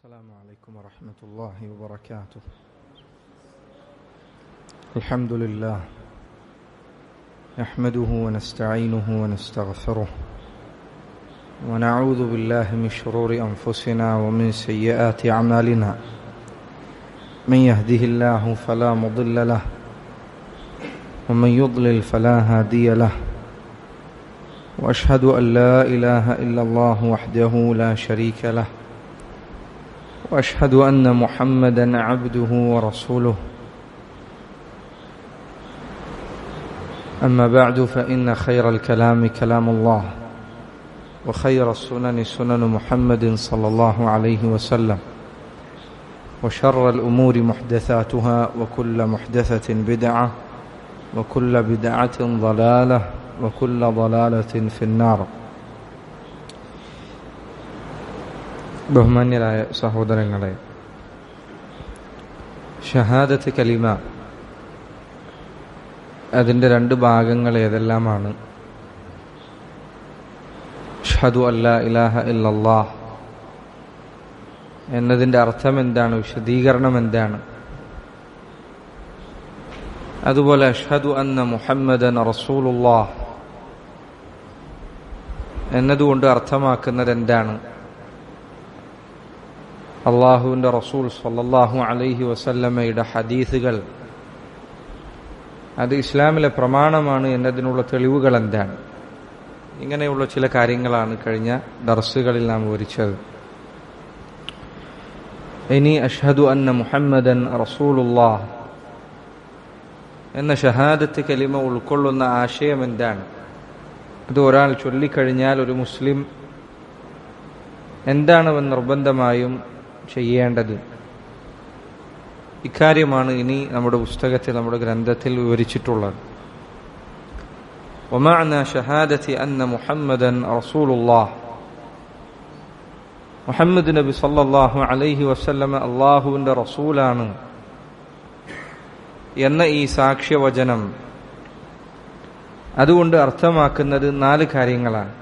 السلام عليكم ورحمة الله وبركاته. الحمد لله نحمده ونستعينه ونستغفره ونعوذ بالله من شرور أنفسنا ومن سيئات أعمالنا. من يهده الله فلا مضل له ومن يضلل فلا هادي له. وأشهد أن لا إله إلا الله وحده لا شريك له وأشهد أن محمدا عبده ورسوله. أما بعد فإن خير الكلام كلام الله وخير السنن سنن محمد صلى الله عليه وسلم وشر الأمور محدثاتها وكل محدثة بدعة وكل بدعة ضلالة وكل ضلالة في النار. ബഹുമാന്യരായ സഹോദരങ്ങളെ, ഷഹാദത്ത് കലിമ അതിൻ്റെ രണ്ട് ഭാഗങ്ങൾ ഏതെല്ലാമാണ്? അഷ്ഹദു അല്ലാ ഇലാഹ ഇല്ലല്ലാഹ് എന്നതിൻ്റെ അർത്ഥം എന്താണ്, വിശദീകരണം എന്താണ്? അതുപോലെ അഷ്ഹദു അന്ന മുഹമ്മദൻ റസൂലുള്ളാഹ് എന്നതുകൊണ്ട് അർത്ഥമാക്കുന്നത് എന്താണ്? അള്ളാഹുവിൻ്റെ റസൂൽ സ്വല്ലല്ലാഹു അലൈഹി വസല്ലമയുടെ ഹദീസുകൾ അത് ഇസ്ലാമിലെ പ്രമാണമാണ് എന്നതിനുള്ള തെളിവുകൾ എന്താണ്? ഇങ്ങനെയുള്ള ചില കാര്യങ്ങളാണ് കഴിഞ്ഞ ദർസുകളിൽ നാം വിവരിച്ചത്. ഇനി അഷ്ഹദു അന്ന മുഹമ്മദൻ റസൂലുള്ളാഹ് എന്ന ഷഹാദത്ത് കലിമ ഉൾക്കൊള്ളുന്ന ആശയം എന്താണ്? അത് ഒരാൾ ചൊല്ലിക്കഴിഞ്ഞാൽ ഒരു മുസ്ലിം എന്താണെന്ന് നിർബന്ധമായും ചെയ്യേണ്ടത്? ഇക്കാര്യമാണ് ഇനി നമ്മുടെ പുസ്തകത്തിൽ, നമ്മുടെ ഗ്രന്ഥത്തിൽ വിവരിച്ചിട്ടുള്ളത്. വമഅന ഷഹാദത്തി അന്ന മുഹമ്മദൻ റസൂലുള്ളാഹ്, മുഹമ്മദ് നബി സല്ലല്ലാഹു അലൈഹി വസല്ലമ അല്ലാഹുവിൻ്റെ റസൂലാണ് എന്ന ഈ സാക്ഷ്യവചനം അതുകൊണ്ട് അർത്ഥമാക്കുന്നത് 4 കാര്യങ്ങളാണ്.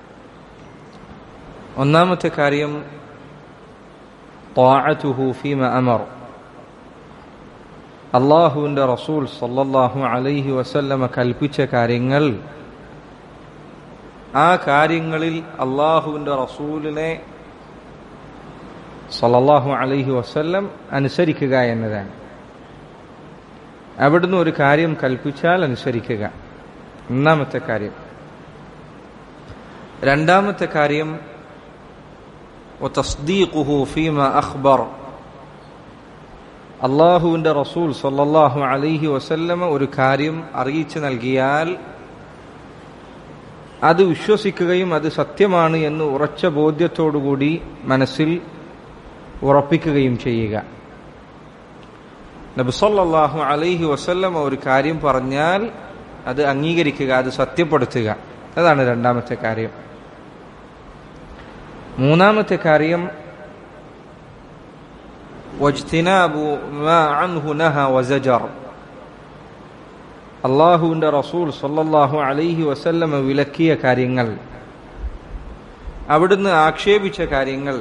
ഒന്നാമത്തെ കാര്യം ത്വാഅതുഹു ഫീമ അമർ, അല്ലാഹുവിൻ്റെ റസൂൽ സല്ലല്ലാഹു അലൈഹി വസല്ലമ കൽപ്പിച്ച കാര്യങ്ങൾ, ആ കാര്യങ്ങളിൽ അല്ലാഹുവിൻ്റെ റസൂലിനെ സല്ലല്ലാഹു അലൈഹി വസല്ലം അനുസരിക്കുക എന്നതാണ്. അവിടുന്ന് ഒരു കാര്യം കൽപ്പിച്ചാൽ അനുസരിക്കുക, ഒന്നാമത്തെ കാര്യം. രണ്ടാമത്തെ കാര്യം വതസ്ദീഖുഹു ഫീമാ അഖ്ബർ, അല്ലാഹുവിൻ്റെ റസൂൽ സല്ലല്ലാഹു അലൈഹി വസല്ലമ ഒരു കാര്യം അറിയിച്ചു നൽകിയാൽ അത് വിശ്വസിക്കുകയും അത് സത്യമാണ് എന്ന് ഉറച്ച ബോധ്യത്തോടുകൂടി മനസ്സിൽ ഉറപ്പിക്കുകയും ചെയ്യുക. നബി സല്ലല്ലാഹു അലൈഹി വസല്ലമ ഒരു കാര്യം പറഞ്ഞാൽ അത് അംഗീകരിക്കുക, അത് സത്യപ്പെടുത്തുക. അതാണ് രണ്ടാമത്തെ കാര്യം. മൂന്നാമത്തെ കാര്യം വജ്തിനാബു മാ അൻഹു നഹ വസജർ, അല്ലാഹുവിൻ്റെ റസൂൽ സല്ലല്ലാഹു അലൈഹി വസല്ലമ വിലക്കിയ കാര്യങ്ങൾ, അവിടുന്ന് ആക്ഷേപിച്ച കാര്യങ്ങൾ,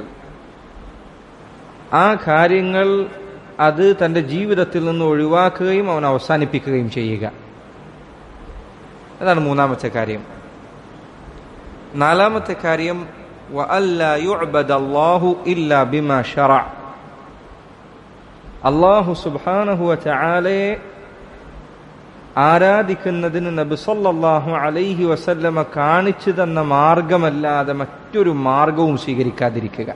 ആ കാര്യങ്ങൾ അത് തൻ്റെ ജീവിതത്തിൽ നിന്ന് ഒഴിവാക്കുകയും അവൻ അവസാനിപ്പിക്കുകയും ചെയ്യുക. അതാണ് മൂന്നാമത്തെ കാര്യം. നാലാമത്തെ കാര്യം വഅല്ലാ യുഅബദല്ലാഹു ഇല്ലാ ബിമാ ശറഅ, അല്ലാഹു സുബ്ഹാനഹു വതആലയെ ആരാധിക്കുന്നതിന് നബി സല്ലല്ലാഹു അലൈഹി വസല്ലമ കാണിച്ചു തന്ന മാർഗമല്ലാതെ മറ്റൊരു മാർഗവും സ്വീകരിക്കാതിരിക്കുക.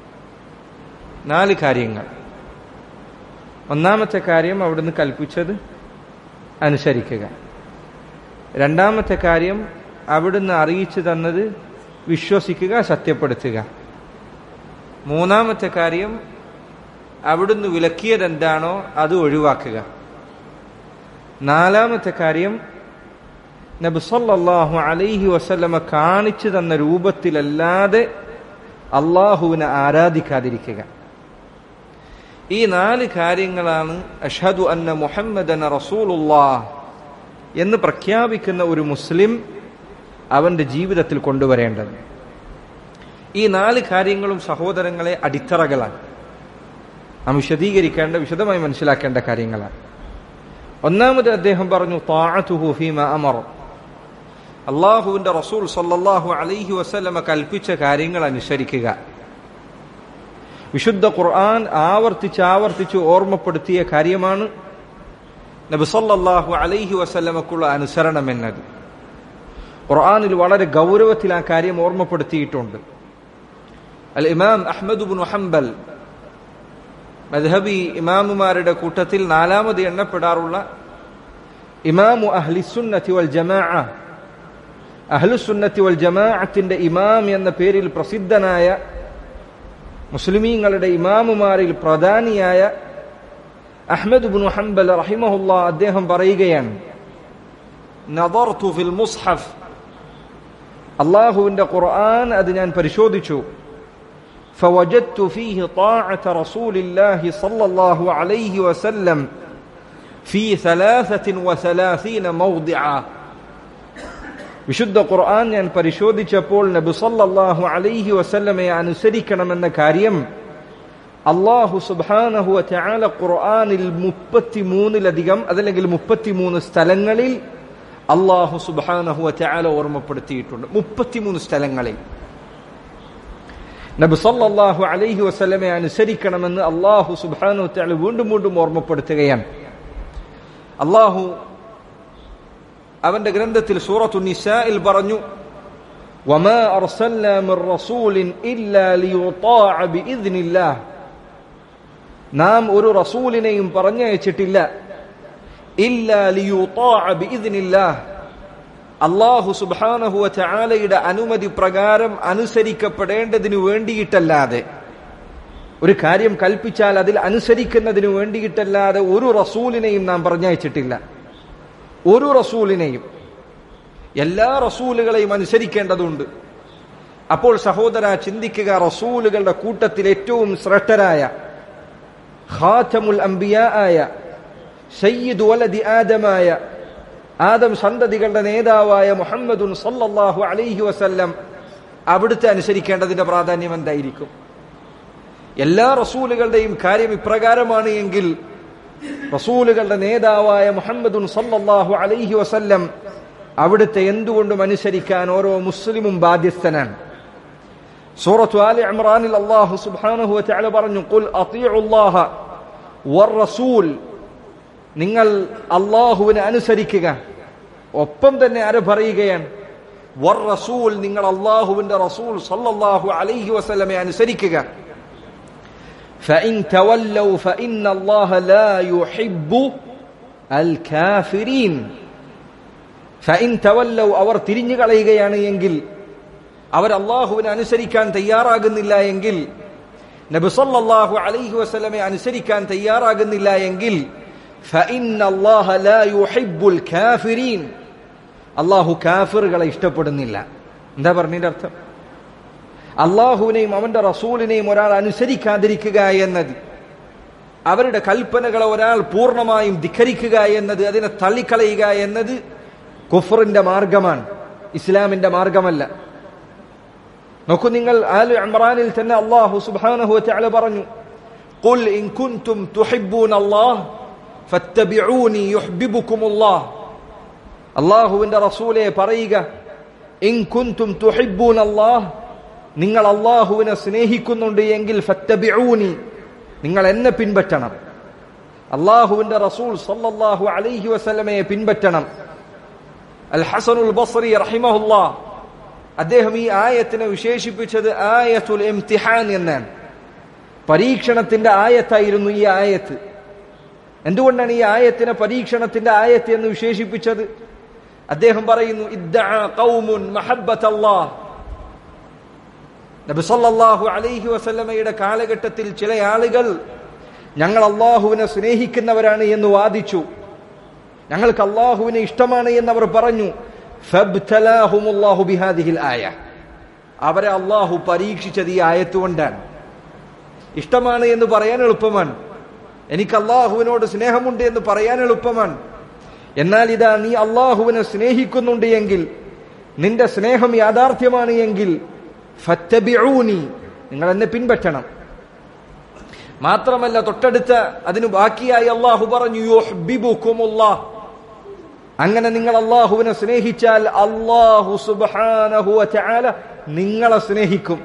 4 കാര്യങ്ങൾ. ഒന്നാമത്തെ കാര്യം അവിടുന്ന് കൽപ്പിച്ചത് അനുസരിക്കുക. രണ്ടാമത്തെ കാര്യം അവിടുന്ന് അറിയിച്ചു തന്നത് വിശ്വസിക്കുക, സത്യപ്പെടുത്തുക. മൂന്നാമത്തെ കാര്യം അവിടുന്ന് വിലക്കിയതെന്താണോ അത് ഒഴിവാക്കുക. നാലാമത്തെ കാര്യം നബി സല്ലല്ലാഹു അലൈഹി വസല്ലമ കാണിച്ചു തന്ന രൂപത്തിലല്ലാതെ അല്ലാഹുവിനെ ആരാധിക്കാതിരിക്കുക. ഈ 4 കാര്യങ്ങളാണ് അഷ്ഹദു അന്ന മുഹമ്മദൻ റസൂലുള്ളാഹ് എന്ന് പ്രഖ്യാപിക്കുന്ന ഒരു മുസ്ലിം അവന്റെ ജീവിതത്തിൽ കൊണ്ടുവരേണ്ടത്. ഈ 4 കാര്യങ്ങളും സഹോദരങ്ങളെ അടിത്തറകളാണ്. നാം വിശദമായി മനസ്സിലാക്കേണ്ട കാര്യങ്ങളാണ്. ഒന്നാമത് അദ്ദേഹം പറഞ്ഞു ത്വാഅതുഹു ഫീമാ അമറ, അല്ലാഹുവിന്റെ റസൂൽ സല്ലല്ലാഹു അലൈഹി വസല്ലമ കൽപ്പിച്ച കാര്യങ്ങൾ അനുസരിക്കുക. വിശുദ്ധ ഖുർആൻ ആവർത്തിച്ച് ഓർമ്മപ്പെടുത്തിയ കാര്യമാണ് നബി സല്ലല്ലാഹു അലൈഹി വസല്ലമക്കുള്ള അനുസരണം എന്നത്. ഖുർആനിൽ വളരെ ഗൗരവത്തിൽ ആ കാര്യം ഓർമ്മപ്പെടുത്തിയിട്ടുണ്ട്. അൽ ഇമാം അഹ്മദ് ഇബ്നു ഹംബൽ മദ്ഹബി ഇമാമുമാരുടെ കൂട്ടത്തിൽ നാലാമത് എണ്ണപ്പെടാറുള്ള ഇമാമു അഹ്ലിസുന്നത്തി വൽ ജമാഅ, അഹ്ലുസുന്നത്തി വൽ ജമാഅത്തിന്റെ ഇമാം എന്ന പേരിൽ പ്രസിദ്ധനായ മുസ്ലിമീങ്ങളുടെ ഇമാമുമാരിൽ പ്രധാനിയായ അഹ്മദ് ഇബ്നു ഹംബൽ റഹിമഹുല്ലാ അദ്ദേഹം പറയുകയാണ്, നദർതു ഫിൽ മുസ്ഹഫ്, അല്ലാഹുവിന്റെ ഖുർആൻ അത് ഞാൻ പരിശോധിച്ചു, فوجدت فيه طاعة رسول الله صلى الله عليه وسلم في 33 موضعا. വിശുദ്ധ ഖുർആൻ ഞാൻ പരിശോധിച്ചപ്പോൾ നബി സല്ലല്ലാഹു അലൈഹി വസല്ലമയെ അനുസരിക്കണമെന്ന കാര്യം അല്ലാഹു സുബ്ഹാനഹു വ തആല ഖുർആനിൽ 33ലധികം അതല്ലെങ്കിൽ 33 സ്ഥലങ്ങളിൽ അല്ലാഹു സുബ്ഹാനഹു വ തആല ഓർമ്മപ്പെടുത്തിയിട്ടുണ്ട്. 33 സ്ഥലങ്ങളിൽ നബി സല്ലല്ലാഹു അലൈഹി വസല്ലമയെ അനുസരിക്കണമെന്ന് അല്ലാഹു സുബ്ഹാനഹു വ തആല വീണ്ടും ഓർമ്മപ്പെടുത്തുകയാണ്. അല്ലാഹു അവന്റെ ഗ്രന്ഥത്തിൽ സൂറത്തു നിസാഇൽ പറഞ്ഞു, വമാ അർസൽനാ മിർ റസൂലിൻ ഇല്ലാ ലിയുതാഅ ബിഇദ്നില്ലാഹ്, നാം ഒരു റസൂലിനെയും പറഞ്ഞയച്ചിട്ടില്ല ഇല്ലാ ലിയുതാഅ ബിഇദ്നില്ലാഹ്, അല്ലാഹു സുബ്ഹാനഹു വ തആലയുടെ അനുമതി പ്രകാരം അനുസരിക്കപ്പെടേണ്ടതിനു വേണ്ടിയിട്ടല്ലാതെ, ഒരു കാര്യം കൽപ്പിച്ചാൽ അതിൽ അനുസരിക്കുന്നതിനു വേണ്ടിയിട്ടല്ലാതെ ഒരു റസൂലിനെയും നാം പറഞ്ഞയച്ചിട്ടില്ല. ഒരു റസൂലിനെയും. എല്ലാ റസൂലുകളെയും അനുസരിക്കേണ്ടതുണ്ട്. അപ്പോൾ സഹോദര ചിന്തിക്കുക, റസൂലുകളുടെ കൂട്ടത്തിൽ ഏറ്റവും ശ്രേഷ്ഠരായ ഖാതമുൽ അംബിയാ ആയ സയ്യിദ് വലദി ആദമായ ആദം സന്തതികളുടെ നേതാവായ മുഹമ്മദുൻ സല്ലല്ലാഹു അലൈഹി വസല്ലം, അവിടുത്തെ അനുസരിക്കേണ്ടതിന്റെ പ്രാധാന്യം എന്തായിരിക്കും? എല്ലാ റസൂലുകളുടെയും കാര്യം ഇപ്രകാരമാണ് എങ്കിൽ റസൂലുകളുടെ നേതാവായ മുഹമ്മദുൻ സല്ലല്ലാഹു അലൈഹി വസല്ലം അവിടുത്തെ എന്തുകൊണ്ടും അനുസരിക്കാൻ ഓരോ മുസ്ലിമും ബാധ്യസ്ഥനാണ്. സൂറത്തു ആലി ഇംറാനിൽ അല്ലാഹു സുബ്ഹാനഹു വ തആല പറഞ്ഞു, ഖുൽ അത്തിഉല്ലാഹ വർ റസൂൽ, നിങ്ങൾ അല്ലാഹുവിനെ അനുസരിക്കുക. ഒപ്പം തന്നെ ആര് പറയുകയാണ്? വർ റസൂൽ, നിങ്ങൾ അല്ലാഹുവിന്റെ റസൂൽ സല്ലല്ലാഹു അലൈഹി വസല്ലമയെ അനുസരിക്കുക. فإن تولوا فإن الله لا يحب الكافرين. فإن تولوا, അവർ തിരിഞ്ഞു കളയുകയാണ് എങ്കിൽ, അവർ അല്ലാഹുവിനെ അനുസരിക്കാൻ തയ്യാറാകുന്നില്ല എങ്കിൽ, നബി സല്ലല്ലാഹു അലൈഹി വസല്ലമയെ അനുസരിക്കാൻ തയ്യാറാകുന്നില്ല എങ്കിൽ, فإن الله لا يحب الكافرين, അല്ലാഹു കാഫിറുകളെ ഇഷ്ടപ്പെടുന്നില്ല. എന്താ പറഞ്ഞതിന്റെ അർത്ഥം? അള്ളാഹുവിനെയും അവന്റെ റസൂലിനെയും ഒരാൾ അനുസരിക്കാതിരിക്കുക എന്നത്, അവരുടെ കൽപ്പനകളെ ഒരാൾ പൂർണ്ണമായും ധിക്കരിക്കുക എന്നത്, അതിനെ തള്ളിക്കളയുക എന്നത് കുഫറിന്റെ മാർഗമാണ്, ഇസ്ലാമിന്റെ മാർഗമല്ല. നോക്കൂ നിങ്ങൾ, ആലി ഇംറാനിൽ തന്നെ അല്ലാഹു സുബ്ഹാനഹു വ തആല പറഞ്ഞു, ഖുൽ ഇൻ കുൻതും തുഹിബ്ബൂനല്ലാഹ് ഫത്തബിഊനി യുഹ്ബിബുകുമുല്ലാഹ്. അല്ലാഹുവിന്റെ റസൂലേ പറയുക, ഇൻ കുൻതും തുഹിബ്ബൂനല്ലാഹ്, നിങ്ങൾ അല്ലാഹുവിനെ സ്നേഹിക്കുന്നുണ്ട് എങ്കിൽ ഫത്തബിഊനി, നിങ്ങൾ എന്നെ പിൻപറ്റണം. അല്ലാഹുവിന്റെ റസൂൽ സല്ലല്ലാഹു അലൈഹി വസല്ലമയെ പിൻപറ്റണം. അൽ ഹസനുൽ ബസ്രി റഹിമഹുല്ലാഹ് അദ്ദേഹം ഈ ആയത്തിനെ വിശേഷിപ്പിച്ചത് ആയത്തുൽ ഇംതിഹാൻ എന്നാണ്. പരീക്ഷണത്തിന്റെ ആയത്തായിരുന്നു ഈ ആയത്ത്. എന്തുകൊണ്ടാണ് ഈ ആയത്തിനെ പരീക്ഷണത്തിന്റെ ആയത്ത് എന്ന് വിശേഷിപ്പിച്ചത്? അദ്ദേഹം പറയുന്നു, ഇദ്ദഅ ഖൗമുൻ മഹബ്ബത്തല്ലാഹ്. നബി സല്ലല്ലാഹു അലൈഹി വസല്ലമയുടെ കാലഘട്ടത്തിൽ ചില ആളുകൾ ഞങ്ങൾ അല്ലാഹുവിനെ സ്നേഹിക്കുന്നവരാണ് എന്ന് വാദിച്ചു. ഞങ്ങൾക്ക് അല്ലാഹുവിനെ ഇഷ്ടമാണ് എന്നവർ പറഞ്ഞു. ഫബ്തലാഹുമുല്ലാഹു ബിഹാദിഹിൽ ആയ, അവരെ അല്ലാഹു പരീക്ഷിച്ചത് ഈ ആയത്ത് കൊണ്ടാണ്. ഇഷ്ടമാണ് എന്ന് പറയാൻ എളുപ്പമാണ്, എനിക്ക് അല്ലാഹുവിനോട് സ്നേഹമുണ്ട് എന്ന് പറയാൻ എളുപ്പമാണ്. എന്നാൽ ഇതാ, നീ അല്ലാഹുവിനെ സ്നേഹിക്കുന്നുണ്ട് എങ്കിൽ, നിന്റെ സ്നേഹം യാഥാർത്ഥ്യമാണ് എങ്കിൽ, ഫത്തബിഊനി, നിങ്ങൾ എന്നെ പിൻപറ്റണം. മാത്രമല്ല തൊട്ടടുത്ത അതിന് ബാക്കിയായി അള്ളാഹു പറഞ്ഞു യുഹ്ബിബുകുമുല്ലാഹ്. അങ്ങനെ നിങ്ങൾ അള്ളാഹുവിനെ സ്നേഹിച്ചാൽ അള്ളാഹു സുബ്ഹാനഹു വ തആല നിങ്ങളെ സ്നേഹിക്കും.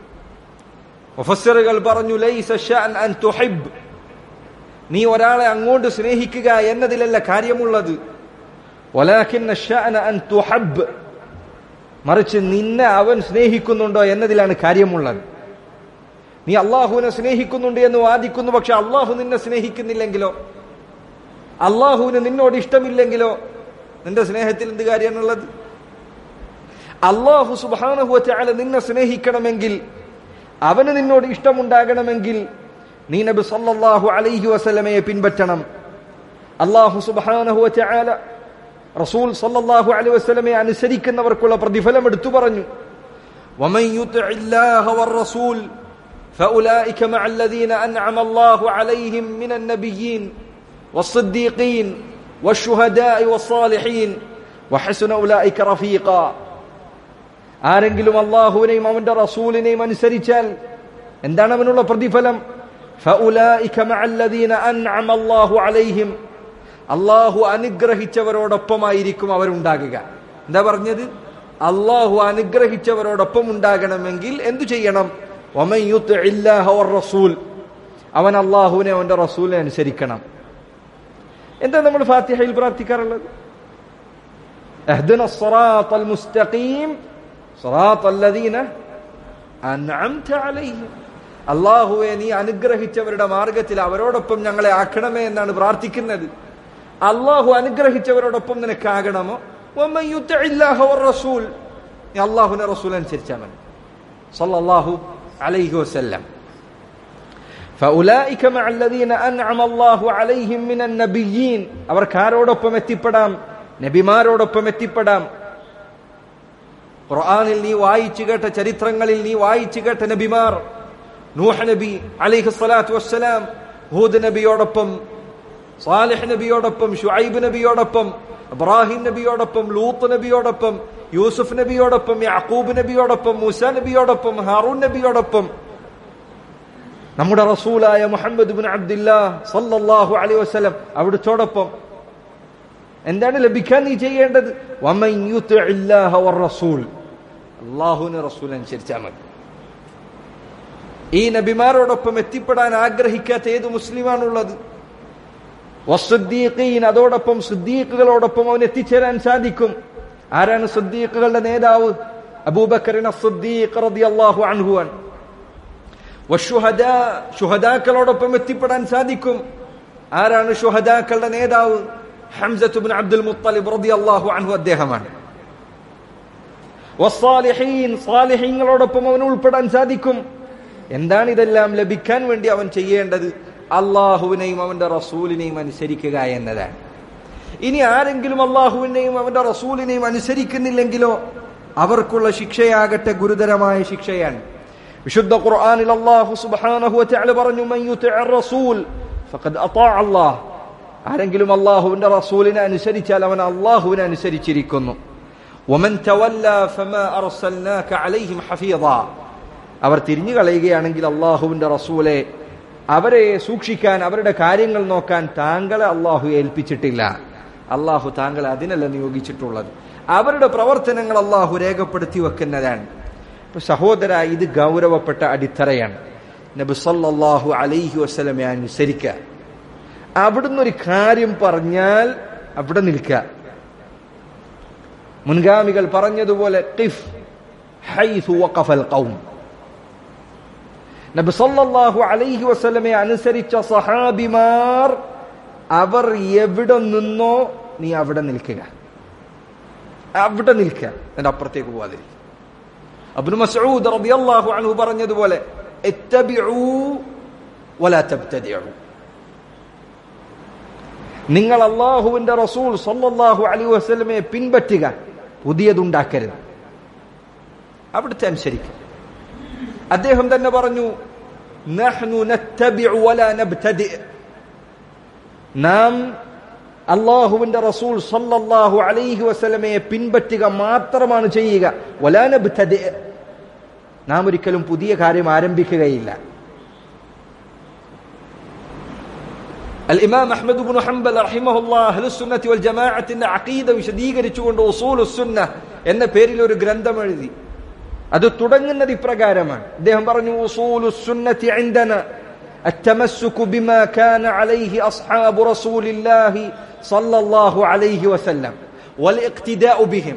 മുഫസ്സിറുകൾ പറഞ്ഞു ലൈസ ശഅൻ അൻ തുഹിബ്, നീ ഒരാളെ അങ്ങോട്ട് സ്നേഹിക്കുക എന്നതിലല്ല കാര്യമുള്ളത്. വലാകിന്ന ശഅന അൻ തുഹബ്ബ്, മറിച്ച് നിന്നെ അവൻ സ്നേഹിക്കുന്നുണ്ടോ എന്നതിലാണ് കാര്യമുള്ളത്. നീ അള്ളാഹുവിനെ സ്നേഹിക്കുന്നുണ്ട് എന്ന് വാദിക്കുന്നു, പക്ഷെ അള്ളാഹു നിന്നെ സ്നേഹിക്കുന്നില്ലെങ്കിലോ, അള്ളാഹുവിന് നിന്നോട് ഇഷ്ടമില്ലെങ്കിലോ നിന്റെ സ്നേഹത്തിൽ എന്ത് കാര്യമാണുള്ളത്? അള്ളാഹു സുബ്ഹാനഹു വ തആല നിന്നെ സ്നേഹിക്കണമെങ്കിൽ, അവന് നിന്നോട് ഇഷ്ടമുണ്ടാകണമെങ്കിൽ നീ നബി സല്ലല്ലാഹു അലൈഹി വസല്ലമയെ പിൻപറ്റണം. അള്ളാഹു സുബ്ഹാനഹു വ തആല റസൂൽ സല്ലല്ലാഹു അലൈഹി വസല്ലമയെ അനുസരിക്കുന്നവർക്കുള്ള പ്രതിഫലം എടുത്തു പറഞ്ഞു. വമൻ യുതിഇല്ലാഹ വറസൂൽ ഫഉലൈക മഅല്ലദീന അൻഅമ അല്ലാഹു അലൈഹിം മിനൻ നബിയ്യീൻ വസ്സിദ്ദീഖീൻ വശുഹദാഇ വസ്സാലിഹീൻ വഹസന ഉലൈക റഫീഖ. ആരെങ്കിലും അല്ലാഹുവിനെയും അവന്റെ റസൂലിനെയും അനുസരിച്ചാൽ എന്താണ് അവനുള്ള പ്രതിഫലം? ഫഉലൈക മഅല്ലദീന അൻഅമ അല്ലാഹു അലൈഹിം, അള്ളാഹു അനുഗ്രഹിച്ചവരോടൊപ്പമായിരിക്കും അവരുണ്ടാകുക. എന്താ പറഞ്ഞത്? അള്ളാഹു അനുഗ്രഹിച്ചവരോടൊപ്പം ഉണ്ടാകണമെങ്കിൽ എന്തു ചെയ്യണം? വമൻ യുതിഇല്ലാഹ വറസൂൽ, അവൻ അള്ളാഹുവിനെ അവന്റെ റസൂലിനെ അനുസരിക്കണം. എന്താ നമ്മൾ ഫാത്തിഹയിൽ പ്രാർത്ഥിക്കാറുള്ളത്? ഇഹ്ദിനസ് സിറാത്തൽ മുസ്തഖീം സിറാത്തൽ ലദീന അൻഅംത അലൈഹിം, അള്ളാഹുവെ നീ അനുഗ്രഹിച്ചവരുടെ മാർഗത്തിൽ അവരോടൊപ്പം ഞങ്ങളെ ആക്കണമേ എന്നാണ് പ്രാർത്ഥിക്കുന്നത്. അള്ളാഹു അനുഗ്രഹിച്ചവരോടൊപ്പം നിനക്കാകണമോ? വമൻ യുതിഇല്ലാഹ വറസൂൽ, നീ അള്ളാഹുവിനെ റസൂൽ അനുസരിച്ചാൽ മതി സല്ലല്ലാഹു അലൈഹി വസല്ലം. ഫഉലൈക മഅല്ലദീന അൻഅമ അല്ലാഹു അലൈഹിം മിനൻ നബിയ്യീൻ, അവർക്ക് ആരോടൊപ്പം എത്തിപ്പെടാം? നബിമാരോടൊപ്പം എത്തിപ്പെടാം. ഖുർആനിൽ നീ വായിച്ചു കേട്ട ചരിത്രങ്ങളിൽ നീ വായിച്ചു കേട്ട നബിമാർ, നൂഹ് നബി അലൈഹി സ്വലാത്തു വസ്സലാം ഹൂദ് നബിയോടൊപ്പം, സാലിഹ് നബിയോടൊപ്പം, ശുഐബ് നബിയോടൊപ്പം, ഇബ്രാഹിം നബിയോടൊപ്പം, ലൂത്ത് നബിയോടൊപ്പം, യൂസുഫ് നബിയോടൊപ്പം, യാക്കൂബ് നബിയോടൊപ്പം, മൂസ നബിയോടൊപ്പം, ഹാറൂൻ നബിയോടൊപ്പം, നമ്മുടെ റസൂലായ മുഹമ്മദ് ഇബ്നു അബ്ദുല്ലാഹ് സല്ലല്ലാഹു അലൈഹി വസല്ലം അവിടുത്തോടൊപ്പം. എന്താണ് ലഭിക്കാൻ നീ ചെയ്യേണ്ടത്? വമൻ യുതിഇല്ലാഹ വറസൂൽ, അല്ലാഹുവിനെ റസൂൽ അനുസരിച്ചാൽ മതി. ഈ നബിമാരോടൊപ്പം എത്തിപ്പെടാൻ ആഗ്രഹിക്കാത്ത ഏത് മുസ്ലിമാണുള്ളത്? വസ്സിദ്ദീഖീൻ, അതോടൊപ്പം സിദ്ദീഖുകളോടൊപ്പം അവൻ എത്തിച്ചേരാൻ സാധിക്കും. ആരാണ് സിദ്ദീഖുകളുടെ നേതാവ്? അബൂബക്കർ അസ്സിദ്ദീഖ് റളിയല്ലാഹു അൻഹു. വശുഹദാ, ശുഹദാക്കളോടൊപ്പം എത്തിപ്പെടാൻ സാധിക്കും. ആരാണ് ശുഹദാക്കളുടെ നേതാവ്? ഹംസത്ത് ഇബ്നു അബ്ദുൽ മുത്തലിബ് റളിയല്ലാഹു അൻഹു, അദ്ദേഹമാണ്. വസ്സാലിഹീൻ, സാലിഹീങ്ങളോടൊപ്പം അവൻ ഉൾപ്പെടാൻ സാധിക്കും. എന്താണ് ഇതെല്ലാം ലഭിക്കാൻ വേണ്ടി അവൻ ചെയ്യേണ്ടത്? അള്ളാഹുവിനെയും അവന്റെ റസൂലിനെയും അനുസരിക്കുക എന്നതാണ്. ഇനി ആരെങ്കിലും അള്ളാഹുവിനെയും അവന്റെ റസൂലിനെയും അനുസരിക്കുന്നില്ലെങ്കിലോ അവർക്കുള്ള ശിക്ഷയാകട്ടെ ഗുരുതരമായ ശിക്ഷയാണ്. വിശുദ്ധ ഖുർആനിൽ അല്ലാഹു സുബ്ഹാനഹു വ തആല പറഞ്ഞു, മൻ യുതിഇർ റസൂൽ ഫഖദ് അതാഅ അല്ലാഹ്, ആരെങ്കിലും അള്ളാഹുവിന്റെ റസൂലിനെ അനുസരിച്ചാൽ അവൻ അള്ളാഹുവിനെ അനുസരിച്ചിരിക്കുന്നു. വമൻ തവല്ല ഫമാ അർസൽനാക അലൈഹിം ഹഫീദ, അവർ തിരിഞ്ഞു കളയുകയാണെങ്കിൽ അള്ളാഹുവിന്റെ റസൂലെ, അവരെ സൂക്ഷിക്കാൻ, അവരുടെ കാര്യങ്ങൾ നോക്കാൻ താങ്കളെ അള്ളാഹു ഏൽപ്പിച്ചിട്ടില്ല. അള്ളാഹു താങ്കളെ അതിനല്ല നിയോഗിച്ചിട്ടുള്ളത്. അവരുടെ പ്രവർത്തനങ്ങൾ അള്ളാഹു രേഖപ്പെടുത്തി വെക്കുന്നതാണ്. സഹോദര, ഇത് ഗൗരവപ്പെട്ട അടിത്തറയാണ്. നബി സല്ലല്ലാഹു അലൈഹി വസല്ലമയെ അനുസരിക്കുക. അവിടുന്ന് ഒരു കാര്യം പറഞ്ഞാൽ അവിടെ നിൽക്കുക. മുൻഗാമികൾ പറഞ്ഞതുപോലെ ഖിഫ് ഹൈസു വഖഫൽ ഖൗം. നബി സല്ലല്ലാഹു അലൈഹി വസല്ലമയെ അനുസരിച്ച സഹാബിമാർ അവർ എവിടെ നിന്നോ നീ അവിടെ നിൽക്കുക, അവിടെ നിൽക്കുക, അതിന്റെ അപ്പുറത്തേക്ക് പോവാതിരിക്കുക. ഇബ്നു മസ്ഊദ് റളിയല്ലാഹു അൻഹു പറഞ്ഞതുപോലെ ഇത്തബിഉ വലാ തബ്തദിഉ, നിങ്ങൾ അല്ലാഹുവിന്റെ റസൂൽ സല്ലല്ലാഹു അലൈഹി വസല്ലമയെ പിൻപറ്റുക, പുതിയതുണ്ടാക്കരുത്, അവിടുത്തെ അനുസരിക്കുക. അദ്ദേഹം തന്നെ പറഞ്ഞു, നഹ്നു നത്തബിഉ വലാ നബ്തദി, നാം അല്ലാഹുവിന്റെ റസൂൽ സല്ലല്ലാഹു അലൈഹി വസല്ലമയെ പിൻപറ്റുക മാത്രമാണ് ചെയ്യുക. വലാ നബ്തദി, നാം ഒരിക്കലും പുതിയ കാര്യം ആരംഭിക്കുകയില്ല. അൽ ഇമാം അഹ്മദ് ഇബ്നു ഹംബൽ റഹിമഹുല്ലാഹ് അഹ്ലുസ് സുന്നത്തി വൽ ജമാഅത്തിന്റെ അഖീദ വിശദീകരിച്ചുകൊണ്ട് ഉസൂലുസ് സുന്നഹ് എന്ന പേരിൽ ഒരു ഗ്രന്ഥം എഴുതി. അത് തുടങ്ങുന്നത് ഇപ്രകാരമാണ്. അദ്ദേഹം പറഞ്ഞു, ഉസൂലുസ് സുന്നത്തി ഇൻദന التمسك بما كان عليه أصحاب رسول الله صلى الله عليه وسلم والاقتداء بهم.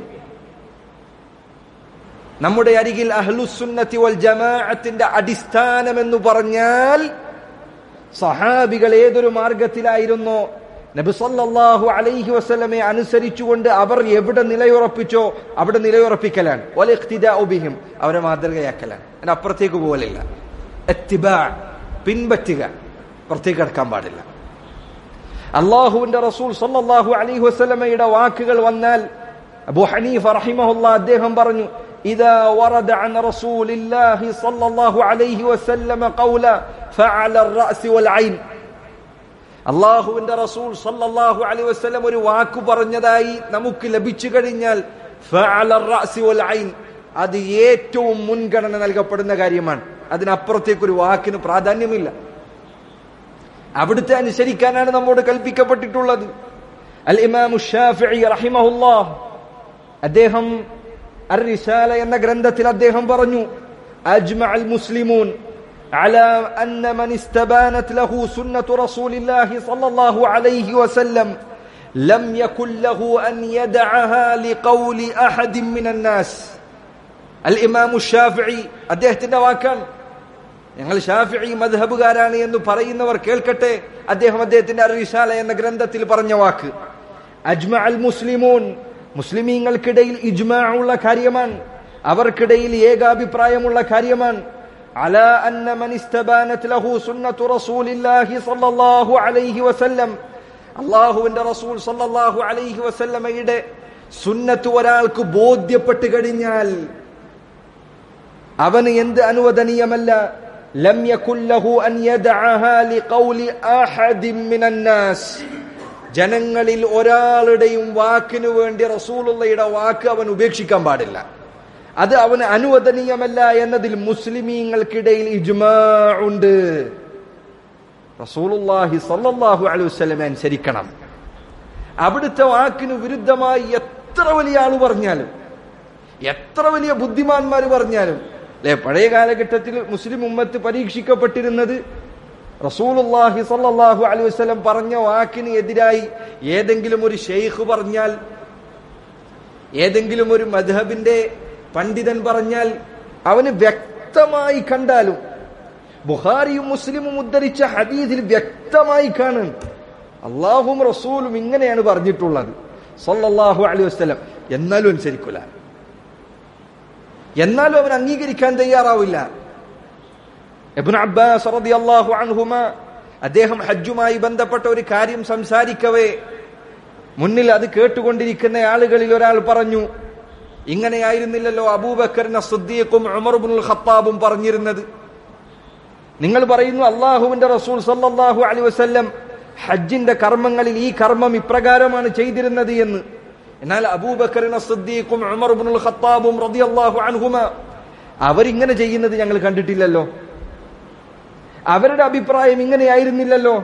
നമ്മുടെ അരികിൽ അഹ്ലുസ് സുന്നത്തി വൽ ജമാഅത്തിന്റെ അടിസ്ഥാനം എന്ന് പറഞ്ഞാൽ സഹാബികൾ ഏതൊരു മാർഗത്തിലായിരുന്നോ നബി സല്ലല്ലാഹു അലൈഹി വസല്ലമയെ അനുസരിച്ചുകൊണ്ട് അവർ എവിടെ നിലയുറപ്പിച്ചോ അവിടെ നിലയുറപ്പിക്കലാണ്. വൽ ഇഖ്തിദാഉ ബിഹിം, അവരെ മാതൃകയാക്കലാണ്. അതിനപ്പുറത്തേക്ക് പോകലില്ല. ഇത്തിബാ, പിൻപറ്റുക, പുറത്തേക്ക് കടക്കാൻ പാടില്ല. അല്ലാഹുവിന്റെ റസൂൽ സല്ലല്ലാഹു അലൈഹി വസല്ലമയുടെ വാക്കുകൾ വന്നാൽ അബൂ ഹനീഫ റഹിമഹുല്ലാഹ് അദ്ദേഹം പറഞ്ഞു, إذا ورد عن رسول الله صلى الله عليه وسلم قولا فعلى الرأس والعين. അല്ലാഹുവിന്റെ റസൂൽ സല്ലല്ലാഹു അലൈഹി വസല്ലം ഒരു വാക്ക് പറഞ്ഞതായി നമുക്ക് ലഭിച്ചു കഴിഞ്ഞാൽ ഫഅല الرأس والعين, അത് ഏറ്റവും മുൻഗണന നൽകപ്പെടുന്ന കാര്യമാണ്. അതിനപ്പുറത്തേക്ക് ഒരു വാക്കിന് പ്രാധാന്യമില്ല. അവിടുത്തെ അനുസരിക്കാനാണ് നമ്മോട് കൽപ്പിക്കപ്പെട്ടിട്ടുള്ളത്. അൽ ഇമാം ശാഫിഈ റഹിമഹുല്ലാഹ് അദ്ദേഹം الرسالة എന്ന ഗ്രന്ഥത്തിൽ അദ്ദേഹം പറഞ്ഞു, أجمع المسلمون على أن من استبانت له سنة رسول الله صلى الله عليه وسلم لم يكن له أن يدعها لقول أحد من الناس. الإمام الشافعي അദ്ദേഹത്തിന്റെ വാക്കാണ്. ഞങ്ങൾ ഷാഫിഈ മദ്ഹബുകാരാണ് എന്ന് പറയുന്നവർ കേൾക്കട്ടെ. അദ്ദേഹം അദ്ദേഹത്തിന്റെ الرسالة എന്ന ഗ്രന്ഥത്തിൽ പറഞ്ഞ വാക്ക്, أجمع المسلمون, മുസ്ലിമീങ്ങൾക്കിടയിൽ ഇജ്മാഉള്ള കാര്യമാണ്, അവർക്കിടയിൽ ഏകാഭിപ്രായമുള്ള കാര്യമാണ്. അലാ അന്ന മൻ ഇസ്തബാനത് ലഹു സുന്നത്തു റസൂലില്ലാഹി സ്വല്ലല്ലാഹു അലൈഹി വസല്ലം, അല്ലാഹുവിന്റെ റസൂൽ സ്വല്ലല്ലാഹു അലൈഹി വസല്ലമയുടെ സുന്നത്ത് ഒരാൾക്ക് ബോധ്യപ്പെട്ട് കഴിഞ്ഞാൽ അവന് എന്ത് അനുവദനീയമല്ല, ലം യകുൽ ലഹു അൻ യദഅഹാ ലിഖൗലി അഹദിൻ മിനൻ നാസ്, ജനങ്ങളിൽ ഒരാളുടെയും വാക്കിനു വേണ്ടി റസൂലുള്ളയുടെ വാക്ക് അവൻ ഉപേക്ഷിക്കാൻ പാടില്ല. അത് അവന് അനുവദനീയമല്ല എന്നതിൽ മുസ്ലിമീങ്ങൾക്കിടയിൽ ഇജ്മാ ഉണ്ട്. റസൂലുള്ളാഹി സ്വല്ലല്ലാഹു അലൈഹി വസല്ലം അനുസരിക്കണം. അവിടുത്തെ വാക്കിന് വിരുദ്ധമായി എത്ര വലിയ ആള് പറഞ്ഞാലും, എത്ര വലിയ ബുദ്ധിമാന്മാർ പറഞ്ഞാലും, അല്ലെ, പഴയ കാലഘട്ടത്തിൽ മുസ്ലിം ഉമ്മത്ത് പരീക്ഷിക്കപ്പെട്ടിരുന്നത് റസൂലുള്ളാഹി സ്വല്ലല്ലാഹു അലൈഹി വസല്ലം പറഞ്ഞ വാക്കിന് എതിരായി ഏതെങ്കിലും ഒരു ഷെയ്ഖ് പറഞ്ഞാൽ, ഏതെങ്കിലും ഒരു മദ്ഹബിന്റെ പണ്ഡിതൻ പറഞ്ഞാൽ, അവന് വ്യക്തമായി കണ്ടാലും, ബുഖാരിയും മുസ്ലിമും ഉദ്ധരിച്ച ഹദീസിൽ വ്യക്തമായി കാണും അല്ലാഹുവും റസൂലും ഇങ്ങനെയാണ് പറഞ്ഞിട്ടുള്ളത് സ്വല്ലല്ലാഹു അലൈഹി വസല്ലം, എന്നാലും അനുസരിക്കില്ല, എന്നാലും അവൻ അംഗീകരിക്കാൻ തയ്യാറാവില്ല. ഇബ്നു അബ്ബാസ് റളിയല്ലാഹു അൻഹുമാ അദ്ദേഹം ഹജ്ജുമായി ബന്ധപ്പെട്ട ഒരു കാര്യം സംസാരിക്കവേ മുന്നിൽ അത് കേട്ടുകൊണ്ടിരിക്കുന്ന ആളുകളിൽ ഒരാൾ പറഞ്ഞു, ഇങ്ങനെയായിരുന്നില്ലല്ലോ അബൂബക്കറിന് സിദ്ദീഖും ഉമർ ഇബ്നുൽ ഖത്താബും പറഞ്ഞിരുന്നത്. നിങ്ങൾ പറയുന്നു അല്ലാഹുവിന്റെ റസൂൽ സല്ലല്ലാഹു അലൈഹി വസല്ലം ഹജ്ജിന്റെ കർമ്മങ്ങളിൽ ഈ കർമ്മം ഇപ്രകാരമാണ് ചെയ്തിരുന്നത് എന്ന്. എന്നാൽ അബൂബക്കറിന് സിദ്ദീഖും ഉമർ ഇബ്നുൽ ഖത്താബും റളിയല്ലാഹു അൻഹുമാ അവരിങ്ങനെ ചെയ്യുന്നത് ഞങ്ങൾ കണ്ടിട്ടില്ലല്ലോ, അവരുടെ അഭിപ്രായം ഇങ്ങനെയായിരുന്നില്ലല്ലോ.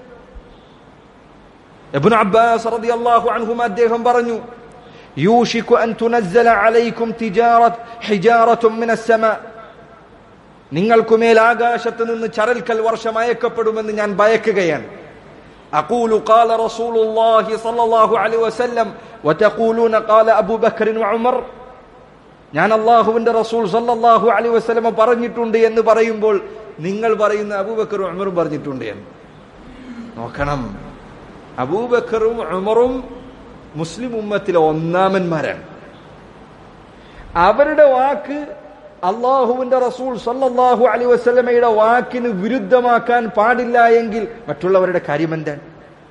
ഇബ്നു അബ്ബാസ് റളിയല്ലാഹു അൻഹുമാ അദ്ദേഹം പറഞ്ഞു, യൂഷികു അൻ തുനസ്സല അലൈക്കും ഹിജാറത്തുൻ മിനസ് സമാ, നിങ്ങൾക്കുമേൽ ആകാശത്ത് നിന്ന് ചരൽക്കൽ വർഷം അയക്കപ്പെടുമെന്ന് ഞാൻ ഭയക്കുകയാണ്. അഖൂലു ഖാല റസൂലുള്ളാഹി സ്വല്ലല്ലാഹു അലൈഹി വസല്ലം വതഖൂലൂന ഖാല അബൂബക്കർ വഉമർ, ഞാൻ അല്ലാഹുവിന്റെ റസൂൽ സ്വല്ലല്ലാഹു അലൈഹി വസല്ലം പറഞ്ഞിട്ടുണ്ട് എന്ന് പറയുമ്പോൾ നിങ്ങൾ പറയുന്ന അബൂബക്കറും ഉമറും പറഞ്ഞിട്ടുണ്ട് എന്ന്. നോക്കണം, അബൂബക്കറും ഉമറും മുസ്ലിം ഉമ്മത്തിലെ ഒന്നാമന്മാരാണ്. അവരുടെ വാക്ക് അല്ലാഹുവിന്റെ റസൂൽ സല്ലല്ലാഹു അലൈഹി വസല്ലമയുടെ വാക്കിന് വിരുദ്ധമാക്കാൻ പാടില്ല എങ്കിൽ മറ്റുള്ളവരുടെ കാര്യം എന്താണ്?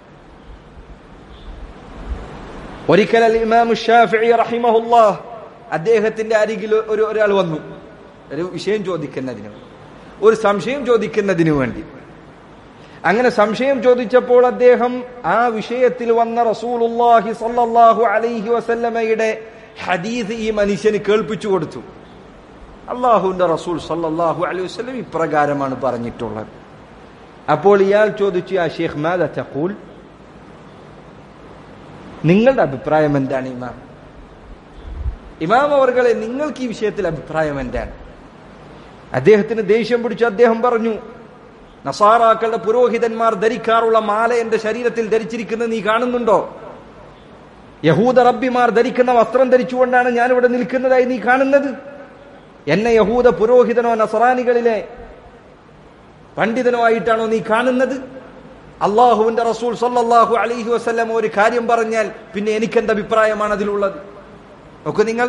ഒരിക്കൽ അൽ ഇമാം ശാഫിഈ റഹിമഹുല്ലാഹ് അദ്ദേഹത്തിന്റെ അരികിൽ ഒരാൾ വന്നു, ഒരു വിഷയം ചോദിക്കുന്നതിന്, ഒരു സംശയം ചോദിക്കുന്നതിന് വേണ്ടി. അങ്ങനെ സംശയം ചോദിച്ചപ്പോൾ അദ്ദേഹം ആ വിഷയത്തിൽ വന്ന റസൂലുള്ളാഹി സ്വല്ലല്ലാഹു അലൈഹി വസല്ലമയുടെ ഹദീസ് ഈ മനുഷ്യന് കേൾപ്പിച്ചു കൊടുത്തു. അല്ലാഹുവിന്റെ റസൂൽ സ്വല്ലല്ലാഹു അലൈഹി വസല്ലം ഇപ്രകാരമാണ് പറഞ്ഞിട്ടുള്ളത്. അപ്പോൾ ഇയാൾ ചോദിച്ചു, യാ ഷെയ്ഖ് മാദാ തഖൂൽ, നിങ്ങളുടെ അഭിപ്രായം എന്താണ് ഇമാം? ഇമാം അവർകളെ, നിങ്ങൾക്ക് ഈ വിഷയത്തിൽ അഭിപ്രായം എന്താണ്? അദ്ദേഹത്തിന് ദേഷ്യം പിടിച്ചു. അദ്ദേഹം പറഞ്ഞു, നസാറാക്കളുടെ പുരോഹിതന്മാർ ധരിക്കാറുള്ള മാല എന്റെ ശരീരത്തിൽ ധരിച്ചിരിക്കുന്നത് നീ കാണുന്നുണ്ടോ? യഹൂദ റബ്ബിമാർ ധരിക്കുന്ന വസ്ത്രം ധരിച്ചുകൊണ്ടാണ് ഞാനിവിടെ നിൽക്കുന്നതായി നീ കാണുന്നത്. എന്നെ യഹൂദ പുരോഹിതനോ നസറാനികളിലെ പണ്ഡിതനോ ആയിട്ടാണോ നീ കാണുന്നത്? അള്ളാഹുവിന്റെ റസൂൽ സല്ലല്ലാഹു അലൈഹി വസല്ലം ഒരു കാര്യം പറഞ്ഞാൽ പിന്നെ എനിക്കെന്ത് അഭിപ്രായമാണ് അതിലുള്ളത്? നോക്കൂ നിങ്ങൾ,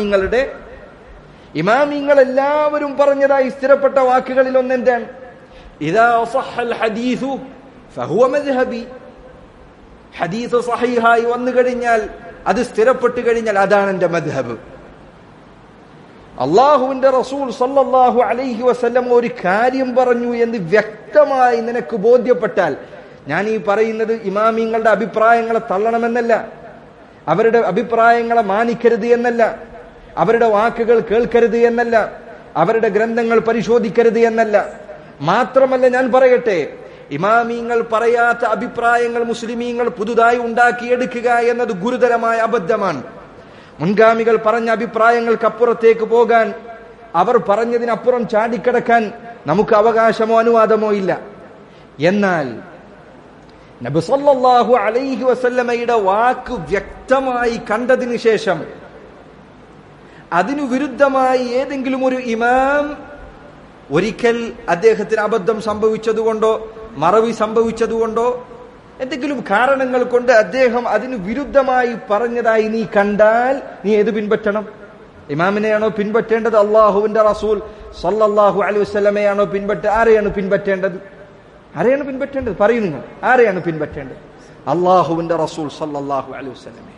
ഇമാമിങ്ങൾ എല്ലാവരും പറഞ്ഞതായി സ്ഥിരപ്പെട്ട വാക്കുകളിൽ ഒന്നെന്താണ്? ഇദാ സഹൽ ഹദീസു ഫഹുവ മദ്ഹബി. ഹദീസ് സഹീഹായി വന്നു കഴിഞ്ഞാൽ, അത് സ്ഥിരപ്പെട്ടു കഴിഞ്ഞാൽ അതാണ് എന്റെ മദ്ഹബ്. അള്ളാഹുവിന്റെ റസൂൽ സല്ലല്ലാഹു അലൈഹി വസല്ലം ഒരു കാര്യം പറഞ്ഞു എന്ന് വ്യക്തമായി നിനക്ക് ബോധ്യപ്പെട്ടാൽ, ഞാൻ ഈ പറയുന്നത് ഇമാമിങ്ങളുടെ അഭിപ്രായങ്ങളെ തള്ളണമെന്നല്ല, അവരുടെ അഭിപ്രായങ്ങളെ മാനിക്കരുത് എന്നല്ല, അവരുടെ വാക്കുകൾ കേൾക്കരുത് എന്നല്ല, അവരുടെ ഗ്രന്ഥങ്ങൾ പരിശോധിക്കരുത് എന്നല്ല. മാത്രമല്ല, ഞാൻ പറയട്ടെ, ഇമാമിങ്ങൾ പറയാത്ത അഭിപ്രായങ്ങൾ മുസ്ലിമീങ്ങൾ പുതുതായി ഉണ്ടാക്കിയെടുക്കുക എന്നത് ഗുരുതരമായ അബദ്ധമാണ്. മുൻഗാമികൾ പറഞ്ഞ അഭിപ്രായങ്ങൾക്കപ്പുറത്തേക്ക് പോകാൻ, അവർ പറഞ്ഞതിനപ്പുറം ചാടിക്കടക്കാൻ നമുക്ക് അവകാശമോ അനുവാദമോ ഇല്ല. എന്നാൽ നബി സല്ലല്ലാഹു അലൈഹി വസല്ലമയുടെ വാക്ക് വ്യക്തമായി കണ്ടതിന് ശേഷം അതിനു വിരുദ്ധമായി ഏതെങ്കിലും ഒരു ഇമാം ഒരിക്കൽ അദ്ദേഹത്തിന് അബദ്ധം സംഭവിച്ചതുകൊണ്ടോ മറവി സംഭവിച്ചതുകൊണ്ടോ എന്തെങ്കിലും കാരണങ്ങൾ കൊണ്ട് അദ്ദേഹം അതിന് വിരുദ്ധമായി പറഞ്ഞതായി നീ കണ്ടാൽ, നീ ഏത് പിൻപറ്റണം? ഇമാമിനെയാണോ പിൻപറ്റേണ്ടത്? അള്ളാഹുവിന്റെ റസൂൽ സല്ലല്ലാഹു അലൈഹി വസല്ലമയാണോ ആരെയാണ് പിൻപറ്റേണ്ടത്? ആരെയാണ് പിൻപറ്റേണ്ടത്? പറയൂ നിങ്ങൾ, ആരെയാണ് പിൻപറ്റേണ്ടത്? അള്ളാഹുവിന്റെ റസൂൽ സല്ലല്ലാഹു അലൈഹി വസല്ലമയെ.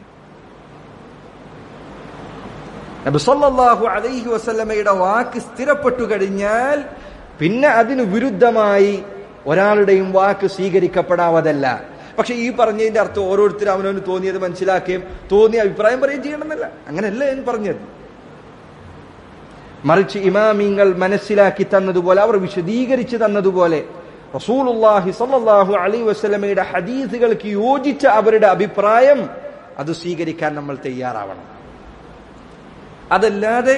നബി സല്ലല്ലാഹു അലൈഹി വസല്ലമയുടെ വാക്ക് സ്ഥിരപ്പെട്ടു കഴിഞ്ഞാൽ പിന്നെ അതിനു വിരുദ്ധമായി ഒരാളുടെയും വാക്ക് സ്വീകരിക്കപ്പെടാവതല്ല. പക്ഷെ ഈ പറഞ്ഞതിന്റെ അർത്ഥം ഓരോരുത്തരും അവനവന് തോന്നിയത് മനസ്സിലാക്കുകയും തോന്നിയ അഭിപ്രായം പറയുകയും ചെയ്യണമെന്നല്ല. അങ്ങനെയല്ല ഞാൻ പറഞ്ഞത്. മറിച്ച് ഇമാമിങ്ങൾ മനസ്സിലാക്കി തന്നതുപോലെ, അവർ വിശദീകരിച്ചു തന്നതുപോലെ, റസൂലുള്ളാഹി സ്വല്ലല്ലാഹു അലൈഹി വസല്ലമയുടെ ഹദീസുകൾക്ക് യോജിച്ച അവരുടെ അഭിപ്രായം അത് സ്വീകരിക്കാൻ നമ്മൾ തയ്യാറാവണം. അതല്ലാതെ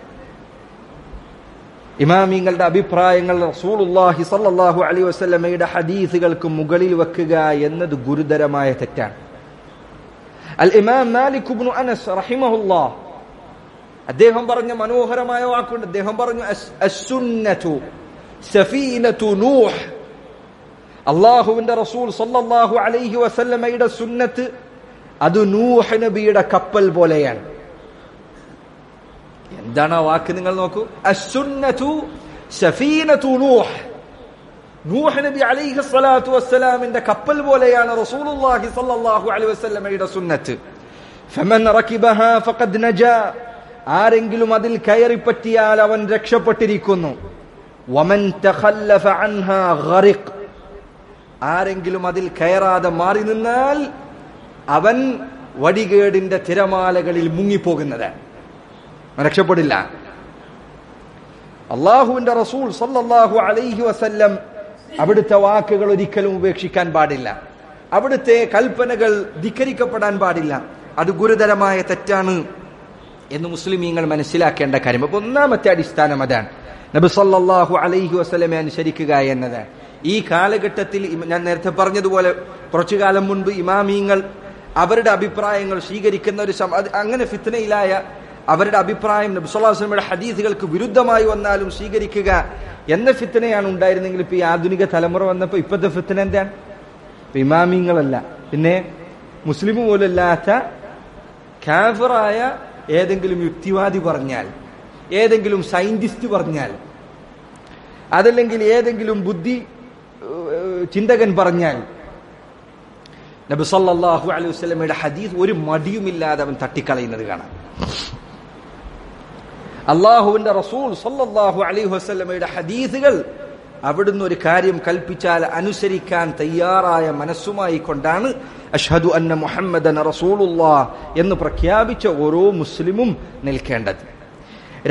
ഇമാമിങ്ങളുടെ അഭിപ്രായങ്ങൾ റസൂലുള്ളാഹി സ്വല്ലല്ലാഹു അലൈഹി വസല്ലമയുടെ ഹദീസുകൾക്ക് മുകളിൽ വെക്കുക എന്നത് ഗുരുതരമായ തെറ്റാണ്. അൽ ഇമാം മാലിക് ഇബ്നു അനസ് റഹിമഹുല്ലാഹ് അദ്ദേഹം പറഞ്ഞ മനോഹരമായ വാക്കുണ്ട്. അദ്ദേഹം പറഞ്ഞു, അസ്സുന്നതു സഫീനതു നൂഹ്. അല്ലാഹുവിന്റെ റസൂൽ സല്ലല്ലാഹു അലൈഹി വസല്ലമയുടെ സുന്നത്ത് അത് നൂഹ് നബിയുടെ കപ്പൽ പോലെയാണ്. എന്താണ് ആ വാക്ക്? നിങ്ങൾ നോക്കൂ, അസ്സുന്നതു സഫീനതു നൂഹ്. നൂഹ് നബി അലൈഹി സ്വലാത്തു വസ്സലാമിന്റെ കപ്പൽ പോലെയാണ് റസൂലുള്ളാഹി സ്വല്ലല്ലാഹു അലൈഹി വസല്ലമയുടെ സുന്നത്ത്. ഫമൻ റകിബഹാ ഫഖദ് നജാ. ആരെങ്കിലും അതിൽ കയറി പറ്റിയാൽ അവൻ രക്ഷപ്പെട്ടിരിക്കുന്നു. വമൻ തഖല്ലഫ അൻഹാ ഗറിഖ്. ആരെങ്കിലും അതിൽ കയറാതെ മാറി നിന്നാൽ അവൻ വടികേടിന്റെ തിരമാലകളിൽ മുങ്ങിപ്പോകുന്നതാണ്, രക്ഷപ്പെടില്ല. അള്ളാഹുവിന്റെ റസൂൽ സല്ലല്ലാഹു അലൈഹി വസല്ലം അവിടുത്തെ വാക്കുകൾ ഒരിക്കലും ഉപേക്ഷിക്കാൻ പാടില്ല. അവിടുത്തെ കൽപ്പനകൾ ധിക്കരിക്കപ്പെടാൻ പാടില്ല. അത് ഗുരുതരമായ തെറ്റാണ് എന്ന് മുസ്ലിമീങ്ങൾ മനസ്സിലാക്കേണ്ട കാര്യം. അപ്പൊ ഒന്നാമത്തെ അടിസ്ഥാനം അതാണ്, നബി സല്ലല്ലാഹു അലൈഹി വസല്ലമയെ അനുസരിക്കുക എന്നതാണ്. ഈ കാലഘട്ടത്തിൽ ഞാൻ നേരത്തെ പറഞ്ഞതുപോലെ കുറച്ചു കാലം മുൻപ് ഇമാമീങ്ങൾ അവരുടെ അഭിപ്രായങ്ങൾ സ്വീകരിക്കുന്ന ഒരു അങ്ങനെ ഫിത്നയിലായ അവരുടെ അഭിപ്രായം നബി സല്ലല്ലാഹു അലൈഹി വസല്ലമയുടെ ഹദീസുകൾക്ക് വിരുദ്ധമായി വന്നാലും സ്വീകരിക്കുക എന്ന ഫിത്നയാണ് ഉണ്ടായിരുന്നെങ്കിൽ, ഇപ്പൊ ഈ ആധുനിക തലമുറ വന്നപ്പോ ഇപ്പോഴത്തെ ഫിത്ന എന്താണ്? ഇമാമിങ്ങളല്ല, പിന്നെ മുസ്ലിം പോലല്ലാത്ത കാഫിറായ ഏതെങ്കിലും യുക്തിവാദി പറഞ്ഞാൽ, ഏതെങ്കിലും സയന്റിസ്റ്റ് പറഞ്ഞാൽ, അതല്ലെങ്കിൽ ഏതെങ്കിലും ബുദ്ധി ചിന്തകൻ പറഞ്ഞാൽ നബി സല്ലല്ലാഹു അലൈഹി വസല്ലമയുടെ ഹദീസ് ഒരു മടിയുമില്ലാതെ അവൻ തട്ടിക്കളയുന്നത് കാണാം. അള്ളാഹുവിന്റെ റസൂൽ സല്ലല്ലാഹു അലൈഹി വസല്ലമയുടെ ഹദീസുകൾ അവിടുന്ന് ഒരു കാര്യം കൽപ്പിച്ചാൽ അനുസരിക്കാൻ തയ്യാറായ മനസ്സുമായി കൊണ്ടാണ് അഷ്ഹദു അന്ന മുഹമ്മദൻ റസൂലുള്ളാഹ് എന്ന് പ്രഖ്യാപിച്ച ഓരോ മുസ്ലിമും നിൽക്കേണ്ടത്.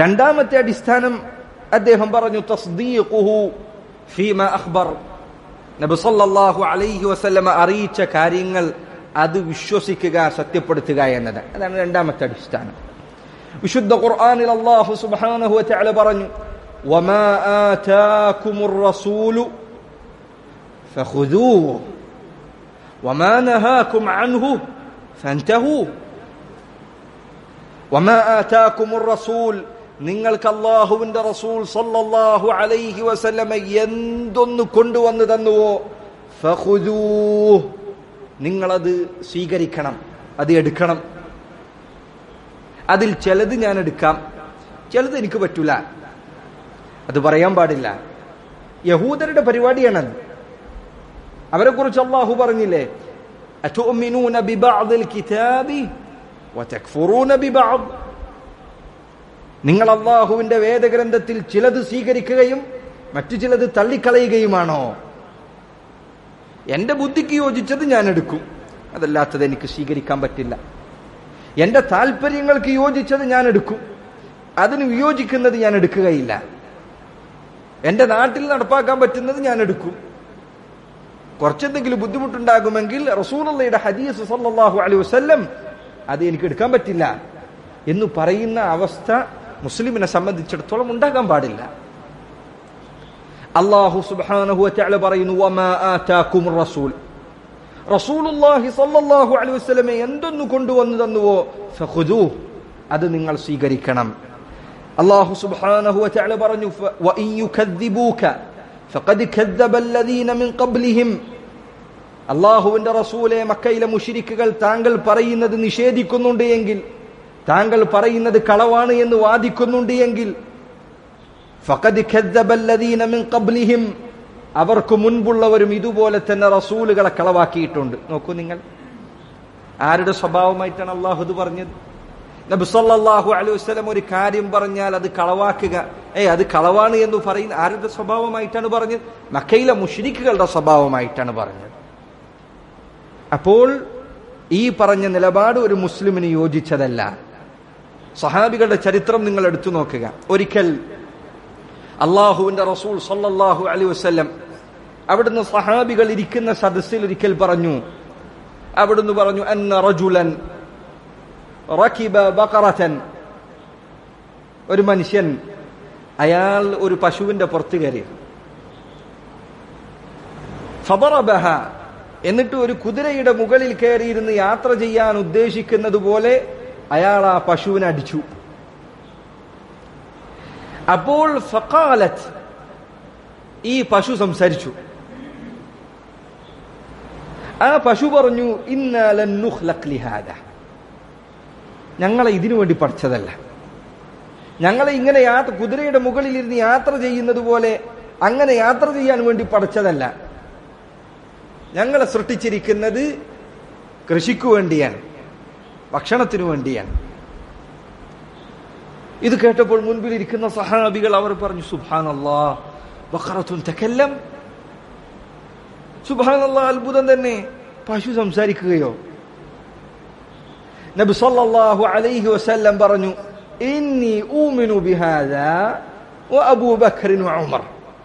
രണ്ടാമത്തെ അടിസ്ഥാനം അദ്ദേഹം പറഞ്ഞു, തസ്ദീഖുഹു ഫീമാ അഖ്ബർ. നബി സല്ലല്ലാഹു അലൈഹി വസല്ലമ അറിയിച്ച കാര്യങ്ങൾ അത് വിശ്വസിക്കുക, സത്യപ്പെടുത്തുക എന്നത്. അതാണ് രണ്ടാമത്തെ അടിസ്ഥാനം. വിശുദ്ധ ഖുർആനിൽ അല്ലാഹു സുബ്ഹാനഹു വ തആല പറഞ്ഞു, വമാ ആതാകുമുർ റസൂലു ഫഖുദൂഹു വമാ നഹാകും അൻഹു ഫൻതഹൂ. വമാ ആതാകുമുർ റസൂൽ, നിങ്ങൾക്ക് അല്ലാഹുവിന്റെ റസൂൽ സല്ലല്ലാഹു അലൈഹി വസല്ലമ എന്തൊന്ന് കൊണ്ടുവന്നു തന്നുവോ ഫഖുദൂഹു, നിങ്ങളത് സ്വീകരിക്കണം, അത് എടുക്കണം. അതിൽ ചിലത് ഞാൻ എടുക്കാം, ചിലത് എനിക്ക് പറ്റൂല, അത് പറയാൻ പാടില്ല. യഹൂദരുടെ പരിപാടിയാണത്. അവരെ കുറിച്ച് അല്ലാഹു പറഞ്ഞില്ലേ, അതുഅ്മിനൂന ബിബഅദിൽ കിതാബി വതക്ഫുറൂന ബിബഅദ്. നിങ്ങൾ അല്ലാഹുവിന്റെ വേദഗ്രന്ഥത്തിൽ ചിലത് സ്വീകരിക്കുകയും മറ്റു ചിലത് തള്ളിക്കളയുകയുമാണോ? എന്റെ ബുദ്ധിക്ക് യോജിച്ചത് ഞാൻ എടുക്കും, അതല്ലാത്തത് എനിക്ക് സ്വീകരിക്കാൻ പറ്റില്ല. എന്റെ താല്പര്യങ്ങൾക്ക് യോജിച്ചത് ഞാൻ എടുക്കും, അതിന് വിയോജിക്കുന്നത് ഞാൻ എടുക്കുകയില്ല. എന്റെ നാട്ടിൽ നടപ്പാക്കാൻ പറ്റുന്നത് ഞാൻ എടുക്കും. കുറച്ചെന്തെങ്കിലും ബുദ്ധിമുട്ടുണ്ടാകുമെങ്കിൽ റസൂലുള്ളാഹിയുടെ ഹദീസ് സല്ലല്ലാഹു അലൈഹി വസല്ലം അത് എനിക്ക് എടുക്കാൻ പറ്റില്ല എന്ന് പറയുന്ന അവസ്ഥ മുസ്ലിമിനെ സംബന്ധിച്ചിടത്തോളം ഉണ്ടാകാൻ പാടില്ല. അല്ലാഹു സുബ്ഹാനഹു വ തആല പറയുന്നു, വമാ ആതാകുമുർ റസൂൽ, റസൂലുള്ളാഹി സ്വല്ലല്ലാഹു അലൈഹി വസല്ലം എന്തൊന്നു കൊണ്ടുവന്നു തന്നുവോ ഫഖുദൂഹു, അത് നിങ്ങൾ സ്വീകരിക്കണം. അല്ലാഹു സുബ്ഹാനഹു വ തആല പറഞ്ഞു, വഇൻ യുകദ്ദിബൂക ഫഖദ് കദ്ദബ അല്ലദീന മിൻ ഖബ്ലിഹിം. അല്ലാഹുവിന്റെ റസൂലെ, മക്കയിലെ മുശ്രിക്കുകൾ താങ്കൾ പറയുന്നത് നിഷേധിക്കുന്നുണ്ട് എങ്കിൽ, താങ്കൾ പറയുന്നത് കളവാണ് എന്ന് വാദിക്കുന്നുണ്ട് എങ്കിൽ, ഫഖദ് കദ്ദബ അല്ലദീന മിൻ ഖബ്ലിഹിം, അവർക്ക് മുൻപുള്ളവരും ഇതുപോലെ തന്നെ റസൂലുകളെ കളവാക്കിയിട്ടുണ്ട്. നോക്കൂ നിങ്ങൾ, ആരുടെ സ്വഭാവമായിട്ടാണ് അള്ളാഹു ഇത് പറഞ്ഞത്? നബി സല്ലല്ലാഹു അലൈഹി വസല്ലം ഒരു കാര്യം പറഞ്ഞാൽ അത് കളവാക്കുക, അത് കളവാണ് എന്ന് പറയുന്ന ആരുടെ സ്വഭാവമായിട്ടാണ് പറഞ്ഞത്? മക്കയിലെ മുശ്രിക്കുകളുടെ സ്വഭാവമായിട്ടാണ് പറഞ്ഞത്. അപ്പോൾ ഈ പറഞ്ഞ നിലപാട് ഒരു മുസ്ലിമിന് യോജിച്ചതല്ല. സഹാബികളുടെ ചരിത്രം നിങ്ങൾ എടുത്തു നോക്കുക. ഒരിക്കൽ അള്ളാഹുവിന്റെ റസൂൽ സല്ലല്ലാഹു അലൈഹി വസല്ലം അവിടുന്ന് സഹാബികൾ ഇരിക്കുന്ന സദസ്സിൽ ഒരിക്കൽ പറഞ്ഞു, അവിടുന്ന് പറഞ്ഞു, അന്ന റജുലൻ റകിബ ബഖറതൻ, ഒരു മനുഷ്യൻ അയാൾ ഒരു പശുവിന്റെ പുറത്ത് കയറി, ഫദറബഹ, എന്നിട്ട് ഒരു കുതിരയുടെ മുകളിൽ കയറിയിരുന്ന് യാത്ര ചെയ്യാൻ ഉദ്ദേശിക്കുന്നത് പോലെ അയാൾ ആ പശുവിനെ അടിച്ചു. അപ്പോൾ ഫഖാലത്ത്, ഈ പശു സംസാരിച്ചു. ആ പശു പറഞ്ഞു, ഇന്നാ ലൻ നുഖ്ലഖ് ലിഹാദാ, ഞങ്ങളെ ഇതിനു വേണ്ടി പഠിച്ചതല്ല, ഞങ്ങളെ ഇങ്ങനെ കുതിരയുടെ മുകളിൽ ഇരുന്ന് യാത്ര ചെയ്യുന്നത് പോലെ അങ്ങനെ യാത്ര ചെയ്യാൻ വേണ്ടി പഠിച്ചതല്ല. ഞങ്ങളെ സൃഷ്ടിച്ചിരിക്കുന്നത് കൃഷിക്കു വേണ്ടിയാണ്, ഭക്ഷണത്തിനു വേണ്ടിയാണ്. ഇത് കേട്ടപ്പോൾ മുൻപിലിരിക്കുന്ന സഹാബികൾ അവർ പറഞ്ഞു, സുബ്ഹാനല്ലാഹ്, ബഖറത്തുൻ തകല്ലം, സുബ്ഹാനല്ലാഹ്, അത്ഭുതം തന്നെ, പശു സംസാരിക്കുകയോ? നബി സല്ലല്ലാഹു അലൈഹി വസല്ലം പറഞ്ഞു, ഇന്നി ഊമിനു ബിഹാദാ വ അബൂബക്കർ വ ഉമർ,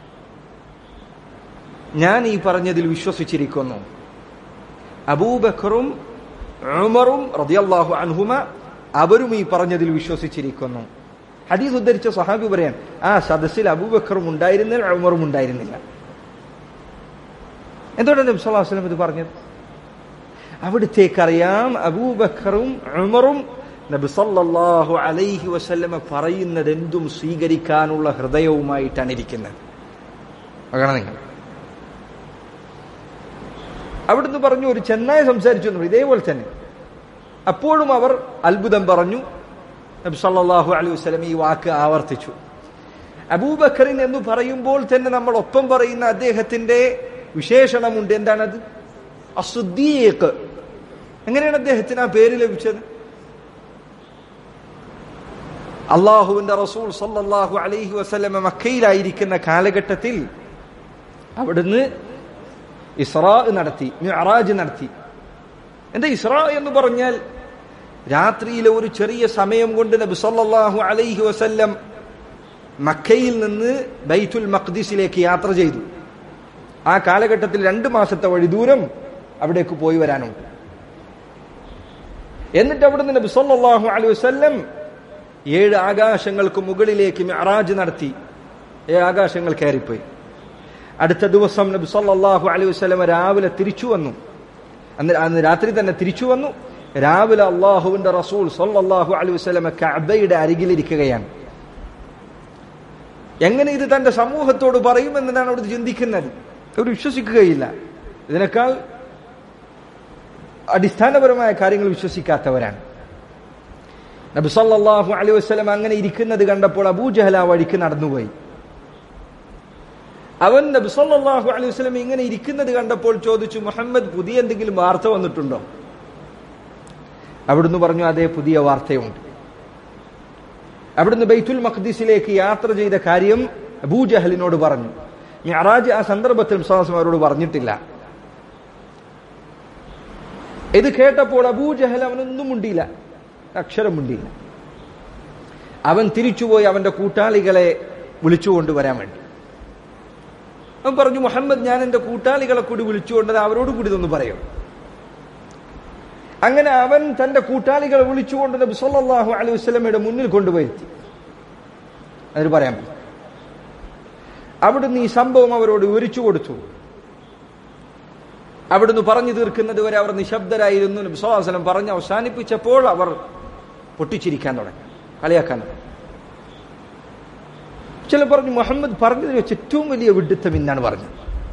ഞാൻ ഈ പറഞ്ഞതിൽ വിശ്വസിച്ചിരിക്കുന്നു, അബൂബക്കറും ഉമറും റളിയല്ലാഹു അൻഹുമ അവരും ഈ പറഞ്ഞതിൽ വിശ്വസിച്ചിരിക്കുന്നു. ഹദീസ് ഉദ്ധരിച്ച സഹാബി പറയാൻ, ആ സദസ്സിൽ അബൂബക്കറും ഉണ്ടായിരുന്നില്ല, ഉമറും ഉണ്ടായിരുന്നില്ല. എന്തുകൊണ്ടാണ് നബി സല്ലല്ലാഹു അലൈഹി വസല്ലം ഇത് പറഞ്ഞത്? അവിടുത്തേക്കറിയാം അബൂബക്കറും ഉമറും നബി സല്ലല്ലാഹു അലൈഹി വസല്ലം പറയുന്നത് എന്തും സ്വീകരിക്കാനുള്ള ഹൃദയവുമായിട്ടാണ് ഇരിക്കുന്നത്. അങ്ങനെ നിങ്ങൾ അവിടുന്ന് പറഞ്ഞു, ഒരു ചെന്നായ സംസാരിച്ചു എന്ന്, ഇതേപോലെ തന്നെ. അപ്പോഴും അവർ അത്ഭുതം പറഞ്ഞു. നബി സല്ലല്ലാഹു അലൈഹി വസല്ലം ഈ വാക്ക് ആവർത്തിച്ചു. അബൂബക്കറിൻ എന്ന് പറയുമ്പോൾ തന്നെ നമ്മൾ ഒപ്പം പറയുന്ന അദ്ദേഹത്തിന്റെ വിശേഷണമുണ്ട്. എന്താണത്? അസ്സുദ്ദീഖ്. എങ്ങനെയാണ് അദ്ദേഹത്തിന് ആ പേര് ലഭിച്ചത്? അള്ളാഹുവിന്റെ റസൂൽ സല്ലല്ലാഹു അലൈഹി വസല്ലം മക്കയിലായിരിക്കുന്ന കാലഘട്ടത്തിൽ അവിടുന്ന് ഇസ്റാ നടത്തി, മിഅ്റാജ് നടത്തി. എന്താ ഇസ്റാ എന്ന് പറഞ്ഞാൽ? രാത്രിയിലെ ഒരു ചെറിയ സമയം കൊണ്ട് നബി സല്ലല്ലാഹു അലൈഹി വസല്ലം മക്കയിൽ നിന്ന് ബൈത്തുൽ മഖ്ദിസിലേക്ക് യാത്ര ചെയ്തു. ആ കാലഘട്ടത്തിൽ 2 മാസത്തെ വഴി ദൂരം അവിടേക്ക് പോയി വരാനുണ്ട്. എന്നിട്ട് അവിടുന്ന് നബി സല്ലല്ലാഹു അലൈഹി വസല്ലം 7 ആകാശങ്ങൾക്ക് മുകളിലേക്ക് മിഅ്റാജ് നടത്തി. 7 ആകാശങ്ങൾ കയറിപ്പോയി. അടുത്ത ദിവസം നബി സല്ലല്ലാഹു അലൈഹി വസല്ലം രാവിലെ തിരിച്ചു വന്നു. അന്ന് രാത്രി തന്നെ തിരിച്ചു വന്നു. രാവിലെ അള്ളാഹുവിന്റെ റസൂൽ സല്ലല്ലാഹു അലൈഹി വസല്ലം കഅബയുടെ അരികിലിരിക്കുകയാണ്. എങ്ങനെ ഇത് തന്റെ സമൂഹത്തോട് പറയുമെന്നാണ് അവിടെ ചിന്തിക്കുന്നത്. അവർ വിശ്വസിക്കുകയില്ല. ഇതിനേക്കാൾ അടിസ്ഥാനപരമായ കാര്യങ്ങൾ വിശ്വസിക്കാത്തവരാണ്. നബി സല്ലല്ലാഹു അലൈഹി വസല്ലം അങ്ങനെ ഇരിക്കുന്നത് കണ്ടപ്പോൾ അബൂജഹൽ ആ വഴിക്ക് നടന്നുപോയി. അവൻ നബി സല്ലല്ലാഹു അലൈഹി വസല്ലം ഇങ്ങനെ ഇരിക്കുന്നത് കണ്ടപ്പോൾ ചോദിച്ചു, മുഹമ്മദ്, പുതിയ എന്തെങ്കിലും വാർത്ത വന്നിട്ടുണ്ടോ? അവിടുന്ന് പറഞ്ഞു, അതേ, പുതിയ വാർത്തയുണ്ട്. അവിടുന്ന് ബൈത്തുൽ മഖ്ദിസിലേക്ക് യാത്ര ചെയ്ത കാര്യം അബൂജഹലിനോട് പറഞ്ഞു. മിഅ്റാജ് ആ സന്ദർഭത്തിൽ അവരോട് പറഞ്ഞിട്ടില്ല. ഇത് കേട്ടപ്പോൾ അബൂജഹൽ അവനൊന്നും മുണ്ടിയില്ല, അക്ഷരം മുണ്ടിയില്ല. അവൻ തിരിച്ചുപോയി അവന്റെ കൂട്ടാളികളെ വിളിച്ചുകൊണ്ടുവരാൻ വേണ്ടി. അവൻ പറഞ്ഞു, മുഹമ്മദ്, ഞാൻ എന്റെ കൂട്ടാളികളെ കൂടി വിളിച്ചുകൊണ്ടത് അവരോട് കൂടി ഇതൊന്ന് പറയും. അങ്ങനെ അവൻ തന്റെ കൂട്ടാളികളെ വിളിച്ചുകൊണ്ട് നബി സല്ലല്ലാഹു അലൈഹി വസല്ലമയുടെ മുന്നിൽ കൊണ്ടുപോയിരുത്തി. അതിന് പറയാൻ പറ്റും. അവിടുന്ന് ഈ സംഭവം അവരോട് വിവരിച്ചു കൊടുത്തു. അവിടുന്ന് പറഞ്ഞു തീർക്കുന്നത് വരെ അവർ നിശബ്ദരായിരുന്നു. നബി സല്ലല്ലാഹു അലൈഹി വസല്ലം പറഞ്ഞ് അവസാനിപ്പിച്ചപ്പോൾ അവർ പൊട്ടിച്ചിരിക്കാൻ തുടങ്ങി, കളിയാക്കാൻ തുടങ്ങി. ചില പറഞ്ഞു, മുഹമ്മദ് പറഞ്ഞതിൽ വെച്ച് ഏറ്റവും വലിയ വിഡ്ഢിത്തം എന്നാണ് പറഞ്ഞത്.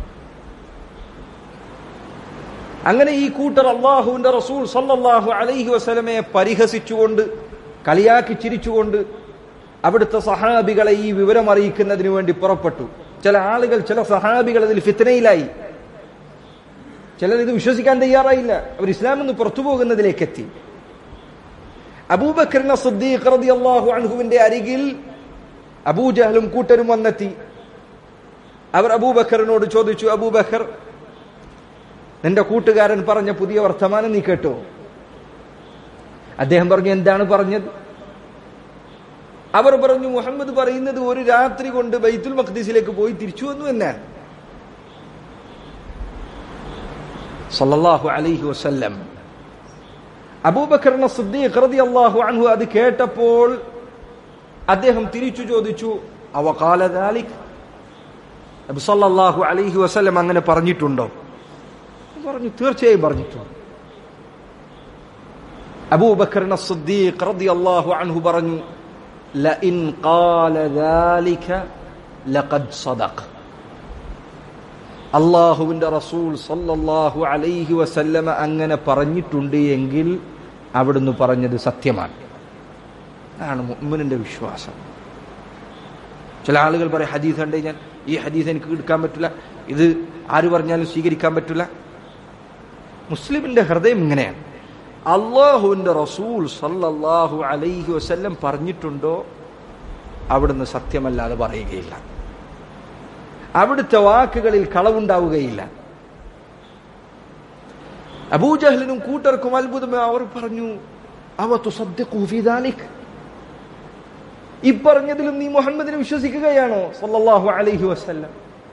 അങ്ങനെ ഈ കൂട്ടർ അള്ളാഹുവിന്റെ റസൂൽ സല്ലല്ലാഹു അലൈഹി വസല്ലമയെ പരിഹസിച്ചുകൊണ്ട്, കളിയാക്കി ചിരിച്ചുകൊണ്ട് അവിടുത്തെ സഹാബികളെ ഈ വിവരം അറിയിക്കുന്നതിന് വേണ്ടി പുറപ്പെട്ടു. ചില ആളുകൾ, ചില സഹാബികൾ അതിൽ ഫിത്നയിലായി. ചിലർ ഇത് വിശ്വസിക്കാൻ തയ്യാറായില്ല. അവർ ഇസ്ലാമിൽ നിന്ന് പുറത്തു പോകുന്നതിലേക്ക് എത്തി. അബൂബക്കർ സിദ്ദീഖ് റളിയല്ലാഹു അൻഹുവിന്റെ അരികിൽ അബൂജഹലും കൂട്ടരും വന്നെത്തി. അവർ അബൂബക്കറിനോട് ചോദിച്ചു, അബൂബക്കർ, നിന്റെ കൂട്ടുകാരൻ പറഞ്ഞ പുതിയ വർത്തമാനം നീ കേട്ടോ? അദ്ദേഹം പറഞ്ഞു, എന്താണ് പറഞ്ഞത്? അവർ പറഞ്ഞു, മുഹമ്മദ് പറയുന്നത് ഒരു രാത്രി കൊണ്ട് ബൈത്തുൽ മഖ്ദിസിലേക്ക് പോയി തിരിച്ചു വന്നു എന്നാണ്. സല്ലല്ലാഹു അലൈഹി വസല്ലം. അബൂബക്കർ സിദ്ദീഖ് റളിയല്ലാഹു അൻഹു അത് കേട്ടപ്പോൾ അദ്ദേഹം തിരിച്ചു ചോദിച്ചു, അവ ഖാല ദാലിക്, നബി സല്ലല്ലാഹു അലൈഹി വസല്ലം അങ്ങനെ പറഞ്ഞിട്ടുണ്ടോ? പറഞ്ഞു, തീർച്ചയായും പറഞ്ഞിട്ടുണ്ട്. അബൂബക്കർ സിദ്ദീഖ് റളിയല്ലാഹു അൻഹു പറഞ്ഞു, ലഇൻ ഖാല ദാലിക ലഖദ് സദഖ. അല്ലാഹുവിന്റെ റസൂൽ സല്ലല്ലാഹു അലൈഹി വസല്ലമ അങ്ങനെ പറഞ്ഞിട്ടുണ്ട് എങ്കിൽ അവിടുന്ന് പറഞ്ഞത് സത്യമാണ്. ആണ് മുഅ്മിനിന്റെ വിശ്വാസം. ചില ആളുകൾ പറയും, ഹദീസ് കണ്ടു കഴിഞ്ഞാൽ ഈ ഹദീസ് എനിക്ക് എടുക്കാൻ പറ്റില്ല, ഇത് ആര് പറഞ്ഞാലും സ്വീകരിക്കാൻ പറ്റില്ല. മുസ്ലിമിന്റെ ഹൃദയം ഇങ്ങനെയാണ്. അല്ലാഹുവിന്റെ റസൂൽ സല്ലല്ലാഹു അലൈഹി വസല്ലം പറഞ്ഞിട്ടുണ്ടോ അവിടുന്ന് സത്യമല്ലാതെ പറയുകയില്ല. അവിടുത്തെ വാക്കുകളിൽ കളവുണ്ടാവുകയില്ല. അബൂജഹലിനും കൂട്ടർക്കും അത്ഭുതമേ. അവർ പറഞ്ഞു, അവ തുസദ്ദിഖു ഫീ ദാലിക്, ഇപ്പറഞ്ഞതിലും നീ മുഹമ്മദിനെ വിശ്വസിക്കുകയാണോ സല്ലല്ലാഹു അലൈഹി വസല്ലം?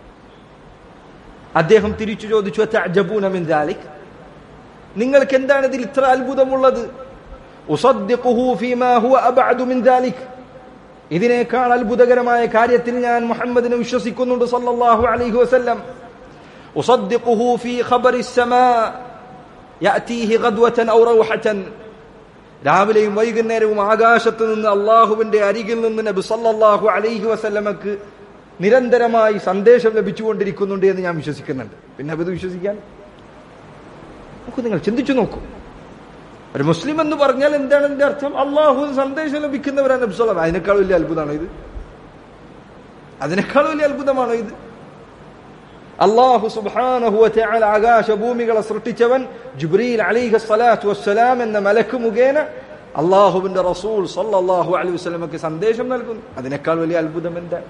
അദ്ദേഹം തിരിച്ചു ചോദിച്ചു, തഅജബൂന മിൻ ദാലിക്, നിങ്ങൾക്ക് എന്താണ് ഇതിൽ ഇത്ര അത്ഭുതമുള്ളത്? ഉസദ്ദിഖുഹു ഫീമാ ഹുവ അബ്അദു മിൻ ദാലിക്, ഇതിനേക്കാൾ അത്ഭുതകരമായ കാര്യത്തിൽ ഞാൻ മുഹമ്മദിനെ വിശ്വസിക്കുന്നുണ്ട് സല്ലല്ലാഹു അലൈഹി വസല്ലം. ഉസദ്ദിഖുഹു ഫീ ഖബറിസ് സമാ യഅതീഹി ഗദ്വതൻ ഔ റൗഹതൻ, രാവിലെയും വൈകുന്നേരവും ആകാശത്ത് നിന്ന് അള്ളാഹുവിന്റെ അരികിൽ നിന്ന് നബി സല്ലല്ലാഹു അലൈഹി വസല്ലമക്ക് നിരന്തരമായി സന്ദേശം ലഭിച്ചുകൊണ്ടിരിക്കുന്നുണ്ട് എന്ന് ഞാൻ വിശ്വസിക്കുന്നുണ്ട്. പിന്നെ അത് വിശ്വസിക്കാൻ നോക്കൂ, നിങ്ങൾ ചിന്തിച്ചു നോക്കൂ. ഒരു മുസ്ലിം എന്ന് പറഞ്ഞാൽ എന്താണ് എന്റെ അർത്ഥം? അള്ളാഹു സന്ദേശം ലഭിക്കുന്നവരാണ് നബി സല്ലല്ലാഹു. അതിനേക്കാൾ വലിയ അത്ഭുതമാണോ ഇത്? അതിനേക്കാൾ വലിയ അത്ഭുതമാണോ ഇത്? അല്ലാഹു സുബ്ഹാനഹു വ തആല ആകാശഭൂമികളെ സൃഷ്ടിച്ചവൻ ജിബ്രീൽ അലൈഹിസ്സലാത്തു വസ്സലാം എന്ന മലക്ക് മുഖേന അല്ലാഹുവിന്റെ റസൂൽ സല്ലല്ലാഹു അലൈഹി വസല്ലമക്ക് സന്ദേശം നൽകുന്നു. അതിനേക്കാൾ വലിയ അത്ഭുതം എന്താ?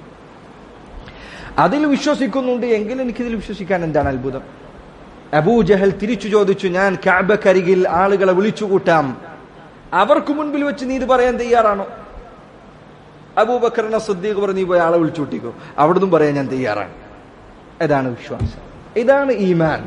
അതിൽ വിശ്വസിക്കുന്നുണ്ട് എങ്കിൽ എനിക്കിതിൽ വിശ്വസിക്കാൻ എന്താണ് അത്ഭുതം? അബൂജഹൽ തിരിച്ചു ചോദിച്ചു, ഞാൻ കഅബക്കരികിൽ ആളുകളെ വിളിച്ചുകൂട്ടാം, അവർക്ക് മുൻപിൽ വെച്ച് നീ ഇത് പറയാൻ തയ്യാറാണോ? അബൂബക്കർ സിദ്ദീഖ് പറഞ്ഞു, നീ പോയി ആളെ വിളിച്ചുകൂട്ടിക്കോ, അവിടുന്ന് പറയാൻ ഞാൻ തയ്യാറാണ്. ഇതാണ് വിശ്വാസം, ഇതാണ് ഈമാൻ,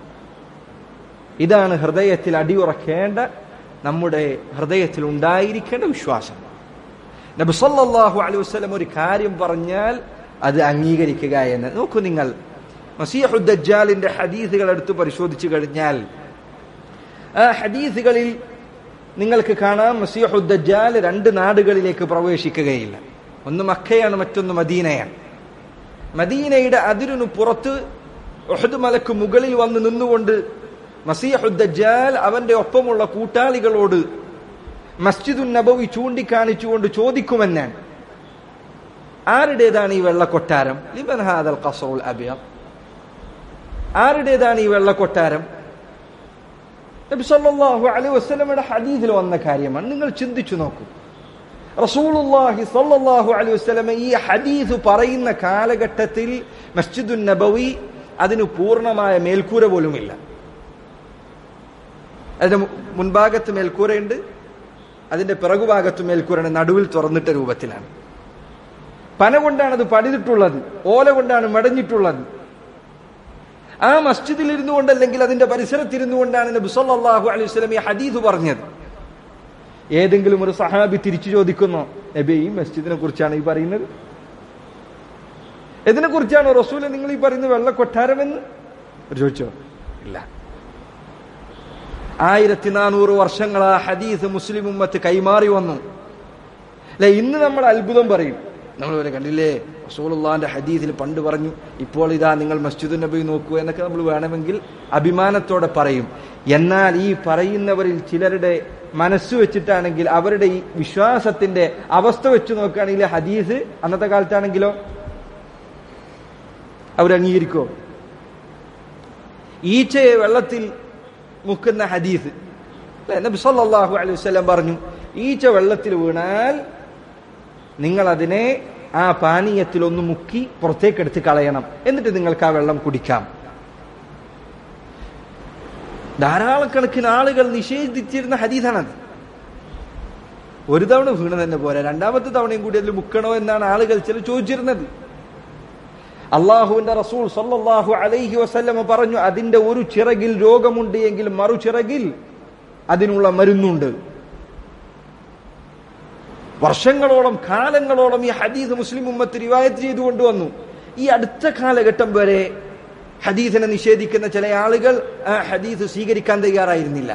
ഇതാണ് ഹൃദയത്തിൽ അടിയുറക്കേണ്ട, നമ്മുടെ ഹൃദയത്തിൽ ഉണ്ടായിരിക്കേണ്ട വിശ്വാസം. നബി സല്ലല്ലാഹു അലൈഹി വസല്ലം ഒരു കാര്യം പറഞ്ഞാൽ അത് അംഗീകരിക്കുക എന്ന്. നോക്കൂ നിങ്ങൾ, മസീഹു ദജ്ജാലിന്റെ ഹദീസുകൾ എടുത്ത് പരിശോധിച്ചു കഴിഞ്ഞാൽ ആ ഹദീസുകളിൽ നിങ്ങൾക്ക് കാണാം മസീഹു ദജ്ജാൽ 2 നാടുകളിലേക്ക് പ്രവേശിക്കുകയില്ല. ഒന്ന് മക്കയാണ്, മറ്റൊന്ന് മദീനയാണ്. മദീനയുടെ അതിരിനു പുറത്ത് ഉഹദ് മലക്ക് മുകളിൽ വന്ന് നിന്നുകൊണ്ട് മസീഹു ദജ്ജാൽ അവന്റെ ഒപ്പമുള്ള കൂട്ടാളികളോട് മസ്ജിദുൻ നബവി ചൂണ്ടിക്കാണിച്ചുകൊണ്ട് ചോദിക്കുമെന്നാണ്, ആരുടേതാണ് ഈ വെള്ളക്കൊട്ടാരം? ലിമൻ ഹാദൽ ഖസ്റുൽ അബിയദ്, ആരുടേതാണ് ഈ വെള്ളക്കൊട്ടാരം? നബി സല്ലല്ലാഹു അലൈഹി വസല്ലമയുടെ ഹദീസിൽ വന്ന കാര്യമാണ്. നിങ്ങൾ ചിന്തിച്ചു നോക്കൂ, റസൂലുള്ളാഹി സല്ലല്ലാഹു അലൈഹി വസല്ലമ ഈ ഹദീസ് പറയുന്ന കാലഘട്ടത്തിൽ മസ്ജിദുൻ നബവി അതിന് പൂർണ്ണമായ മേൽക്കൂര പോലുമില്ല. അതിന്റെ മുൻഭാഗത്ത് മേൽക്കൂരയുണ്ട്, അതിന്റെ പിറകുഭാഗത്ത് മേൽക്കൂരയാണ്, നടുവിൽ തുറന്നിട്ട രൂപത്തിലാണ്. പന കൊണ്ടാണ് അത് പണിതിട്ടുള്ളത്, ഓല കൊണ്ടാണ് മെടഞ്ഞിട്ടുള്ളത്. ആ മസ്ജിദിൽ ഇരുന്നു കൊണ്ടല്ലെങ്കിൽ അതിന്റെ പരിസരത്തിരുന്നു കൊണ്ടാണ് നബി സല്ലല്ലാഹു അലൈഹി വസല്ലം ഈ ഹദീസ് പറഞ്ഞത്. ഏതെങ്കിലും ഒരു സഹാബി തിരിച്ചു ചോദിക്കുന്നു, നബി ഈ മസ്ജിദിനെ കുറിച്ചാണ് ഈ പറയുന്നത്? ഇതിനെ കുറിച്ചാണോ റസൂൽ നിങ്ങൾ ഈ പറയുന്നത് വെള്ളക്കൊട്ടാരമെന്ന് ചോദിച്ചോ? ഇല്ല. 1400 വർഷങ്ങൾ ആ ഹദീസ് മുസ്ലിം ഉമ്മത്ത് കൈമാറി വന്നു. അല്ലെ, ഇന്ന് നമ്മൾ അത്ഭുതം പറയും, നമ്മൾ വരെ കണ്ടില്ലേ റസൂലുള്ളാഹിന്റെ ഹദീസിൽ പണ്ട് പറഞ്ഞു, ഇപ്പോൾ ഇതാ നിങ്ങൾ മസ്ജിദുൻ നബി നോക്കൂ എന്നൊക്കെ നമ്മൾ വേണമെങ്കിൽ അഭിമാനത്തോടെ പറയും. എന്നാൽ ഈ പറയുന്നവരിൽ ചിലരുടെ മനസ്സ് വെച്ചിട്ടാണെങ്കിൽ, അവരുടെ ഈ വിശ്വാസത്തിന്റെ അവസ്ഥ വെച്ച് നോക്കുകയാണെങ്കിൽ ഹദീസ് അന്നത്തെ കാലത്താണെങ്കിലോ അവരംഗീകരിക്കോ? ഈച്ചയെ വെള്ളത്തിൽ മുക്കുന്ന ഹദീസ് നബി സല്ലല്ലാഹു അലൈഹി വസല്ലം പറഞ്ഞു, ഈച്ച വെള്ളത്തിൽ വീണാൽ നിങ്ങൾ അതിനെ ആ പാനീയത്തിൽ ഒന്ന് മുക്കി പുറത്തേക്കെടുത്ത് കളയണം, എന്നിട്ട് നിങ്ങൾക്ക് ആ വെള്ളം കുടിക്കാം. ധാരാളക്കണക്കിന് ആളുകൾ നിഷേധിച്ചിരുന്ന ഹദീസാണത്. ഒരു തവണ വീണ് തന്നെ പോരാ, 2ാമത്തെ തവണയും കൂടി അതിൽ മുക്കണോ എന്നാണ് ആളുകൾ ചില ചോദിച്ചിരുന്നത്. അള്ളാഹുവിന്റെ റസൂൽ സല്ലല്ലാഹു അലൈഹി വസല്ലം പറഞ്ഞു, അതിന്റെ ഒരു ചിറകിൽ രോഗമുണ്ട് എങ്കിൽ മറുചിറകിൽ അതിനുള്ള മരുന്നുണ്ട്. വർഷങ്ങളോളം കാലങ്ങളോളം ഈ ഹദീസ് മുസ്ലിം ഉമ്മത്ത് റിവായത്ത് ചെയ്തു കൊണ്ടുവന്നു. ഈ അടുത്ത കാലഘട്ടം വരെ ഹദീസിനെ നിഷേധിക്കുന്ന ചില ആളുകൾ ആ ഹദീസ് സ്വീകരിക്കാൻ തയ്യാറായിരുന്നില്ല.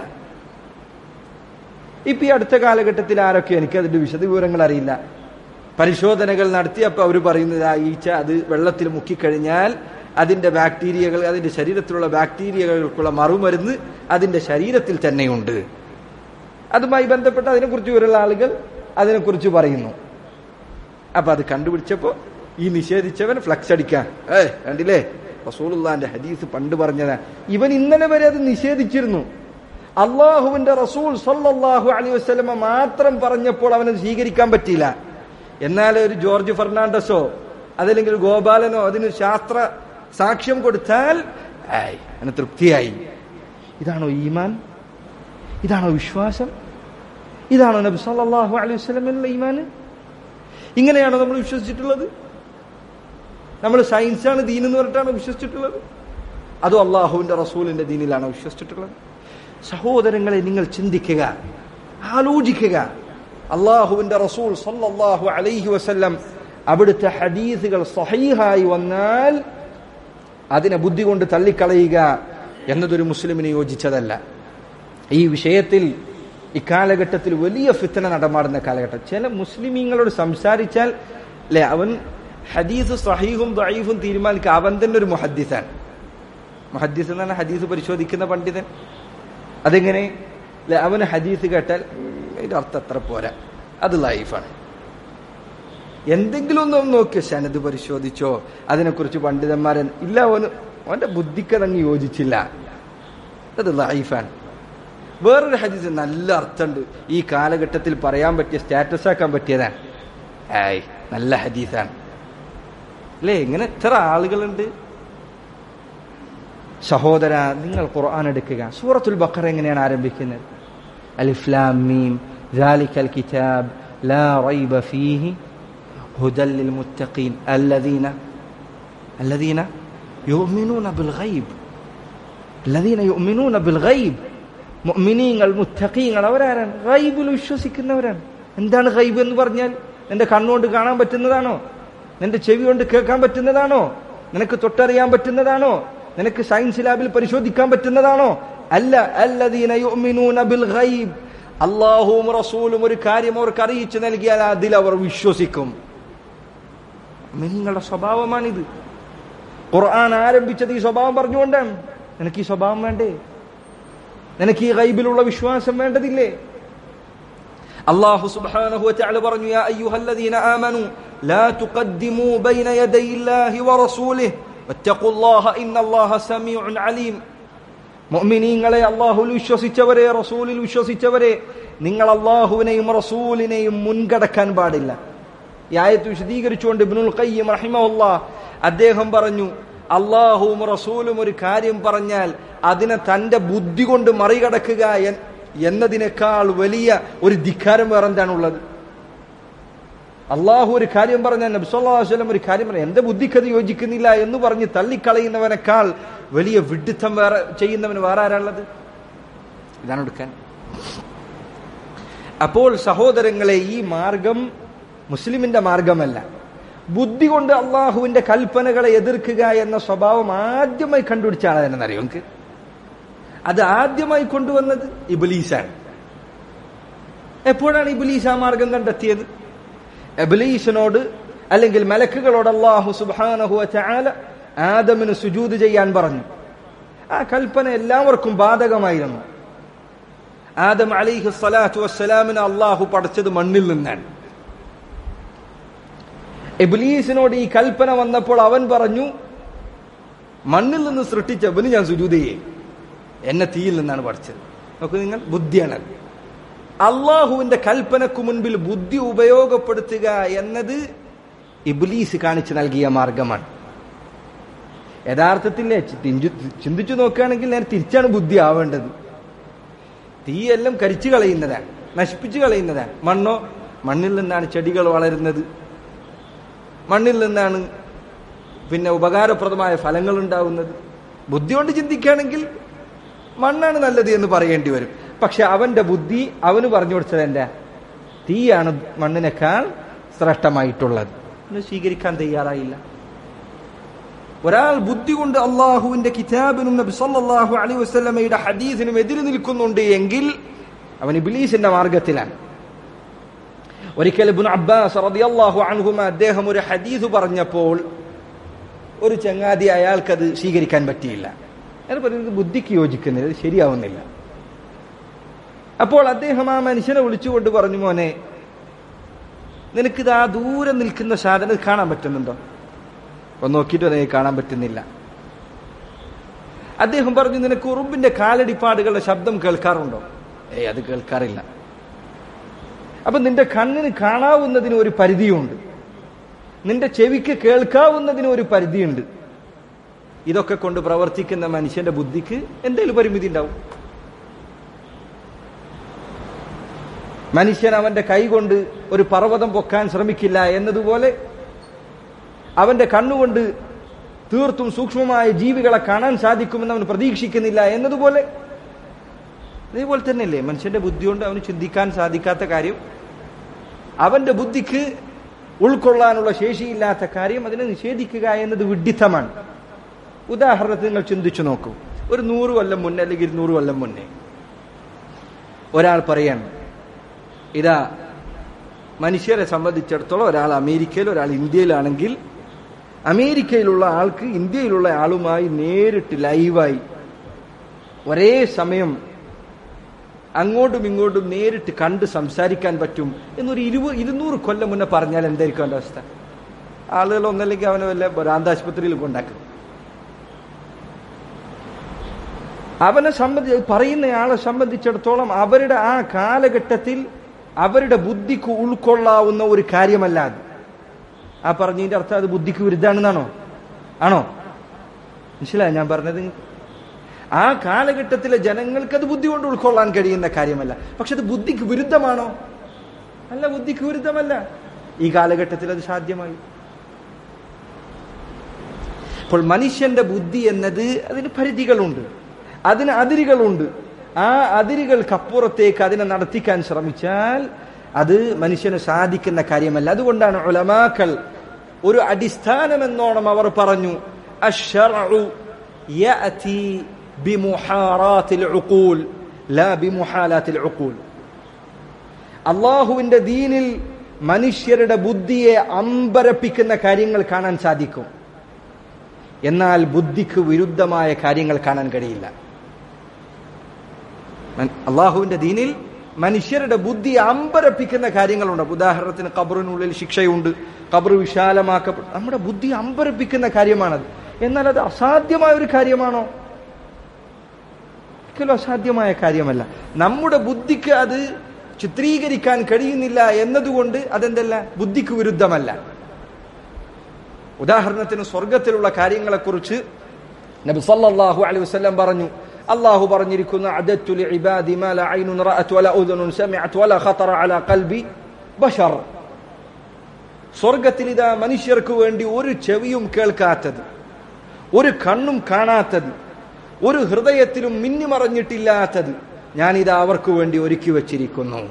ഇപ്പൊ ഈ അടുത്ത കാലഘട്ടത്തിൽ ആരൊക്കെ, എനിക്കതിന്റെ വിശദവിവരങ്ങൾ അറിയില്ല, പരിശോധനകൾ നടത്തിയപ്പോൾ അവർ പറയുന്നത് ആ ഈച്ച അത് വെള്ളത്തിൽ മുക്കിക്കഴിഞ്ഞാൽ അതിന്റെ ബാക്ടീരിയകൾ, അതിന്റെ ശരീരത്തിലുള്ള ബാക്ടീരിയകൾക്കുള്ള മറുമരുന്ന് അതിന്റെ ശരീരത്തിൽ തന്നെയുണ്ട്. അതുമായി ബന്ധപ്പെട്ട് അതിനെക്കുറിച്ച് ഇവരുള്ള ആളുകൾ അതിനെക്കുറിച്ച് പറയുന്നു. അപ്പൊ അത് കണ്ടുപിടിച്ചപ്പോ ഈ നിഷേധിച്ചവൻ ഫ്ലക്സ് അടിക്കാൻ, കണ്ടില്ലേ റസൂലുള്ളാഹിന്റെ ഹദീസ് പണ്ട് പറഞ്ഞതാ. ഇവൻ ഇന്നലെ വരെ അത് നിഷേധിച്ചിരുന്നു. അള്ളാഹുവിന്റെ റസൂൽ സല്ലല്ലാഹു അലൈഹി വസല്ലം മാത്രം പറഞ്ഞപ്പോൾ അവന് സ്വീകരിക്കാൻ പറ്റിയില്ല. എന്നാൽ ഒരു ജോർജ് ഫെർണാണ്ടസോ അതല്ലെങ്കിൽ ഗോപാലനോ അതിന് ശാസ്ത്ര സാക്ഷ്യം കൊടുത്താൽ അവന് തൃപ്തിയായി. ഇതാണോ ഈമാൻ? ഇതാണോ വിശ്വാസം? ഇതാണോ നബി സല്ലല്ലാഹു അലൈഹി വസല്ലമയുടെ ഈമാൻ? ഇങ്ങനെയാണോ നമ്മൾ വിശ്വസിച്ചിട്ടുള്ളത്? നമ്മൾ സയൻസാണ് ദീൻ എന്ന് പറഞ്ഞിട്ടാണോ വിശ്വസിച്ചിട്ടുള്ളത്? അതോ അള്ളാഹുവിന്റെ റസൂലിന്റെ ദീനിലാണോ വിശ്വസിച്ചിട്ടുള്ളത്? സഹോദരങ്ങളെ, നിങ്ങൾ ചിന്തിക്കുക, ആലോചിക്കുക. അള്ളാഹുവിന്റെ റസൂൽ സല്ലല്ലാഹു അലൈഹി വസല്ലം അവിടുത്തെ ഹദീസുകൾ സഹീഹായി വന്നാൽ അതിനെ ബുദ്ധി കൊണ്ട് തള്ളിക്കളയുക എന്നതൊരു മുസ്ലിമിന് യോജിച്ചതല്ല. ഈ വിഷയത്തിൽ ഇക്കാലഘട്ടത്തിൽ വലിയ ഫിത്ന നടമാടുന്ന കാലഘട്ടം. ചില മുസ്ലിമീങ്ങളോട് സംസാരിച്ചാൽ അല്ലെ, അവൻ ഹദീസ് സഹീഹും ദഈഫും തീരുമാനിക്കുക, അവൻ തന്നെ ഒരു മുഹദ്ദിസാണ്. മുഹദ്ദിസ് എന്നാണ് ഹദീസ് പരിശോധിക്കുന്ന പണ്ഡിതൻ. അതെങ്ങനെ? അവന് ഹദീസ് കേട്ടാൽ അതിന്റെ അർത്ഥം അത്ര പോരാ, അത് ലൈഫാണ്. എന്തെങ്കിലും ഒന്നും നോക്കിയോ, സനദ് പരിശോധിച്ചോ, അതിനെക്കുറിച്ച് പണ്ഡിതന്മാരൻ ഇല്ല, അവന്റെ ബുദ്ധിക്കതങ്ങ് യോജിച്ചില്ല, അത് ലൈഫാണ്. വേറൊരു ഹദീസ് നല്ല അർത്ഥമുണ്ട്, ഈ കാലഘട്ടത്തിൽ പറയാൻ പറ്റിയ, സ്റ്റാറ്റസ് ആക്കാൻ പറ്റിയതാണ്, നല്ല ഹദീസാണ് അല്ലേ? ഇങ്ങനെ എത്ര ആളുകളുണ്ട്. സഹോദര, നിങ്ങൾ ഖുർആൻ എടുക്കുക. സൂറത്തുൽ ബഖറ എങ്ങനെയാണ് ആരംഭിക്കുന്നത്? അലിഫ് ലാം മീം ദാലികൽ കിതാബ് ലാ റൈബ ഫീഹി ഹുദൽ ലിൽ മുത്തഖീൻ അല്ലദീന യുഅ്മിനൂന ബിൽ ഗൈബ്, അല്ലദീന യുഅ്മിനൂന ബിൽ ഗൈബ്. മുഅ്മിനീങ്ങൾ, മുത്തഖീങ്ങൾ അവരാരാണ്? ഗൈബിൽ വിശ്വസിക്കുന്നവരാണ്. എന്താണ് ഗൈബ് എന്ന് പറഞ്ഞാൽ? നിന്റെ കണ്ണുകൊണ്ട് കാണാൻ പറ്റുന്നതാണോ? നിന്റെ ചെവി കൊണ്ട് കേൾക്കാൻ പറ്റുന്നതാണോ? നിനക്ക് തൊട്ടറിയാൻ പറ്റുന്നതാണോ? നിനക്ക് സയൻസ് ലാബിൽ പരിശോധിക്കാൻ പറ്റുന്നതാണോ? അല്ല. അല്ലദീന യുഅ്മിനൂന ബിൽ ഗൈബ്, അല്ലാഹുവും റസൂലും ഒരു കാര്യം അവർക്ക് അറിയിച്ചു നൽകിയാൽ അതിൽ അവർ വിശ്വസിക്കും. നിങ്ങളുടെ സ്വഭാവമാണിത്. ഖുർആൻ ആരംഭിച്ചത് ഈ സ്വഭാവം പറഞ്ഞുകൊണ്ടാണ്. നിനക്ക് ഈ സ്വഭാവം വേണ്ടേ? നിനക്ക് ഈ ഗൈബിലുള്ള വിശ്വാസം വേണ്ടതില്ലേ? അല്ലാഹു സുബ്ഹാനഹു വ തആല പറഞ്ഞു, യാ അയ്യുഹല്ലദീന ആമനൂ ലാ തുഖദ്ദിമൂ ബൈന യദയില്ലാഹി വറസൂലിഹി വത്തഖുല്ലാഹ ഇന്നല്ലാഹ സമീഉൻ അലീം. മുഅ്മിനീങ്ങളെ, അല്ലാഹുവിൽ വിശ്വസിച്ചവരെ, റസൂലിൽ വിശ്വസിച്ചവരെ, നിങ്ങൾ അല്ലാഹുവിനെയും റസൂലിനെയും മുൻകടക്കാൻ പാടില്ല. ഈ ആയത്ത് വിശദീകരിച്ചുകൊണ്ട് ഇബ്നുൽ ഖയ്യിം റഹിമഹുല്ലാഹ് അദ്ദേഹം പറഞ്ഞു, അല്ലാഹുവും റസൂലും ഒരു കാര്യം പറഞ്ഞാൽ അതിനെ തന്റെ ബുദ്ധി കൊണ്ട് മറികടക്കുക എന്നതിനേക്കാൾ വലിയ ഒരു ധിക്കാരം വേറെന്താണുള്ളത്? അള്ളാഹു ഒരു കാര്യം പറഞ്ഞാൽ നബി സല്ലല്ലാഹു അലൈഹി വസല്ലം ഒരു കാര്യം പറഞ്ഞാൽ എന്റെ ബുദ്ധിക്കത് യോജിക്കുന്നില്ല എന്ന് പറഞ്ഞ് തള്ളിക്കളയുന്നവനേക്കാൾ വലിയ വിഡ്ഢിത്തം വേറെ ചെയ്യുന്നവന് വേറെ ആരാളുള്ളത്? ഇതാണ് എടുക്കാൻ. അപ്പോൾ സഹോദരങ്ങളെ, ഈ മാർഗം മുസ്ലിമിന്റെ മാർഗമല്ല. ബുദ്ധി കൊണ്ട് അള്ളാഹുവിന്റെ കൽപ്പനകളെ എതിർക്കുക എന്ന സ്വഭാവം ആദ്യമായി കണ്ടുപിടിച്ച ആളെന്നറിയോ നിങ്ങൾക്ക്? അത് ആദ്യമായി കൊണ്ടുവന്നത് ഇബ്ലീസാണ്. എപ്പോഴാണ് ഇബ്ലീസ് ആ മാർഗം കണ്ടെത്തിയത്? ഇബ്ലീസിനോട് അല്ലെങ്കിൽ മലക്കുകളോട് അല്ലാഹു സുബ്ഹാനഹു വ തആല ആദമിന് സുജൂദ് ചെയ്യാൻ പറഞ്ഞു. ആ കൽപ്പന എല്ലാവർക്കും ബാധകമായിരുന്നു. ആദം അലൈഹി സ്വലാത്തു വസ്സലാമിനെ അല്ലാഹു പടച്ചത് മണ്ണിൽ നിന്നാണ്. ഇബ്ലീസിനോട് ഈ കൽപ്പന വന്നപ്പോൾ അവൻ പറഞ്ഞു, മണ്ണിൽ നിന്ന് സൃഷ്ടിച്ചവന് ഞാൻ സുജൂദ് ചെയ്യും, എന്നെ തീയിൽ നിന്നാണ് പഠിച്ചത്. നോക്കൂ നിങ്ങൾ, ബുദ്ധിയാണത്. അള്ളാഹുവിന്റെ കൽപ്പനക്ക് മുൻപിൽ ബുദ്ധി ഉപയോഗപ്പെടുത്തുക എന്നത് ഇബ്ലീസ് കാണിച്ചു നൽകിയ മാർഗമാണ്. യഥാർത്ഥത്തിൽ ചിന്തിച്ചു നോക്കുകയാണെങ്കിൽ നേരെ തിരിച്ചാണ് ബുദ്ധി ആവേണ്ടത്. തീയെല്ലാം കരിച്ചു കളയുന്നതാണ്, നശിപ്പിച്ചു കളയുന്നതാണ്. മണ്ണോ, മണ്ണിൽ നിന്നാണ് ചെടികൾ വളരുന്നത്, മണ്ണിൽ നിന്നാണ് പിന്നെ ഉപകാരപ്രദമായ ഫലങ്ങൾ ഉണ്ടാവുന്നത്. ബുദ്ധി കൊണ്ട് ചിന്തിക്കുകയാണെങ്കിൽ മണ്ണാണ് നല്ലത് എന്ന് പറയേണ്ടി വരും. പക്ഷെ അവന്റെ ബുദ്ധി അവന് പറഞ്ഞു കൊടുത്തത് എന്താ? തീയാണ് മണ്ണിനേക്കാൾ ശ്രേഷ്ഠമായിട്ടുള്ളത്. സ്വീകരിക്കാൻ തയ്യാറായില്ല. ഒരാൾ ബുദ്ധി കൊണ്ട് അള്ളാഹുവിന്റെ കിതാബിനും നബി സല്ലല്ലാഹു അലൈഹി വസല്ലമയുടെ ഹദീസിനും എതിര് നിൽക്കുന്നുണ്ട് എങ്കിൽ അവൻ ഇബ്ലീസിന്റെ മാർഗത്തിലാണ്. ഒരിക്കൽ ഇബ്നു അബ്ബാസ് റളിയല്ലാഹു അൻഹുമ അദ്ദേഹം ഒരു ഹദീസ് പറഞ്ഞപ്പോൾ ഒരു ചങ്ങാതി അയാൾക്കത് സ്വീകരിക്കാൻ പറ്റിയില്ല. അയാൾ പറയുന്നത് ബുദ്ധിക്ക് യോജിക്കുന്നില്ല, അത് ശരിയാവുന്നില്ല. അപ്പോൾ അദ്ദേഹം ആ മനുഷ്യനെ വിളിച്ചുകൊണ്ട് പറഞ്ഞു, മോനെ, നിനക്കിത് ആ ദൂരെ നിൽക്കുന്ന സാധനം കാണാൻ പറ്റുന്നുണ്ടോ? ഒന്ന് നോക്കിയിട്ട് എനിക്ക് കാണാൻ പറ്റുന്നില്ല. അദ്ദേഹം പറഞ്ഞു, നിനക്ക് ഉറുമ്പിന്റെ കാലടിപ്പാടുകളുടെ ശബ്ദം കേൾക്കാറുണ്ടോ? അത് കേൾക്കാറില്ല. അപ്പൊ നിന്റെ കണ്ണിന് കാണാവുന്നതിന് ഒരു പരിധിയുണ്ട്, നിന്റെ ചെവിക്ക് കേൾക്കാവുന്നതിന് ഒരു പരിധിയുണ്ട്. ഇതൊക്കെ കൊണ്ട് പ്രവർത്തിക്കുന്ന മനുഷ്യന്റെ ബുദ്ധിക്ക് എന്തെങ്കിലും പരിമിതി ഉണ്ടാവും. മനുഷ്യൻ അവന്റെ കൈ കൊണ്ട് ഒരു പർവ്വതം പൊക്കാൻ ശ്രമിക്കില്ല എന്നതുപോലെ അവന്റെ കണ്ണുകൊണ്ട് തീർത്തും സൂക്ഷ്മമായ ജീവികളെ കാണാൻ സാധിക്കുമെന്ന് അവൻ പ്രതീക്ഷിക്കുന്നില്ല എന്നതുപോലെ അതേപോലെ തന്നെയല്ലേ മനുഷ്യന്റെ ബുദ്ധി കൊണ്ട് അവന് ചിന്തിക്കാൻ സാധിക്കാത്ത കാര്യം, അവന്റെ ബുദ്ധിക്ക് ഉൾക്കൊള്ളാനുള്ള ശേഷിയില്ലാത്ത കാര്യം അതിനെ നിഷേധിക്കുക എന്നത് വിഡ്ഢിത്തമാണ്. ഉദാഹരണത്തിന് നിങ്ങൾ ചിന്തിച്ചു നോക്കൂ. ഒരു 100 കൊല്ലം മുന്നേ അല്ലെങ്കിൽ 200 കൊല്ലം മുന്നേ ഒരാൾ പറയാണ്, ഇതാ മനുഷ്യരെ സംബന്ധിച്ചിടത്തോളം ഒരാൾ അമേരിക്കയിൽ ഒരാൾ ഇന്ത്യയിലാണെങ്കിൽ അമേരിക്കയിലുള്ള ആൾക്ക് ഇന്ത്യയിലുള്ള ആളുമായി നേരിട്ട് ലൈവായി ഒരേ സമയം അങ്ങോട്ടും ഇങ്ങോട്ടും നേരിട്ട് കണ്ട് സംസാരിക്കാൻ പറ്റും എന്നൊരു 200 കൊല്ലം മുന്നേ പറഞ്ഞാൽ എന്തായിരിക്കും അവന്റെ അവസ്ഥ? ആളുകൾ ഒന്നല്ലെങ്കിൽ അവനെ വല്ല ഭ്രാന്താശുപത്രിയിൽ കൊണ്ടാക്കും. അവനെ പറയുന്നയാളെ സംബന്ധിച്ചിടത്തോളം അവരുടെ ആ കാലഘട്ടത്തിൽ അവരുടെ ബുദ്ധിക്ക് ഉൾക്കൊള്ളാവുന്ന ഒരു കാര്യമല്ല അത്. ആ പറഞ്ഞതിന്റെ അർത്ഥം അത് ബുദ്ധിക്ക് വിരുദ്ധാണെന്നാണോ? ആണോ? മനസ്സിലായോ ഞാൻ പറഞ്ഞത്? ആ കാലഘട്ടത്തിലെ ജനങ്ങൾക്ക് അത് ബുദ്ധി കൊണ്ട് ഉൾക്കൊള്ളാൻ കഴിയുന്ന കാര്യമല്ല. പക്ഷെ അത് ബുദ്ധിക്ക് വിരുദ്ധമാണോ? അല്ല, ബുദ്ധിക്ക് വിരുദ്ധമല്ല. ഈ കാലഘട്ടത്തിൽ അത് സാധ്യമായി. അപ്പോൾ മനുഷ്യന്റെ ബുദ്ധി എന്നത് അതിന് പരിധികളുണ്ട്, അതിന് അതിരുകളുണ്ട്. ആ അതിരുകൾക്കപ്പുറത്തേക്ക് അതിനെ നടത്തിക്കാൻ ശ്രമിച്ചാൽ അത് മനുഷ്യന് സാധിക്കുന്ന കാര്യമല്ല. അതുകൊണ്ടാണ് ഉലമാക്കൾ ഒരു അടിസ്ഥാനമെന്നോണം അവർ പറഞ്ഞു, അശ്ശറഉ യഅതി ബിമുഹാറാത്തിൽ ഉഖൂൽ ലാ ബിമുഹാലാത്തിൽ ഉഖൂൽ. അല്ലാഹുവിന്റെ ദീനിൽ മനുഷ്യരുടെ ബുദ്ധിയെ അമ്പരപ്പിക്കുന്ന കാര്യങ്ങൾ കാണാൻ സാധിക്കും, എന്നാൽ ബുദ്ധിക്ക് വിരുദ്ധമായ കാര്യങ്ങൾ കാണാൻ കഴിയില്ല. അള്ളാഹുവിന്റെ ദീനിൽ മനുഷ്യരുടെ ബുദ്ധി അമ്പരപ്പിക്കുന്ന കാര്യങ്ങളുണ്ട്. ഉദാഹരണത്തിന് ഖബറിനുള്ളിൽ ശിക്ഷയുണ്ട്, ഖബർ വിശാലമാക്കപ്പെട്ടു. നമ്മുടെ ബുദ്ധി അമ്പരപ്പിക്കുന്ന കാര്യമാണത്. എന്നാൽ അത് അസാധ്യമായ ഒരു കാര്യമാണോ? ഒരിക്കലും അസാധ്യമായ കാര്യമല്ല. നമ്മുടെ ബുദ്ധിക്ക് അത് ചിത്രീകരിക്കാൻ കഴിയുന്നില്ല എന്നതുകൊണ്ട് അതെന്തല്ല, ബുദ്ധിക്ക് വിരുദ്ധമല്ല. ഉദാഹരണത്തിന് സ്വർഗത്തിലുള്ള കാര്യങ്ങളെക്കുറിച്ച് നബി സല്ലല്ലാഹു അലൈഹി വസല്ലം പറഞ്ഞു, അല്ലാഹു പറഞ്ഞിരിക്കുന്ന അദത്തു ലിഇബാദി മാ ലാ ഐനുൻ റഅത് വലാ ഉദുനുൻ സമിഅത് വലാ ഖതറ അലാ ഖൽബി ബശർ. സ്വർഗത്തിൽ ഇതാ മനുഷ്യർക്ക് വേണ്ടി ഒരു ചെവിയും കേൾക്കാത്തത്, ഒരു കണ്ണും കാണാത്തത്, ഒരു ഹൃദയത്തിലും മിന്നിമറഞ്ഞിട്ടില്ലാത്തത് ഞാനിതാ അവർക്ക് വേണ്ടി ഒരുക്കി വച്ചിരിക്കുന്നു.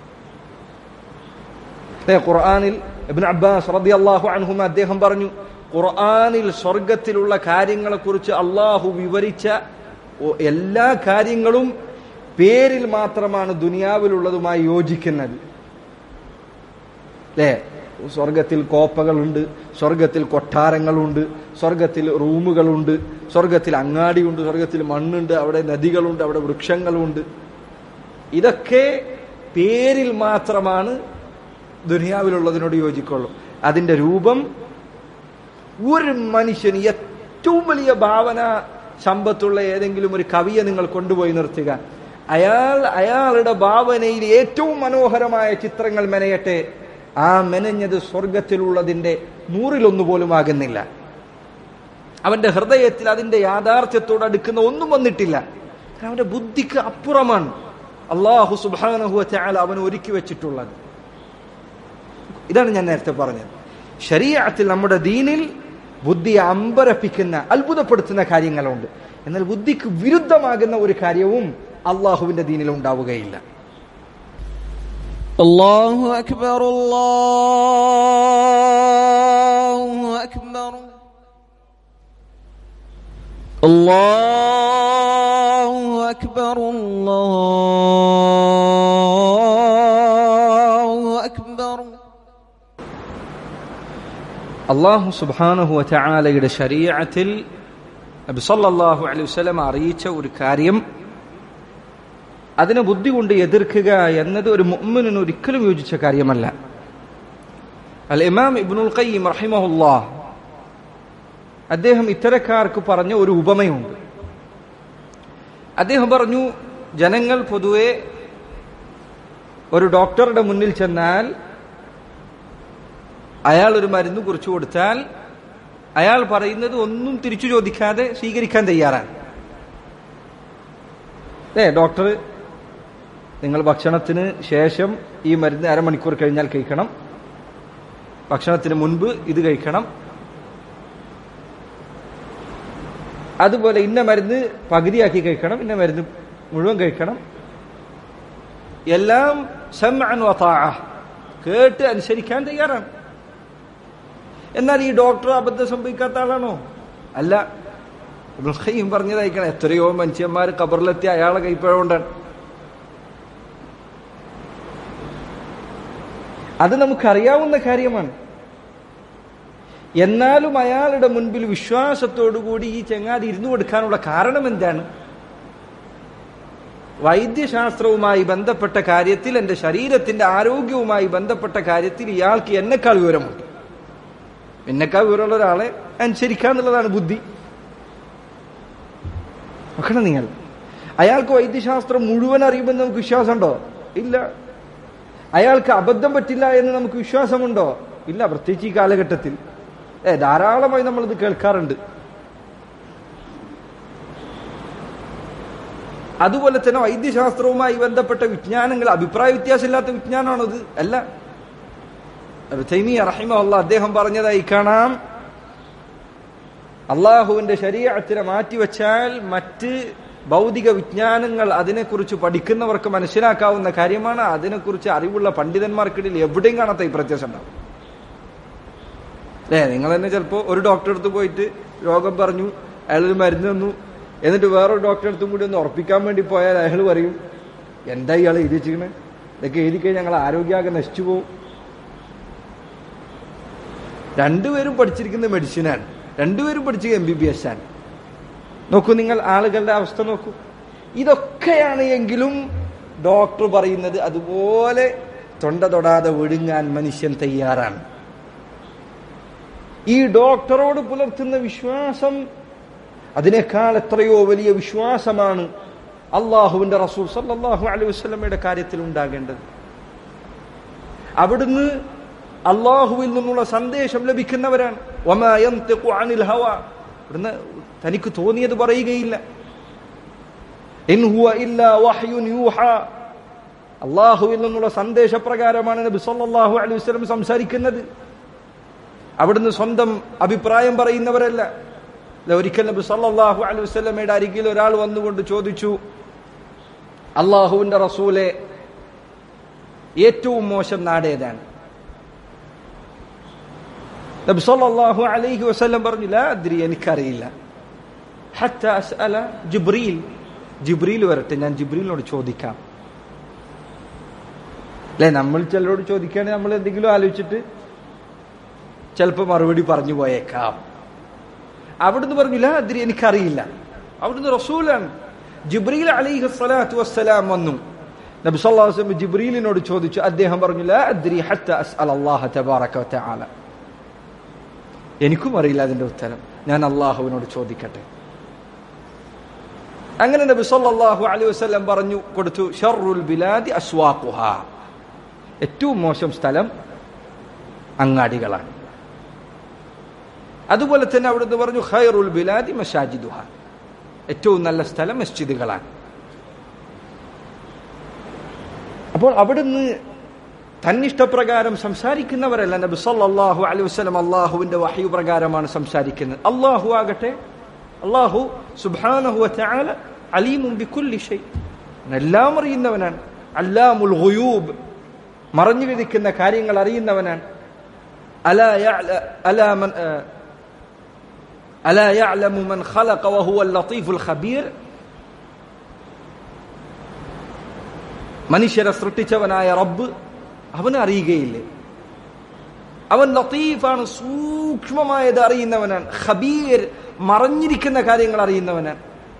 ഖുർആനിൽ ഇബ്നു അബ്ബാസ് റളിയല്ലാഹു അൻഹുമ അദ്ദേഹം പറഞ്ഞു, ഖുർആനിൽ സ്വർഗത്തിലുള്ള കാര്യങ്ങളെക്കുറിച്ച് അള്ളാഹു വിവരിച്ച എല്ലാ കാര്യങ്ങളും പേരിൽ മാത്രമാണ് ദുനിയാവിലുള്ളതുമായി യോജിക്കുന്നത്. അല്ലേ? സ്വർഗത്തിൽ കോപ്പകളുണ്ട്, സ്വർഗത്തിൽ കൊട്ടാരങ്ങളുണ്ട്, സ്വർഗത്തിൽ റൂമുകളുണ്ട്, സ്വർഗത്തിൽ അങ്ങാടിയുണ്ട്, സ്വർഗത്തിൽ മണ്ണുണ്ട്, അവിടെ നദികളുണ്ട്, അവിടെ വൃക്ഷങ്ങളുണ്ട്. ഇതൊക്കെ പേരിൽ മാത്രമാണ് ദുനിയാവിലുള്ളതിനോട് യോജിക്കുള്ളൂ. അതിന്റെ രൂപം ഒരു മനുഷ്യന് ഏറ്റവും വലിയ ഭാവന സമ്പത്തുള്ള ഏതെങ്കിലും ഒരു കവിയെ നിങ്ങൾ കൊണ്ടുപോയി നിർത്തുക, അയാളുടെ ഭാവനയിൽ ഏറ്റവും മനോഹരമായ ചിത്രങ്ങൾ മെനയട്ടെ, ആ മെനഞ്ഞത് സ്വർഗത്തിലുള്ളതിന്റെ 100-1 പോലും ആകുന്നില്ല. അവന്റെ ഹൃദയത്തിൽ അതിന്റെ യാഥാർത്ഥ്യത്തോട് അടുക്കുന്ന ഒന്നും വന്നിട്ടില്ല. അവന്റെ ബുദ്ധിക്ക് അപ്പുറമാണ് അല്ലാഹു സുബ്ഹാനഹു വ തആല അവൻ ഒരുക്കി വെച്ചിട്ടുള്ളത്. ഇതാണ് ഞാൻ നേരത്തെ പറഞ്ഞത്. ശരീഅത്തിൽ നമ്മുടെ ദീനിൽ ബുദ്ധിയെ അമ്പരപ്പിക്കുന്ന അത്ഭുതപ്പെടുത്തുന്ന കാര്യങ്ങളുണ്ട്, എന്നാൽ ബുദ്ധിക്ക് വിരുദ്ധമാകുന്ന ഒരു കാര്യവും അള്ളാഹുവിന്റെ ദീനിൽ ഉണ്ടാവുകയില്ല. അല്ലാഹു അക്ബർ അല്ലാഹു അക്ബർ അല്ലാഹു അക്ബർ അല്ലാഹു അക്ബർ. അല്ലാഹു സുബ്ഹാനഹു വ തആലയുടെ ശരീഅത്തിൽ നബി സല്ലല്ലാഹു അലൈഹി വസല്ലം അറിയിച്ച ഒരു കാര്യം, അതിനെ ബുദ്ധി കൊണ്ട് എതിർക്കുക എന്നത് ഒരു മുഅ്മിനിന് ഒരിക്കലും യോജിച്ച കാര്യമല്ല. അൽ ഇമാം ഇബ്നുൽ ഖയ്യിം റഹിമഹുല്ലാഹ് അദ്ദേഹം ഇത്തരക്കാർക്ക് പറഞ്ഞ ഒരു ഉപമയുണ്ട്. അദ്ദേഹം പറഞ്ഞു, ജനങ്ങൾ പൊതുവെ ഒരു ഡോക്ടറുടെ മുന്നിൽ ചെന്നാൽ അയാൾ ഒരു മരുന്ന് കുറിച്ചു കൊടുത്താൽ അയാൾ പറയുന്നത് ഒന്നും തിരിച്ചു ചോദിക്കാതെ സ്വീകരിക്കാൻ തയ്യാറാണ്. ഡോക്ടർ, നിങ്ങൾ ഭക്ഷണത്തിന് ശേഷം ഈ മരുന്ന് അരമണിക്കൂർ കഴിഞ്ഞാൽ കഴിക്കണം, ഭക്ഷണത്തിന് മുൻപ് ഇത് കഴിക്കണം, അതുപോലെ ഇന്ന മരുന്ന് പകുതിയാക്കി കഴിക്കണം, ഇന്ന മരുന്ന് മുഴുവൻ കഴിക്കണം, എല്ലാം സമഅൻ വ ത്വാഅ, കേട്ട് അനുസരിക്കാൻ തയ്യാറാണ്. എന്നാൽ ഈ ഡോക്ടർ അബദ്ധം സംഭവിക്കാത്ത ആളാണോ? അല്ല. ഇബ്നുൽ ഖയ്യിം പറഞ്ഞതായിരിക്കണം, എത്രയോ മനുഷ്യന്മാർ ഖബറിലെത്തി അയാളെ കൈപ്പഴകൊണ്ടാണ്. അത് നമുക്കറിയാവുന്ന കാര്യമാണ്. എന്നാലും അയാളുടെ മുൻപിൽ വിശ്വാസത്തോടുകൂടി ഈ ചങ്ങാതി ഇരുന്നു കൊടുക്കാനുള്ള കാരണം എന്താണ്? വൈദ്യശാസ്ത്രവുമായി ബന്ധപ്പെട്ട കാര്യത്തിൽ, എന്റെ ശരീരത്തിന്റെ ആരോഗ്യവുമായി ബന്ധപ്പെട്ട കാര്യത്തിൽ ഇയാൾക്ക് എന്നെക്കാൾ വിവരമുണ്ട്, എന്നെക്കാൾ വിവരമുള്ള ഒരാളെ അനുസരിക്കാന്നുള്ളതാണ് ബുദ്ധി. നോക്കണം നിങ്ങൾ, അയാൾക്ക് വൈദ്യശാസ്ത്രം മുഴുവൻ അറിയുമെന്ന് നമുക്ക് വിശ്വാസമുണ്ടോ? ഇല്ല. അയാൾക്ക് അബദ്ധം പറ്റില്ല എന്ന് നമുക്ക് വിശ്വാസമുണ്ടോ? ഇല്ല. പ്രത്യേകിച്ച് ഈ കാലഘട്ടത്തിൽ ധാരാളമായി നമ്മളിത് കേൾക്കാറുണ്ട്. അതുപോലെ തന്നെ വൈദ്യശാസ്ത്രവുമായി ബന്ധപ്പെട്ട വിജ്ഞാനങ്ങൾ അഭിപ്രായ വ്യത്യാസമില്ലാത്ത വിജ്ഞാനമാണത്? അല്ല. തൈമിയ്യ റഹിമഹുല്ലാഹ് അദ്ദേഹം പറഞ്ഞതായി കാണാം, അള്ളാഹുവിന്റെ ശരീഅത്തിനെ മാറ്റിവെച്ചാൽ മറ്റ് ഭൗതിക വിജ്ഞാനങ്ങൾ അതിനെക്കുറിച്ച് പഠിക്കുന്നവർക്ക് മനസ്സിലാക്കാവുന്ന കാര്യമാണ്. അതിനെക്കുറിച്ച് അറിവുള്ള പണ്ഡിതന്മാർക്കിടയിൽ എവിടെയും കാണാത്ത ഈ പ്രത്യക്ഷം ഉണ്ടാവും. അല്ലേ? നിങ്ങൾ തന്നെ ചിലപ്പോൾ ഒരു ഡോക്ടറെ അടുത്ത് പോയിട്ട് രോഗം പറഞ്ഞു, അയാളൊരു മരുന്ന് തന്നു, എന്നിട്ട് വേറൊരു ഡോക്ടറെ അടുത്തും കൂടി ഒന്ന് ഉറപ്പിക്കാൻ വേണ്ടി പോയാൽ അയാൾ പറയും, എന്താ ഇയാൾ എഴുതി വെച്ചിരിക്കണേ, ഇതൊക്കെ എഴുതി കഴിഞ്ഞാൽ ഞങ്ങൾ ആരോഗ്യമാകെ നശിച്ചു പോകും. രണ്ടുപേരും പഠിച്ചിരിക്കുന്ന മെഡിസിനാണ്, രണ്ടുപേരും പഠിച്ചത് MBBS ആണ്. നോക്കൂ, നിങ്ങൾ ആളുകളുടെ അവസ്ഥ നോക്കൂ. ഇതൊക്കെയാണ് എങ്കിലും ഡോക്ടർ പറയുന്നത് അതുപോലെ തൊണ്ട തൊടാതെ വിഴുങ്ങാൻ മനുഷ്യൻ തയ്യാറാണ്. ഈ ഡോക്ടറോട് പുലർത്തുന്ന വിശ്വാസം അതിനേക്കാൾ എത്രയോ വലിയ വിശ്വാസമാണ് അള്ളാഹുവിന്റെ റസൂൽ സല്ലല്ലാഹു അലൈഹി വസല്ലമയുടെ കാര്യത്തിൽ ഉണ്ടാകേണ്ടത്. അവിടുന്ന് അള്ളാഹുവിൽ നിന്നുള്ള സന്ദേശം ലഭിക്കുന്നവരാണ്. വമാ യൻതിഖു അനിൽ ഹവാ, അവിടുന്ന് തനിക്ക് തോന്നിയത് പറയുകയില്ല. ഇൻ ഹുവ ഇല്ലാ വഹ്യുൻ യൂഹാ, അള്ളാഹുവിൽ നിന്നുള്ള സന്ദേശപ്രകാരമാണ് നബി സല്ലല്ലാഹു അലൈഹി വസല്ലം സംസാരിക്കുന്നത്. അവിടുന്ന് സ്വന്തം അഭിപ്രായം പറയുന്നവരല്ല. ഒരിക്കൽ നബി സല്ലല്ലാഹു അലൈഹി വസല്ലമയുടെ അരികിൽ ഒരാൾ വന്നുകൊണ്ട് ചോദിച്ചു, അള്ളാഹുവിന്റെ റസൂലെ, ഏറ്റവും മോശം നാട് ഏതാണ്? നബി സല്ലല്ലാഹു അലൈഹി വസല്ലം പറഞ്ഞു, ലാ അദ്രി, എനിക്കറിയില്ല. ഹത്താ അസ്അല ജിബ്രീൽ, ജിബ്രീൽ വരട്ടെ, ഞാൻ ജിബ്രീലിനോട് ചോദിക്കാം. അല്ലെ, നമ്മൾ ചിലരോട് ചോദിക്കുകയാണെങ്കിൽ നമ്മൾ എന്തെങ്കിലും ആലോചിച്ചിട്ട് ചിലപ്പോൾ മറുപടി പറഞ്ഞു പോയേക്കാം. അവിടുന്ന് പറഞ്ഞു, ലാ അദ്രി, എനിക്കറിയില്ല. അവിടുന്ന് റസൂലാണ്. ജിബ്രീൽ അലൈഹി സ്വലാത്തു വസ്സലാം വന്നു. നബി സല്ലല്ലാഹു അലൈഹി വസല്ലം ജിബ്രീലിനോട് ചോദിച്ചു. അദ്ദേഹം പറഞ്ഞു, ലാ അദ്രി ഹത്താ അസ്അല അല്ലാഹ തബാറക വ തആല, എനിക്കും അറിയില്ല അതിന്റെ ഉത്തരം, ഞാൻ അള്ളാഹുവിനോട് ചോദിക്കട്ടെ. അങ്ങനെ നബി സല്ലല്ലാഹു അലൈഹി വസല്ലം പറഞ്ഞു കൊടുത്തു, ശർറുൽ ബിലാദി അസ്വാഖുഹാ, ഏറ്റവും മോശം സ്ഥലം അങ്ങാടികളാണ്. അതുപോലെ തന്നെ അവിടുന്ന് പറഞ്ഞു, ഖൈറുൽ ബിലാദി മസാജിദുഹാ, ഏറ്റവും നല്ല സ്ഥലം മസ്ജിദുകളാണ്. അപ്പോൾ അവിടുന്ന് തന്നിഷ്ടപ്രകാരം സംസാരിക്കുന്നവരല്ല. നബി സല്ലല്ലാഹു അലൈഹി വസല്ലം അള്ളാഹുവിന്റെ വഹ്യു പ്രകാരമാണ് സംസാരിക്കുന്നത്. അള്ളാഹു ആകട്ടെ, അള്ളാഹു സുബ്ഹാനഹു വ തആല അലീമുൻ ബികുല്ലി ഷൈ, എല്ലാം അറിയുന്നവനാണ്. അല്ലാമുൽ ഗുയൂബ്, മറഞ്ഞിരിക്കുന്ന കാര്യങ്ങൾ അറിയുന്നവനാണ്. അലാ യഅലമു മൻ ഖലഖ വഹുവൽ ലത്തീഫുൽ ഖബീർ, മനുഷ്യരെ സൃഷ്ടിച്ചവനായ റബ്ബ് അവനെ അറിയുകയില്ലേ? അവൻ ലത്തീഫാണ്, സൂക്ഷ്മമായത് അറിയുന്നവനാണ്. ഖബീർ, മറഞ്ഞിരിക്കുന്ന കാര്യങ്ങൾ അറിയുന്നവനാണ്.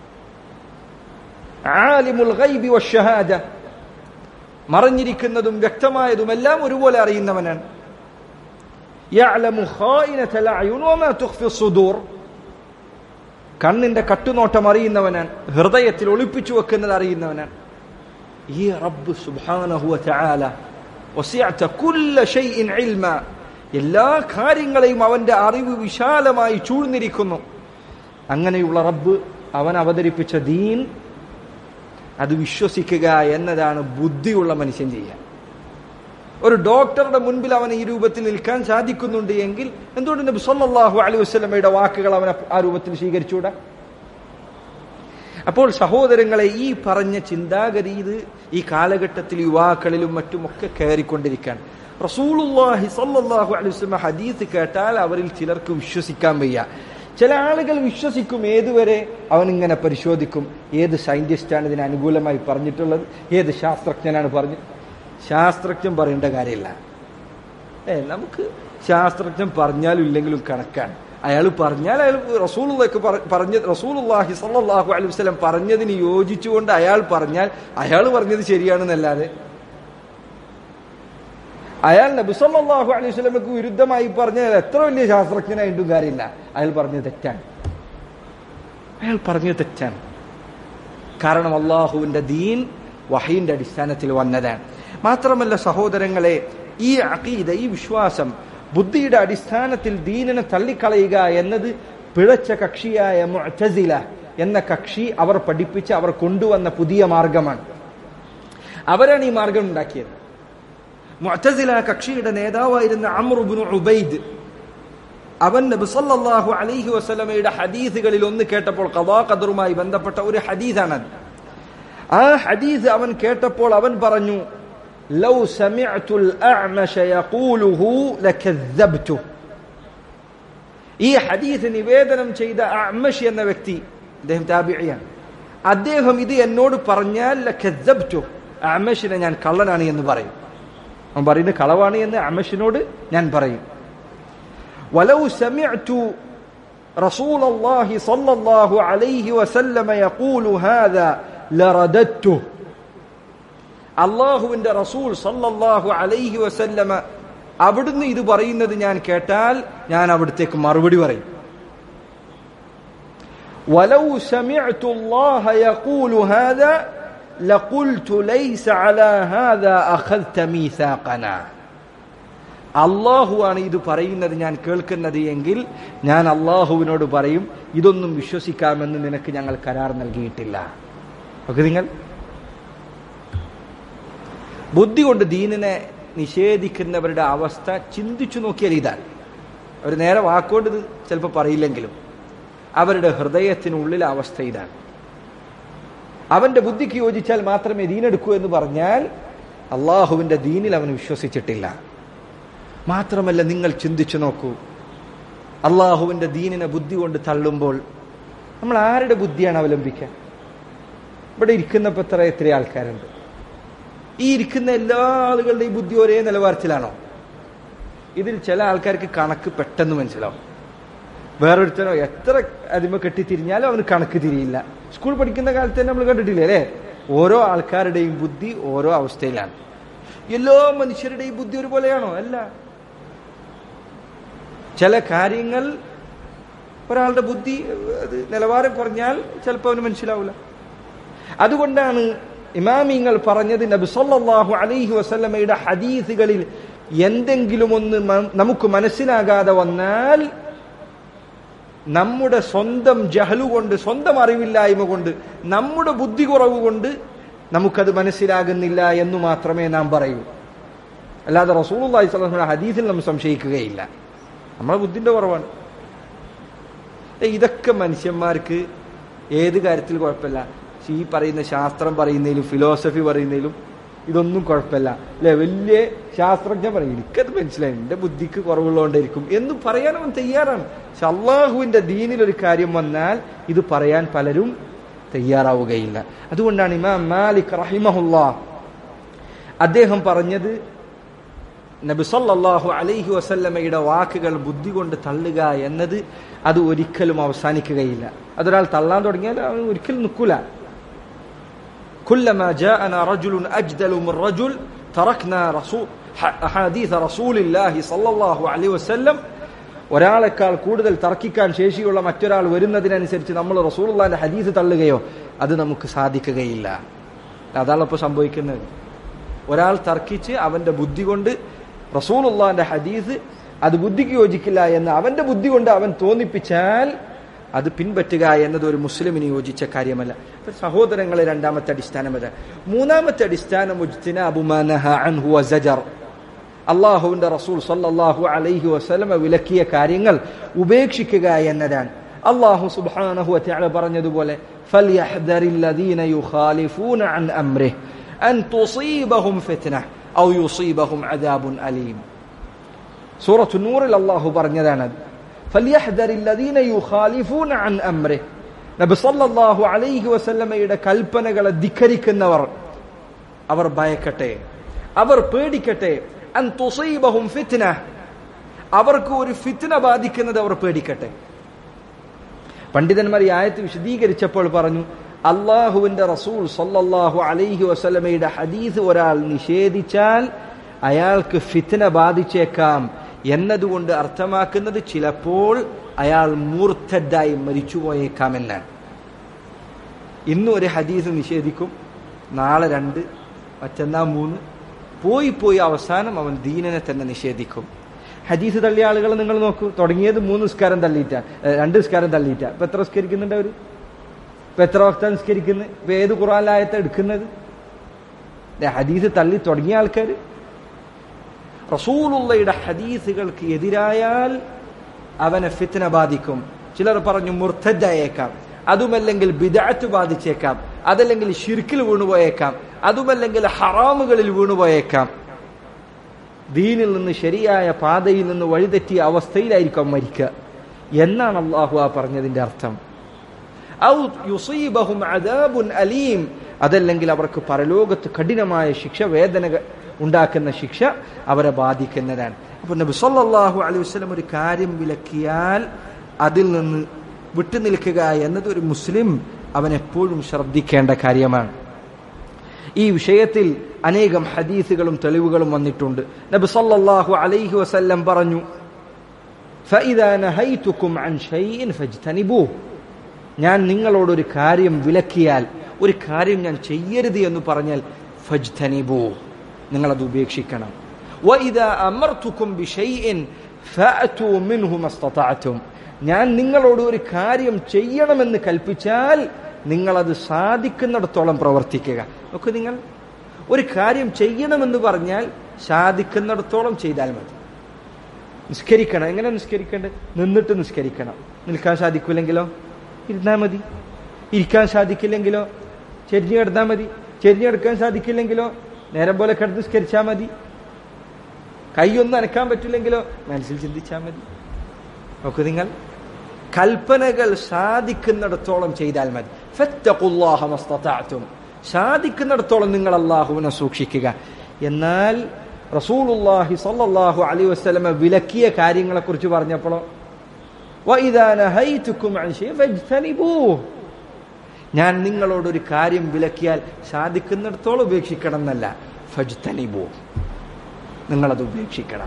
ആലിമുൽ ഗൈബി വശഹാദ, മറഞ്ഞിരിക്കുന്നതും വ്യക്തമായതും എല്ലാം ഒരുപോലെ അറിയുന്നവനാണ്. യഅലമു ഖായിനതൽ അയുൻ വമാ തുഖ്ഫി സുദൂർ, കണ്ണിന്റെ കട്ടുനോട്ടം അറിയുന്നവനാണ്, ഹൃദയത്തിൽ ഒളിപ്പിച്ചു വെക്കുന്നത് അറിയുന്നവനാണ്. ഈ റബ്ബ് സുബ്ഹാനഹു വ തആല വസിഅത കുല്ല ഷൈഇൻ ഇൽമ, എല്ലാ കാര്യങ്ങളെയും അവന്റെ അറിവ് വിശാലമായി ചൂഴ്ന്നിരിക്കുന്നു. അങ്ങനെയുള്ള റബ്ബ് അവൻ അവതരിപ്പിച്ച ദീൻ അത് വിശ്വസിക്കുക എന്നതാണ് ബുദ്ധിയുള്ള മനുഷ്യൻ ചെയ്യുക. ഒരു ഡോക്ടറുടെ മുൻപിൽ അവന് ഈ രൂപത്തിൽ നിൽക്കാൻ സാധിക്കുന്നുണ്ട് എങ്കിൽ എന്തുകൊണ്ട് നബി സല്ലല്ലാഹു അലൈഹി വസല്ലമയുടെ വാക്കുകൾ അവനെ ആ രൂപത്തിൽ സ്വീകരിച്ചുകൂടാ? അപ്പോൾ സഹോദരങ്ങളെ, ഈ പറഞ്ഞ ചിന്താഗതി ഇത് ഈ കാലഘട്ടത്തിൽ യുവാക്കളിലും മറ്റുമൊക്കെ കയറിക്കൊണ്ടിരിക്കാൻ. റസൂലുള്ളാഹി സ്വല്ലല്ലാഹു അലൈഹി വസല്ലം ഹദീസ് കേട്ടാൽ അവരിൽ ചിലർക്ക് വിശ്വസിക്കാൻ വയ്യ. ചില ആളുകൾ വിശ്വസിക്കും, ഏതുവരെ അവനിങ്ങനെ പരിശോധിക്കും, ഏത് സയന്റിസ്റ്റാണ് ഇതിന് അനുകൂലമായി പറഞ്ഞിട്ടുള്ളത്, ഏത് ശാസ്ത്രജ്ഞനാണ് പറഞ്ഞത്. ശാസ്ത്രജ്ഞൻ പറയേണ്ട കാര്യമില്ല. നമുക്ക് ശാസ്ത്രജ്ഞൻ പറഞ്ഞാലും ഇല്ലെങ്കിലും കണക്കാണ്. അയാൾ പറഞ്ഞാൽ അയാൾ റസൂലുള്ളാഹി സ്വല്ലല്ലാഹു അലൈഹി വസല്ലം പറഞ്ഞതിന് യോജിച്ചുകൊണ്ട് അയാൾ പറഞ്ഞാൽ അയാൾ പറഞ്ഞത് ശരിയാണെന്നല്ലാതെ അയാൾ നബി സല്ലല്ലാഹു അലൈഹി വസല്ലമക്ക് വിരുദ്ധമായി പറഞ്ഞാൽ എത്ര വലിയ ശാസ്ത്രജ്ഞനായിട്ടും കാര്യമില്ല. അയാൾ പറഞ്ഞത് തെറ്റാണ്. കാരണം അള്ളാഹുവിന്റെ ദീൻ വഹയിന്റെ അടിസ്ഥാനത്തിൽ വന്നതാണ്. മാത്രമല്ല സഹോദരങ്ങളെ, ഈ അഖീദ, ഈ വിശ്വാസം ബുദ്ധിയുടെ അടിസ്ഥാനത്തിൽ ദീനിനെ തള്ളിക്കളയുക എന്നത് പിഴച്ച കക്ഷിയായ മുഅ്തസില എന്ന കക്ഷി അവർ പഠിപ്പിച്ച, അവർ കൊണ്ടുവന്ന പുതിയ മാർഗമാണ്. അവരാണ് ഈ മാർഗം ഉണ്ടാക്കിയത്. മുഅ്തസില കക്ഷിയുടെ നേതാവായിരുന്ന അംർ ഇബ്നു ഉബൈദ്, അവൻ നബി സല്ലല്ലാഹു അലൈഹി വസല്ലമയുടെ ഹദീസുകളിൽ ഒന്ന് കേട്ടപ്പോൾ ഖദാ ഖദറുമായി ബന്ധപ്പെട്ട ഒരു ഹദീസാണത്. ആ ഹദീസ് അവൻ കേട്ടപ്പോൾ അവൻ പറഞ്ഞു, ലൗ സമിഅ്തുൽ അഅ്മശ യഖൂലുഹു ലകദ്ദബ്തു. ഈ ഹദീസ് നിവേദനം ചെയ്ത അഅ്മശ് എന്ന വ്യക്തി, അദ്ദേഹം താബിഇയാണ്, അദ്ദേഹം ഇത് എന്നോട് പറഞ്ഞാൽ ലകദ്ദബ്തു, അഅ്മശിനെ ഞാൻ കള്ളനാണ് എന്ന് പറയും. അവൻ പറയുന്നത് കളവാണ് എന്ന് അഅ്മശിനോട് ഞാൻ പറയും. വലൗ സമിഅ്തു റസൂലല്ലാഹി സ്വല്ലല്ലാഹു അലൈഹി വസല്ലമ യഖൂലു ഹാദാ ലറദത്തു. അല്ലാഹുവിന്റെ റസൂൽ സല്ലല്ലാഹു അലൈഹി വസല്ലമ അവിടുന്ന് ഇത് പറയുന്നത് ഞാൻ കേട്ടാൽ ഞാൻ അവിടത്തേക്ക് മറുപടി പറയും. വലൗ സമിഅ്തു അല്ലാഹ യഖൂലു ഹാദാ ലഖുൽതു ലൈസ അലാ ഹാദാ അഖദ്ത മീസാഖനാ. അള്ളാഹുവാണ് ഇത് പറയുന്നത് ഞാൻ കേൾക്കുന്നത് എങ്കിൽ ഞാൻ അള്ളാഹുവിനോട് പറയും, ഇതൊന്നും വിശ്വസിക്കാമെന്ന് നിനക്ക് ഞങ്ങൾ കരാർ നൽകിയിട്ടില്ല. ഓക്കെ, നിങ്ങൾ ബുദ്ധി കൊണ്ട് ദീനിനെ നിഷേധിക്കുന്നവരുടെ അവസ്ഥ ചിന്തിച്ചു നോക്കിയാൽ ഇതാണ്. അവർ നേരെ വാക്കുകൊണ്ട് ഇത് ചിലപ്പോൾ പറയില്ലെങ്കിലും അവരുടെ ഹൃദയത്തിനുള്ളിലെ അവസ്ഥ ഇതാണ്. അവന്റെ ബുദ്ധിക്ക് യോജിച്ചാൽ മാത്രമേ ദീനെടുക്കൂ എന്ന് പറഞ്ഞാൽ അള്ളാഹുവിന്റെ ദീനിൽ അവൻ വിശ്വസിച്ചിട്ടില്ല. മാത്രമല്ല, നിങ്ങൾ ചിന്തിച്ചു നോക്കൂ, അള്ളാഹുവിന്റെ ദീനിനെ ബുദ്ധി കൊണ്ട് തള്ളുമ്പോൾ നമ്മൾ ആരുടെ ബുദ്ധിയാണ് അവലംബിക്കുക? ഇവിടെ ഇരിക്കുന്നപ്പോൾ എത്ര ആൾക്കാരുണ്ട്? ഈ ഇരിക്കുന്ന എല്ലാ ആളുകളുടെയും ബുദ്ധി ഒരേ നിലവാരത്തിലാണോ? ഇതിൽ ചില ആൾക്കാർക്ക് കണക്ക് പെട്ടെന്ന് മനസ്സിലാവും. വേറൊരുത്തനോ എത്ര അതിമ കെട്ടിത്തിരിഞ്ഞാലും അവന് കണക്ക് തിരിയില്ല. സ്കൂൾ പഠിക്കുന്ന കാലത്ത് തന്നെ നമ്മൾ കണ്ടിട്ടില്ലേ അല്ലേ? ഓരോ ആൾക്കാരുടെയും ബുദ്ധി ഓരോ അവസ്ഥയിലാണ്. എല്ലാ മനുഷ്യരുടെയും ബുദ്ധി ഒരുപോലെയാണോ? അല്ല. ചില കാര്യങ്ങൾ ഒരാളുടെ ബുദ്ധി നിലവാരം കുറഞ്ഞാൽ ചിലപ്പോൾ അവന് മനസ്സിലാവില്ല. അതുകൊണ്ടാണ് ഇമാമിങ്ങൾ പറഞ്ഞത്, നബി സല്ലല്ലാഹു അലൈഹി വസല്ലമയുടെ ഹദീസുകളിൽ എന്തെങ്കിലും ഒന്ന് നമുക്ക് മനസ്സിലാകാതെ വന്നാൽ നമ്മുടെ സ്വന്തം ജഹലു കൊണ്ട്, സ്വന്തം അറിവില്ലായ്മ കൊണ്ട്, നമ്മുടെ ബുദ്ധി കുറവ് കൊണ്ട് നമുക്കത് മനസ്സിലാകുന്നില്ല എന്ന് മാത്രമേ നാം പറയൂ. അല്ലാതെ റസൂലുള്ളാഹി സ്വല്ലല്ലാഹു അലൈഹി വസല്ലം ഹദീസിൽ നാം സംശയിക്കുകയില്ല. നമ്മളെ ബുദ്ധിന്റെ കുറവാണ്. ഇതൊക്കെ മനുഷ്യന്മാർക്ക് ഏത് കാര്യത്തിൽ കുഴപ്പമില്ല. ഈ പറയുന്ന ശാസ്ത്രം പറയുന്നതിലും ഫിലോസഫി പറയുന്നതിലും ഇതൊന്നും കുഴപ്പമില്ല അല്ലെ? വലിയ ശാസ്ത്രജ്ഞൻ പറയും, എനിക്കത് മനസ്സിലായി, എന്റെ ബുദ്ധിക്ക് കുറവുള്ളതുകൊണ്ടായിരിക്കും എന്ന് പറയാൻ അവൻ തയ്യാറാണ്. പക്ഷെ അള്ളാഹുവിന്റെ ദീനിൽ ഒരു കാര്യം വന്നാൽ ഇത് പറയാൻ പലരും തയ്യാറാവുകയില്ല. അതുകൊണ്ടാണ് ഇമാം മാലിക് റഹിമഹുല്ലാഹ് അദ്ദേഹം പറഞ്ഞത്, നബി സല്ലല്ലാഹു അലൈഹി വസല്ലമയുടെ വാക്കുകൾ ബുദ്ധി കൊണ്ട് തള്ളുക എന്നത് അത് ഒരിക്കലും അവസാനിക്കുകയില്ല. അതൊരാൾ തള്ളാൻ തുടങ്ങിയാൽ അവൻ ഒരിക്കലും നിൽക്കൂല. കുല്ലമാ ജാഅനാ റജുലുൻ അജ്ദലു മിൻ റജുൽ തറക്നാ അഹാദീസ റസൂലില്ലാഹി സല്ലല്ലാഹു അലൈഹി വസല്ലം. ഒരാളെക്കാൾ കൂടുതൽ തർക്കിക്കാൻ ശേഷിയുള്ള മറ്റൊരാൾ വരുന്നതിനനുസരിച്ച് നമ്മൾ റസൂലുള്ളാഹിന്റെ ഹദീസ് തള്ളുകയോ അത് നമുക്ക് സാധിക്കുകയില്ല. അതാണ് ഇപ്പോൾ സംഭവിക്കുന്നത്. ഒരാൾ തർക്കിച്ച് അവന്റെ ബുദ്ധി കൊണ്ട് റസൂലുള്ളാഹിന്റെ ഹദീസ് അത് ബുദ്ധിക്ക് യോജിക്കില്ല എന്ന് അവന്റെ ബുദ്ധി കൊണ്ട് അവൻ തോന്നിപ്പിച്ചാൽ അത് പിൻപറ്റുക എന്നത് ഒരു മുസ്ലിമിന് യോജിച്ച കാര്യമല്ല. സഹോദരങ്ങളെ, രണ്ടാമത്തെ അടിസ്ഥാനം അത്. മൂന്നാമത്തെ അടിസ്ഥാനം ഇജ്തിനാബു മാ നഹാ അൻഹു വസജർ. അല്ലാഹുവിന്റെ റസൂൽ സല്ലല്ലാഹു അലൈഹി വസല്ലം വിലക്കിയ കാര്യങ്ങൾ ഉപേക്ഷിക്കുക എന്നതാണ്. അല്ലാഹു സുബ്ഹാനഹു വ തആല പറഞ്ഞതുപോലെ, ഫൽയഹ്ദരില്ലദീന യുഖാലിഫൂന അൻ അംരിഹി അൻ തുസീബഹും ഫിത്നഹ ഔ യുസീബഹും അദാബുൻ അലീം. സൂറത്തു നൂറിൽ അല്ലാഹു പറഞ്ഞതാണ്, ഫൽയഹ്ദരില്ലദീന യുഖാലിഫൂന അൻ അംരിഹി. നബി സല്ലല്ലാഹു അലൈഹി വസല്ലമയുടെ കൽപ്പനകളെ ധിക്കരിക്കുന്നവർ അവർ ഭയക്കട്ടെ, അവർ പേടിക്കട്ടെ. അൻ തുസീബഹും ഫിത്നഹ, അവർക്ക് ഒരു ഫിത്ന ബാധിക്കുന്നത് അവർ പേടിക്കട്ടെ. പണ്ഡിതന്മാർ ഈ ആയത്ത് വിശദീകരിച്ചപ്പോൾ പറഞ്ഞു, അള്ളാഹുവിന്റെ റസൂൽ സല്ലല്ലാഹു അലൈഹി വസല്ലമയുടെ ഹദീസ് ഒരാൾ നിഷേധിച്ചാൽ അയാൾക്ക് ഫിത്ന ബാധിച്ചേക്കാം എന്നതുകൊണ്ട് അർത്ഥമാക്കുന്നത് ചിലപ്പോൾ അയാൾ മൂർത്തദ്ദായി മരിച്ചുപോയേക്കാമെന്നാണ്. ഇന്നും ഒരു ഹദീസ് നിഷേധിക്കും, നാളെ 2, മറ്റന്നാ 3, പോയി അവസാനം അവൻ ദീനിനെ തന്നെ നിഷേധിക്കും. ഹദീസ് തള്ളിയ ആളുകൾ നിങ്ങൾ നോക്കൂ. തുടങ്ങിയത് 3 നിസ്കാരം തള്ളിയിട്ട, 2 നിസ്കാരം തള്ളിയിട്ട. ഇപ്പൊ എത്ര നിസ്കരിക്കുന്നുണ്ട് അവര്? ഇപ്പൊ എത്ര വക്ത നിസ്കരിക്കുന്നത്? ഇപ്പൊ ഏത് ഖുർആനിലായത്തെ എടുക്കുന്നത്? ഹദീസ് തള്ളി തുടങ്ങിയ ആൾക്കാർ. റസൂലുള്ളാഹിയുടെ ഹദീസുകൾക്ക് എതിരായാൽ അവനെ ഫിത്ന ബാധിക്കും. ചിലർ പറഞ്ഞു മുർത്തദ്ദായേക്കാം, അതുമല്ലെങ്കിൽ ബിദ്അത്ത് ബാധിച്ചേക്കാം, അതല്ലെങ്കിൽ ശിർക്കിൽ വീണുപോയേക്കാം, അതുമല്ലെങ്കിൽ ഹറാമുകളിൽ വീണുപോയേക്കാം. ദീനിൽ നിന്ന് ശരിയായ പാതയിൽ നിന്ന് വഴിതെറ്റിയ അവസ്ഥയിലായിരിക്കും മരിക്കുക എന്നാണ് അല്ലാഹു ആ പറഞ്ഞതിന്റെ അർത്ഥം. ഔ യുസീബഹും അദാബുൻ അലീം, അതല്ലെങ്കിൽ അവർക്ക് പരലോകത്ത് കഠിനമായ ശിക്ഷ, വേദന ഉണ്ടാക്കുന്ന ശിക്ഷ അവരെ ബാധിക്കുന്നതാണ്. അപ്പോൾ നബി സല്ലല്ലാഹു അലൈഹി വസല്ലം ഒരു കാര്യം വിലക്കിയാൽ അതിൽ നിന്ന് വിട്ടുനിൽക്കുക എന്നത് ഒരു മുസ്ലിം അവൻ എപ്പോഴും ശ്രദ്ധിക്കേണ്ട കാര്യമാണ്. ഈ വിഷയത്തിൽ അനേകം ഹദീസുകളും തെളിവുകളും വന്നിട്ടുണ്ട്. നബി സല്ലല്ലാഹു അലൈഹി വസല്ലം പറഞ്ഞു, ഫഇദാ നഹൈതുകും അൻ ഷൈഇൻ ഫജ്തനിബൂഹ്, ഞാൻ നിങ്ങളോടൊരു കാര്യം വിലക്കിയാൽ, ഒരു കാര്യം ഞാൻ ചെയ്യരുത് എന്ന് പറഞ്ഞാൽ ഫജ്തനിബൂഹ്, നിങ്ങളത് ഉപേക്ഷിക്കണം. വഇദാ അമർതുകും ബിശൈഇൻ ഫഅതു മിൻഹു മസ്തതഅതും, ഞാൻ നിങ്ങളോട് ഒരു കാര്യം ചെയ്യണമെന്ന് കൽപ്പിച്ചാൽ നിങ്ങളത് സാധിക്കുന്നിടത്തോളം പ്രവർത്തിക്കുക. നോക്കൂ, നിങ്ങൾ ഒരു കാര്യം ചെയ്യണമെന്ന് പറഞ്ഞാൽ സാധിക്കുന്നിടത്തോളം ചെയ്താൽ മതി. നിസ്കരിക്കണം, എങ്ങനെ നിസ്കരിക്കേണ്ടത്? നിന്നിട്ട് നിസ്കരിക്കണം. നിൽക്കാൻ സാധിക്കില്ലെങ്കിലോ ഇരുന്നാൽ മതി. ഇരിക്കാൻ സാധിക്കില്ലെങ്കിലോ ചെരിഞ്ഞു കിടന്നാൽ മതി. ചെരിഞ്ഞെടുക്കാൻ സാധിക്കില്ലെങ്കിലോ നേരം പോലെ കിടന്ന് നിസ്കരിച്ചാൽ മതി. കൈയൊന്നും അനക്കാൻ പറ്റില്ലെങ്കിലോ മനസ്സിൽ ചിന്തിച്ചാൽ മതി. നോക്കൂ, നിങ്ങൾ കൽപ്പനകൾ സാധിക്കുന്നിടത്തോളം ചെയ്താൽ മതി. ഫത്തഖുല്ലാഹ മസ്തതഅതും, സാധിക്കുന്നിടത്തോളം നിങ്ങൾ അല്ലാഹുവിനെ സൂക്ഷിക്കുക. എന്നാൽ റസൂലുള്ളാഹി സ്വല്ലല്ലാഹു അലൈഹി വസല്ലം വിലക്കിയ കാര്യങ്ങളെ കുറിച്ച് പറഞ്ഞപ്പോൾ വഇദാ നഹൈതുകും അൻ ശൈഇൻ ഫജ്തനിബൂഹ്, ഞാൻ നിങ്ങളോടൊരു കാര്യം വിലക്കിയാൽ സാധിക്കുന്നിടത്തോളം ഉപേക്ഷിക്കണം എന്നല്ല, ഫജ്തനിബൂഹ്, നിങ്ങളത് ഉപേക്ഷിക്കണം.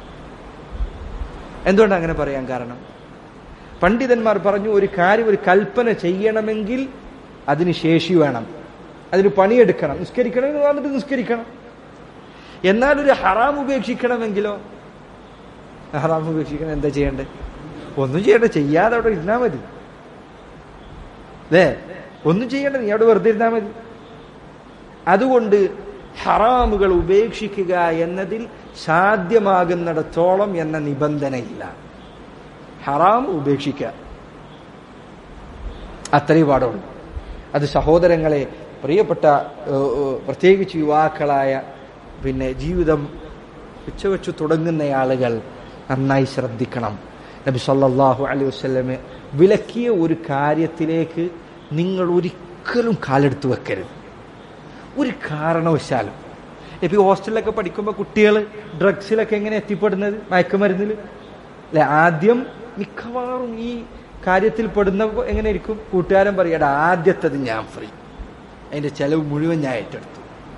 എന്തുകൊണ്ടാണ് അങ്ങനെ പറയാൻ കാരണം? പണ്ഡിതന്മാർ പറഞ്ഞു, ഒരു കാര്യം, ഒരു കൽപ്പന ചെയ്യണമെങ്കിൽ അതിന് ശേഷി വേണം, അതിന് പണിയെടുക്കണം. നിസ്കരിക്കണമെങ്കിൽ വന്നിട്ട് നിസ്കരിക്കണം. എന്നാൽ ഒരു ഹറാം ഉപേക്ഷിക്കണമെങ്കിലോ, ഹറാം ഉപേക്ഷിക്കണം എന്താ ചെയ്യേണ്ടത്? ഒന്നും ചെയ്യണ്ട, ചെയ്യാതെ അവിടെ ഇരുന്നാൽ മതി. അല്ലേ? ഒന്നും ചെയ്യണ്ട, നീ അവിടെ വെറുതെ ഇരുന്നാൽ മതി. അതുകൊണ്ട് ഹറാമുകൾ ഉപേക്ഷിക്കുക എന്നതിൽ സാധ്യമാകുന്നിടത്തോളം എന്ന നിബന്ധനയില്ല. ഹറാം ഉപേക്ഷിക്കുക, അത്രയും പാടുള്ളൂ. അത് സഹോദരങ്ങളെ, പ്രിയപ്പെട്ട പ്രത്യേകിച്ച് യുവാക്കളായ, ജീവിതം ഉച്ചവെച്ചു തുടങ്ങുന്ന ആളുകൾ നന്നായി ശ്രദ്ധിക്കണം. നബി സല്ലല്ലാഹു അലൈഹി വസല്ലം വിലക്കിയ ഒരു കാര്യത്തിലേക്ക് നിങ്ങൾ ഒരിക്കലും കാലെടുത്ത് വെക്കരുത്, ഒരു കാരണവശാലും. ഇപ്പൊ ഹോസ്റ്റലിലൊക്കെ പഠിക്കുമ്പോൾ കുട്ടികൾ ഡ്രഗ്സിലൊക്കെ എങ്ങനെ എത്തിപ്പെടുന്നത്? മയക്കുമരുന്നിൽ അല്ലെ? ആദ്യം മിക്കവാറും ഈ കാര്യത്തിൽ പെടുന്ന എങ്ങനെ ഇരിക്കും? കൂട്ടുകാരൻ പറയടാ, ആദ്യത്തത് ഞാൻ ഫ്രീ, അതിന്റെ ചെലവ് മുഴുവൻ ഞാൻ ഏറ്റെടുത്തു.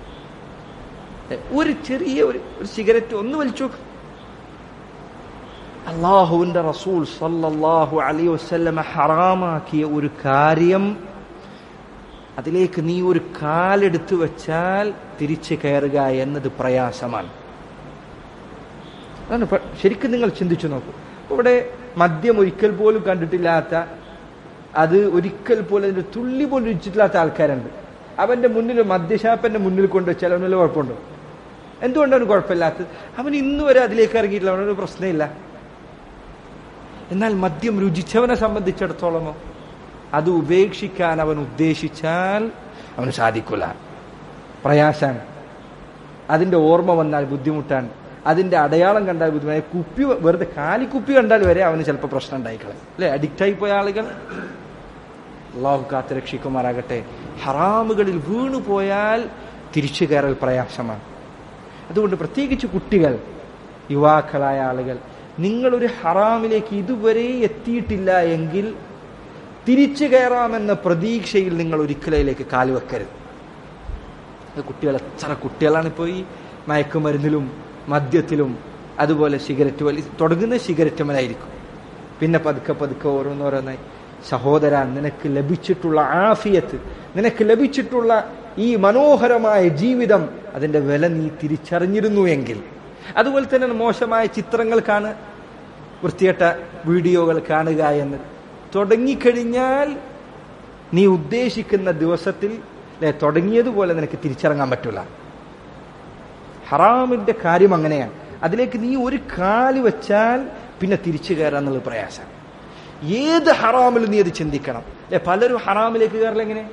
ഒരു ചെറിയ ഒരു സിഗരറ്റ് ഒന്ന് വലിച്ചു നോക്ക്. അല്ലാഹുവിന്റെ റസൂൽ സല്ലല്ലാഹു അലൈഹി വസല്ലം ഹറാമാക്കിയ ഒരു കാര്യം, അതിലേക്ക് നീ ഒരു കാലെടുത്ത് വെച്ചാൽ തിരിച്ചു കയറുക എന്നത് പ്രയാസമാണ്. അതാണ് ശരിക്കും നിങ്ങൾ ചിന്തിച്ചു നോക്കൂ. ഇവിടെ മദ്യം ഒരിക്കൽ പോലും കണ്ടിട്ടില്ലാത്ത, അത് ഒരിക്കൽ പോലും അതിന്റെ തുള്ളി പോലും രുചിച്ചിട്ടില്ലാത്ത ആൾക്കാരുണ്ട്. അവന്റെ മുന്നിൽ, മദ്യഷാപ്പന്റെ മുന്നിൽ കൊണ്ടുവച്ചാൽ അവനുള്ള കുഴപ്പമുണ്ടോ? എന്തുകൊണ്ടാണ് കുഴപ്പമില്ലാത്തത്? അവൻ ഇന്ന് വരെ അതിലേക്ക് ഇറങ്ങിയിട്ടില്ല, അവനൊരു പ്രശ്നമില്ല. എന്നാൽ മദ്യം രുചിച്ചവനെ സംബന്ധിച്ചിടത്തോളമോ, അത് ഉപേക്ഷിക്കാൻ അവൻ ഉദ്ദേശിച്ചാൽ അവന് സാധിക്കില്ല, പ്രയാസാണ്. അതിന്റെ ഓർമ്മ വന്നാൽ ബുദ്ധിമുട്ടാണ്, അതിന്റെ അടയാളം കണ്ടാൽ ബുദ്ധിമുട്ടാണ്. കുപ്പി, വെറുതെ കാലിക്കുപ്പി കണ്ടാൽ വരെ അവന് ചിലപ്പോൾ പ്രശ്നം ഉണ്ടായിക്കളെ, അല്ലെ? അഡിക്റ്റായി പോയ ആളുകൾ, അല്ലാഹു കാത്ത് രക്ഷിക്കുമാറാകട്ടെ. ഹറാമുകളിൽ വീണു പോയാൽ തിരിച്ചു കയറൽ പ്രയാസമാണ്. അതുകൊണ്ട് പ്രത്യേകിച്ച് കുട്ടികൾ, യുവാക്കളായ ആളുകൾ, നിങ്ങളൊരു ഹറാമിലേക്ക് ഇതുവരെ എത്തിയിട്ടില്ല എങ്കിൽ തിരിച്ചു കയറാമെന്ന പ്രതീക്ഷയിൽ നിങ്ങൾ ഒരിക്കലേക്ക് കാലുവെക്കരുത്. കുട്ടികൾ, എത്ര കുട്ടികളാണിപ്പോൾ ഈ മയക്കുമരുന്നിലും മദ്യത്തിലും അതുപോലെ സിഗരറ്റ് വലി തുടങ്ങുന്ന സിഗരറ്റുമലായിരിക്കും. പിന്നെ പതുക്കെ പതുക്കെ ഓരോന്നോരോന്നായി. സഹോദര, നിനക്ക് ലഭിച്ചിട്ടുള്ള ആഫിയത്ത്, നിനക്ക് ലഭിച്ചിട്ടുള്ള ഈ മനോഹരമായ ജീവിതം, അതിന്റെ വില നീ തിരിച്ചറിഞ്ഞിരുന്നു എങ്കിൽ, അതുപോലെ തന്നെ മോശമായ ചിത്രങ്ങൾ കാണുക, വൃത്തികെട്ട വീഡിയോകൾ കാണുക എന്ന് തുടങ്ങിക്കഴിഞ്ഞാൽ നീ ഉദ്ദേശിക്കുന്ന ദിവസത്തിൽ തുടങ്ങിയതുപോലെ നിനക്ക് തിരിച്ചിറങ്ങാൻ പറ്റില്ല. ഹറാമിന്റെ കാര്യം അങ്ങനെയാണ്. അതിലേക്ക് നീ ഒരു കാല് വെച്ചാൽ പിന്നെ തിരിച്ചു കയറാന്നുള്ളത് പ്രയാസം. ഏത് ഹറാമിലും നീ അത് ചിന്തിക്കണം. അല്ലെ, പലരും ഹറാമിലേക്ക് കയറില്ല. എങ്ങനെ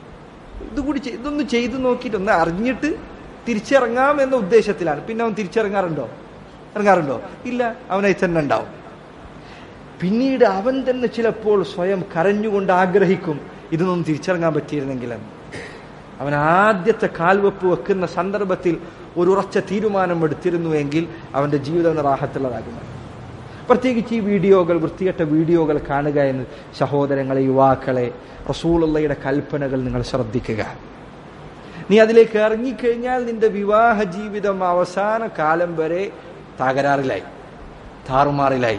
ഇതൊന്ന് ചെയ്തു നോക്കിയിട്ട് ഒന്ന് അറിഞ്ഞിട്ട് തിരിച്ചിറങ്ങാം എന്ന ഉദ്ദേശത്തിലാണ്. പിന്നെ അവൻ ഇറങ്ങാറുണ്ടോ? ഇല്ല, അവനായി തന്നെ ഉണ്ടാവും. പിന്നീട് അവൻ തന്നെ ചിലപ്പോൾ സ്വയം കരഞ്ഞുകൊണ്ട് ആഗ്രഹിക്കും, ഇതൊന്നും തിരിച്ചിറങ്ങാൻ പറ്റിയിരുന്നെങ്കിലെന്ന്. അവൻ ആദ്യത്തെ കാൽവെപ്പ് വെക്കുന്ന സന്ദർഭത്തിൽ ഒരു ഉറച്ച തീരുമാനം എടുത്തിരുന്നുവെങ്കിൽ അവന്റെ ജീവിതം റാഹത്തുള്ളതാകുന്നു. പ്രത്യേകിച്ച് ഈ വീഡിയോകൾ, വൃത്തികെട്ട വീഡിയോകൾ കാണുക എന്ന് സഹോദരങ്ങളെ, യുവാക്കളെ, റസൂലുള്ളാഹിയുടെ കൽപ്പനകൾ നിങ്ങൾ ശ്രദ്ധിക്കുക. നീ അതിലേക്ക് ഇറങ്ങിക്കഴിഞ്ഞാൽ നിന്റെ വിവാഹ ജീവിതം അവസാന കാലം വരെ തകരാറിലായി, താറുമാറിലായി.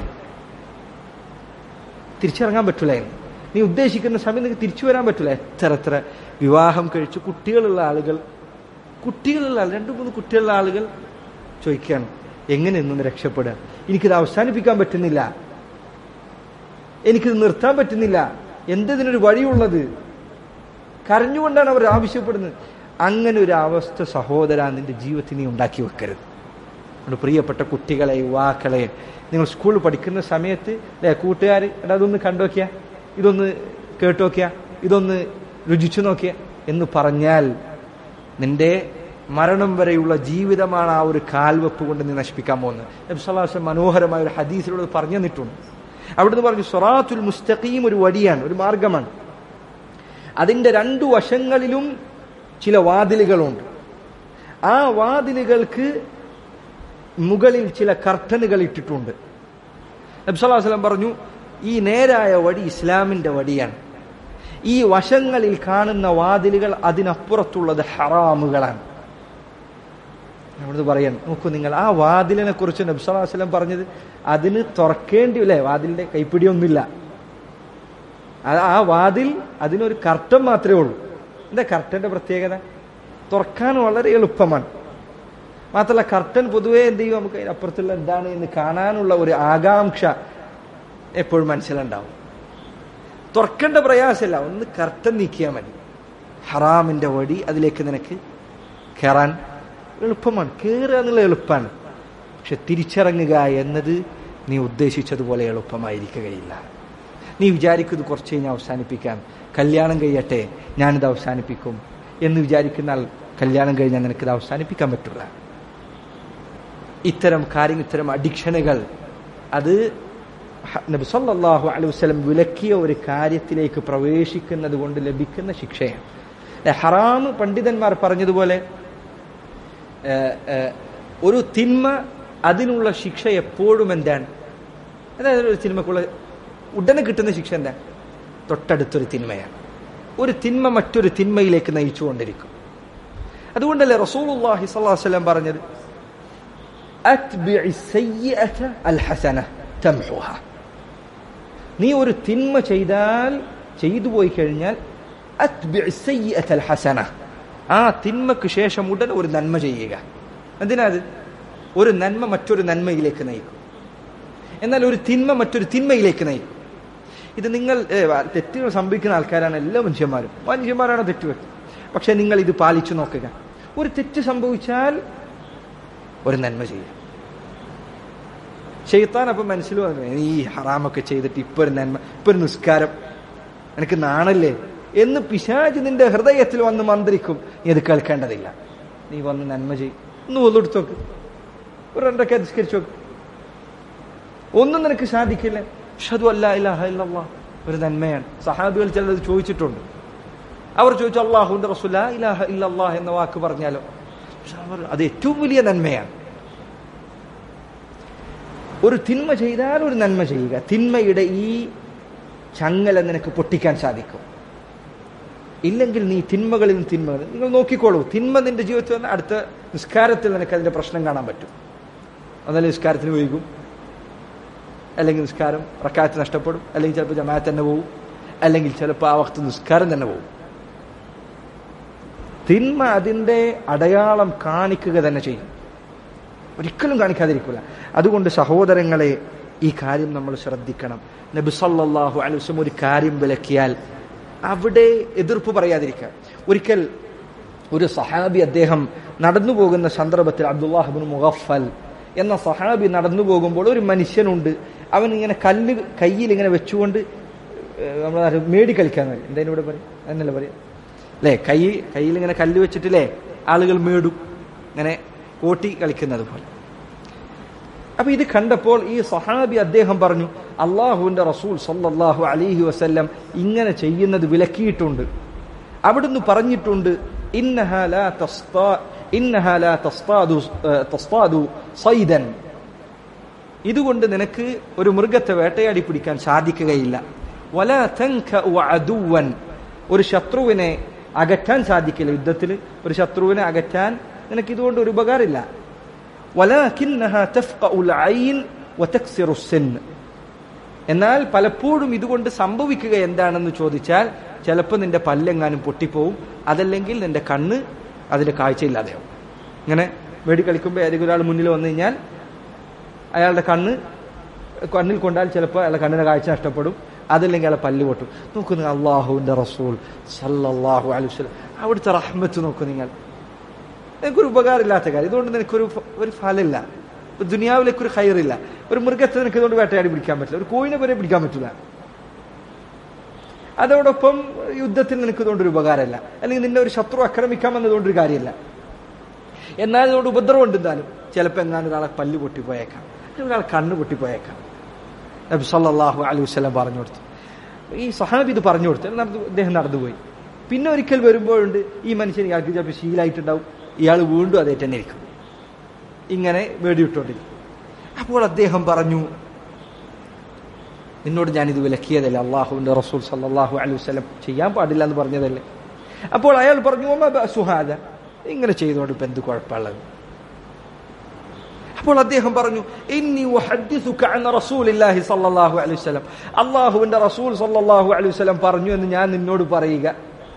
തിരിച്ചിറങ്ങാൻ പറ്റില്ല. നീ ഉദ്ദേശിക്കുന്ന സമയം നിങ്ങൾക്ക് തിരിച്ചു വരാൻ പറ്റില്ല. എത്ര വിവാഹം കഴിച്ച് കുട്ടികളുള്ള ആളുകൾ 2-3 കുട്ടികളുള്ള ആളുകൾ ചോദിക്കുകയാണ്, എങ്ങനെ നിന്ന് രക്ഷപ്പെടുക? എനിക്കിത് അവസാനിപ്പിക്കാൻ പറ്റുന്നില്ല, എനിക്കിത് നിർത്താൻ പറ്റുന്നില്ല, എന്തിനൊരു വഴിയുള്ളത്? കരഞ്ഞുകൊണ്ടാണ് അവർ ആവശ്യപ്പെടുന്നത്. അങ്ങനെ ഒരു അവസ്ഥ സഹോദര നിന്റെ ജീവിതത്തിൽ നീ ഉണ്ടാക്കി വെക്കരുത്. നമ്മുടെ പ്രിയപ്പെട്ട കുട്ടികളെ, യുവാക്കളെ, നിങ്ങൾ സ്കൂളിൽ പഠിക്കുന്ന സമയത്ത് കൂട്ടുകാർ അതൊന്ന് കണ്ടുനോക്കിയ, ഇതൊന്ന് കേട്ടോക്കിയ, ഇതൊന്ന് രുചിച്ചു നോക്കിയ എന്ന് പറഞ്ഞാൽ നിന്റെ മരണം വരെയുള്ള ജീവിതമാണ് ആ ഒരു കാൽവെപ്പ് കൊണ്ട് നീ നശിപ്പിക്കാൻ പോകുന്നത്. നബി സല്ലല്ലാഹു അലൈഹി വസല്ലം മനോഹരമായ ഒരു ഹദീസിലൂടെ പറഞ്ഞു തന്നിട്ടുണ്ട്. അവിടുന്ന് പറഞ്ഞു, സിറാത്തുൽ മുസ്തഖീം ഒരു വഴിയാണ്, ഒരു മാർഗമാണ്. അതിന്റെ 2 വശങ്ങളിലും ചില വാതിലുകളുണ്ട്. ആ വാതിലുകൾക്ക് മുകളിൽ ചില കർട്ടനുകൾ ഇട്ടിട്ടുണ്ട്. നബി സല്ലല്ലാഹു അലൈഹി വസല്ലം പറഞ്ഞു, ഈ നേരായ വഴി ഇസ്ലാമിന്റെ വഴിയാണ്. ഈ വശങ്ങളിൽ കാണുന്ന വാതിലുകൾ, അതിനപ്പുറത്തുള്ളത് ഹറാമുകളാണ്. അവിടുന്ന് പറയാൻ നോക്കൂ, നിങ്ങൾ ആ വാതിലിനെ കുറിച്ച് നബി സല്ലല്ലാഹു അലൈഹി വസല്ലം പറഞ്ഞത്, അതിന് തുറക്കേണ്ടി അല്ലേ, വാതിലിന്റെ കൈപ്പിടിയൊന്നുമില്ല. ആ വാതിൽ, അതിനൊരു കർട്ടൻ മാത്രമേ ഉള്ളൂ. എന്താ കർട്ടന്റെ പ്രത്യേകത? തുറക്കാൻ വളരെ എളുപ്പമാണ്. മാത്രമല്ല കർട്ടൻ പൊതുവേ എന്ത് ചെയ്യും, നമുക്ക് അതിനപ്പുറത്തുള്ള എന്താണ് എന്ന് കാണാനുള്ള ഒരു ആകാംക്ഷ എപ്പോഴും മനസ്സിലുണ്ടാവും. തുറക്കേണ്ട പ്രയാസമില്ല, ഒന്ന് കർട്ടൻ നീക്കിയാൽ മതി. ഹറാമിന്റെ വഴി, അതിലേക്ക് നിനക്ക് കയറാൻ എളുപ്പമാണ്, കയറുക എന്നുള്ള എളുപ്പമാണ്. പക്ഷെ തിരിച്ചിറങ്ങുക എന്നത് നീ ഉദ്ദേശിച്ചതുപോലെ എളുപ്പമായിരിക്കുകയില്ല. നീ വിചാരിക്കുന്നത് കുറച്ച് കഴിഞ്ഞാൽ അവസാനിപ്പിക്കാം, കല്യാണം കഴിയട്ടെ ഞാനിത് അവസാനിപ്പിക്കും എന്ന് വിചാരിക്കുന്നാൽ കല്യാണം കഴിഞ്ഞാൽ നിനക്കിത് അവസാനിപ്പിക്കാൻ പറ്റില്ല. ഇത്തരം കാര്യങ്ങൾ, ഇത്തരം അഡിക്ഷനുകൾ, അത് നബി സല്ലല്ലാഹു അലൈഹി വസല്ലം വിലക്കിയ ഒരു കാര്യത്തിലേക്ക് പ്രവേശിക്കുന്നത് കൊണ്ട് ലഭിക്കുന്ന ശിക്ഷയാണ്. ഹറാം, പണ്ഡിതന്മാർ പറഞ്ഞതുപോലെ ഒരു തിന്മ, അതിനുള്ള ശിക്ഷ എപ്പോഴും എന്താണ്? അതായത് ഒരു തിന്മക്കുള്ള ഉടനെ കിട്ടുന്ന ശിക്ഷ എന്താ? തൊട്ടടുത്തൊരു തിന്മയാണ്. ഒരു തിന്മ മറ്റൊരു തിന്മയിലേക്ക് നയിച്ചുകൊണ്ടിരിക്കും. അതുകൊണ്ടല്ലേ റസൂലുള്ളാഹി സ്വല്ലല്ലാഹു അലൈഹി വസല്ലം പറഞ്ഞത്, അത്ബിഇ സയ്യിഅത അൽ ഹസന തംഹുഹ. നീ ഒരു തിന്മ ചെയ്തു പോയി കഴിഞ്ഞാൽ അത്ബിഇ സയ്യിഅത അൽ ഹസന, ആ തിന്മക്ക് ശേഷം ഉടൻ ഒരു നന്മ ചെയ്യുക. എന്തിനാ അത്? ഒരു നന്മ മറ്റൊരു നന്മയിലേക്ക് നയിക്കും. എന്നാൽ ഒരു തിന്മ മറ്റൊരു തിന്മയിലേക്ക് നയിക്കും. ഇത് നിങ്ങൾ തെറ്റുകൾ സംഭവിക്കുന്ന ആൾക്കാരാണ് എല്ലാ മനുഷ്യന്മാരാണ് തെറ്റുപറ്റും. പക്ഷെ നിങ്ങൾ ഇത് പാലിച്ചു നോക്കുക. ഒരു തെറ്റ് സംഭവിച്ചാൽ ഒരു നന്മ ചെയ്യുക. ശൈത്താൻ അപ്പം മനസ്സിൽ പറഞ്ഞു, നീ ഹറാമൊക്കെ ചെയ്തിട്ട് ഇപ്പൊ ഒരു നന്മ, ഇപ്പൊ ഒരു നിസ്കാരം, എനിക്ക് നാണല്ലേ എന്ന് പിശാച് നിന്റെ ഹൃദയത്തിൽ വന്ന് മന്ത്രിക്കും. നീ അത് കേൾക്കേണ്ടതില്ല. നീ വന്ന് നന്മ ചെയ്യും, ഒന്ന് ഒന്നെടുത്ത് നോക്ക്, ഒരു 2 റക്അത്ത് നിസ്കരിച്ചു നോക്ക്. ഒന്നും നിനക്ക് സാധിക്കില്ല. അഷ്ഹദു അല്ലാ ഇലാഹ ഇല്ലല്ലാഹ് ഒരു നന്മയാണ്. സഹാബികൾ ചിലത് ചോദിച്ചിട്ടുണ്ട്. അവർ ചോദിച്ചു, അല്ലാഹുവിന്റെ റസൂൽ ലാ ഇലാഹ ഇല്ലല്ലാഹ് എന്ന വാക്ക് പറഞ്ഞാലോ? അത് ഏറ്റവും വലിയ നന്മയാണ്. ഒരു തിന്മ ചെയ്താൽ ഒരു നന്മ ചെയ്യുക. തിന്മയുടെ ഈ ചങ്ങല നിനക്ക് പൊട്ടിക്കാൻ സാധിക്കും. ഇല്ലെങ്കിൽ നീ തിന്മകളിൽ നിങ്ങൾ നോക്കിക്കോളൂ. തിന്മ നിന്റെ ജീവിതത്തിൽ വന്ന അടുത്ത നിസ്കാരത്തിൽ നിനക്ക് അതിന്റെ പ്രശ്നം കാണാൻ പറ്റും. അതല്ല, നിസ്കാരത്തിന് വൈകും, അല്ലെങ്കിൽ നിസ്കാരം റക്അത്ത് നഷ്ടപ്പെടും, അല്ലെങ്കിൽ ചിലപ്പോൾ ജമാഅത്ത് തന്നെ പോകും, അല്ലെങ്കിൽ ചിലപ്പോൾ ആ വഖത്ത് നിസ്കാരം തന്നെ പോകും. തിന്മ അതിന്റെ അടയാളം കാണിക്കുക തന്നെ ചെയ്യും, ഒരിക്കലും കാണിക്കാതിരിക്കില്ല. അതുകൊണ്ട് സഹോദരങ്ങളെ, ഈ കാര്യം നമ്മൾ ശ്രദ്ധിക്കണം. നബി സല്ലല്ലാഹു അലൈഹി വസല്ലം ഒരു കാര്യം വിലക്കിയാൽ അവിടെ എതിർപ്പ് പറയാതിരിക്കുക. ഒരിക്കൽ ഒരു സഹാബി, അദ്ദേഹം നടന്നു പോകുന്ന സന്ദർഭത്തിൽ അബ്ദുല്ലാഹ് ഇബ്നു മുഗഫൽ എന്ന സഹാബി നടന്നു പോകുമ്പോൾ ഒരു മനുഷ്യനുണ്ട്, അവൻ ഇങ്ങനെ കല്ല് കയ്യിൽ ഇങ്ങനെ വെച്ചുകൊണ്ട് നമ്മൾ മേടി കളിക്കാൻ പറയും, എന്താ ഇവിടെ പറയും, എന്നല്ല പറയാം അല്ലേ, കയ്യിൽ ഇങ്ങനെ കല്ല് വെച്ചിട്ടില്ലേ ആളുകൾ മേടും, ഇങ്ങനെ കോട്ടി കളിക്കുന്നത് പോലെ. അപ്പൊ ഇത് കണ്ടപ്പോൾ ഈ സഹാബി അദ്ദേഹം പറഞ്ഞു, അള്ളാഹുവിന്റെ റസൂൽ സല്ലല്ലാഹു അലൈഹി വസല്ലം ഇങ്ങനെ ചെയ്യുന്നത് വിലക്കിയിട്ടുണ്ട്, അവിടുന്ന് പറഞ്ഞിട്ടുണ്ട്, ഇന്നഹാ ലാ തസ്താദു സൈദൻ, ഇതുകൊണ്ട് നിനക്ക് ഒരു മൃഗത്തെ വേട്ടയാടി പിടിക്കാൻ സാധിക്കുകയില്ല. വലാ തൻകഉ അദുവൻ, ഒരു ശത്രുവിനെ അകറ്റാൻ സാധിക്കില്ല, യുദ്ധത്തിൽ ഒരു ശത്രുവിനെ അകറ്റാൻ നിനക്ക് ഇതുകൊണ്ട് ഒരു ഉപകാരമില്ല. വലാകിന്നഹാ തഫ്ഖഉൽ ഐൻ വതക്സിറു സിൻ, എന്നാൽ പലപ്പോഴും ഇതുകൊണ്ട് സംഭവിക്കുക എന്താണെന്ന് ചോദിച്ചാൽ ചിലപ്പോൾ നിന്റെ പല്ലെങ്ങാനും പൊട്ടിപ്പോവും, അതല്ലെങ്കിൽ നിന്റെ കണ്ണ് അതിന്റെ കാഴ്ചയില്ലാതെയാവും. ഇങ്ങനെ വേടി കളിക്കുമ്പോൾ ഏതെങ്കിലും ഒരാൾ മുന്നിൽ വന്നു കഴിഞ്ഞാൽ അയാളുടെ കണ്ണിൽ കൊണ്ടാൽ ചിലപ്പോൾ അയാളുടെ കണ്ണിന്റെ കാഴ്ച നഷ്ടപ്പെടും, അതല്ലെങ്കിൽ അയാളെ പല്ല് പൊട്ടും. നോക്കൂ നിങ്ങൾ അള്ളാഹുവിന്റെ റസൂൽ സല്ലല്ലാഹു അലൈഹി വസല്ലം അവിടുത്തെ റഹ്മത്ത് നോക്കൂ നിങ്ങൾ. നിനക്കൊരു ഉപകാരമില്ലാത്ത കാര്യം, ഇതുകൊണ്ട് നിനക്കൊരു ഫലമില്ല, ദുനിയാവിലേക്കൊരു ഹൈറില്ല. ഒരു മൃഗത്തെ നിനക്ക് ഇതുകൊണ്ട് വേട്ടയാടി പിടിക്കാൻ പറ്റില്ല, ഒരു കോഴിനെ വരെ പിടിക്കാൻ പറ്റില്ല. അതോടൊപ്പം യുദ്ധത്തിൽ നിനക്ക് ഇതുകൊണ്ടൊരു ഉപകാരമില്ല, അല്ലെങ്കിൽ നിന്നെ ഒരു ശത്രു ആക്രമിക്കാമെന്നതുകൊണ്ടൊരു കാര്യമില്ല. എന്നാൽ ഇതുകൊണ്ട് ഉപദ്രവം ഉണ്ടെന്നാലും ചിലപ്പോൾ എങ്ങാനും ഒരാളെ പല്ല് പൊട്ടിപ്പോയേക്കാം, ഒരാളെ കണ്ണ് പൊട്ടിപ്പോയേക്കാം. നബി സല്ലല്ലാഹു അലൈഹി വസല്ലം പറഞ്ഞു കൊടുത്തു. ഈ സഹാബി ഇത് പറഞ്ഞു കൊടുത്തു, അദ്ദേഹം നടന്നുപോയി. പിന്നെ ഒരിക്കൽ വരുമ്പോഴുണ്ട് ഈ മനുഷ്യൻ ഇയാൾക്ക് ചിലപ്പോൾ ശീലമായിട്ടുണ്ടാവും, ഇയാൾ വീണ്ടും അതേ തന്നെ ഇരിക്കും, ഇങ്ങനെ വേടിയിട്ടുകൊണ്ടിരിക്കും. അപ്പോൾ അദ്ദേഹം പറഞ്ഞു, നിന്നോട് ഞാനിത് വിലക്കിയതല്ലേ, അള്ളാഹുവിന്റെ റസൂൽ സല്ലല്ലാഹു അലൈഹി വസല്ലം ചെയ്യാൻ പാടില്ല എന്ന് പറഞ്ഞതല്ലേ. അപ്പോൾ അയാൾ പറഞ്ഞു, വമാ ബഅസുഹാദ, ഇങ്ങനെ ചെയ്തുകൊണ്ട് ഇപ്പം എന്ത് കുഴപ്പമുള്ളത്. അപ്പോൾ അദ്ദേഹം പറഞ്ഞു, ഇന്നി ഉഹദ്ദിസുക അൻ റസൂലില്ലാഹി സല്ലല്ലാഹു അലൈഹി വസല്ലം, അള്ളാഹുവിന്റെ റസൂൽ സല്ലല്ലാഹു അലൈഹി വസല്ലം പറഞ്ഞു എന്ന് ഞാൻ നിന്നോട് പറയുക.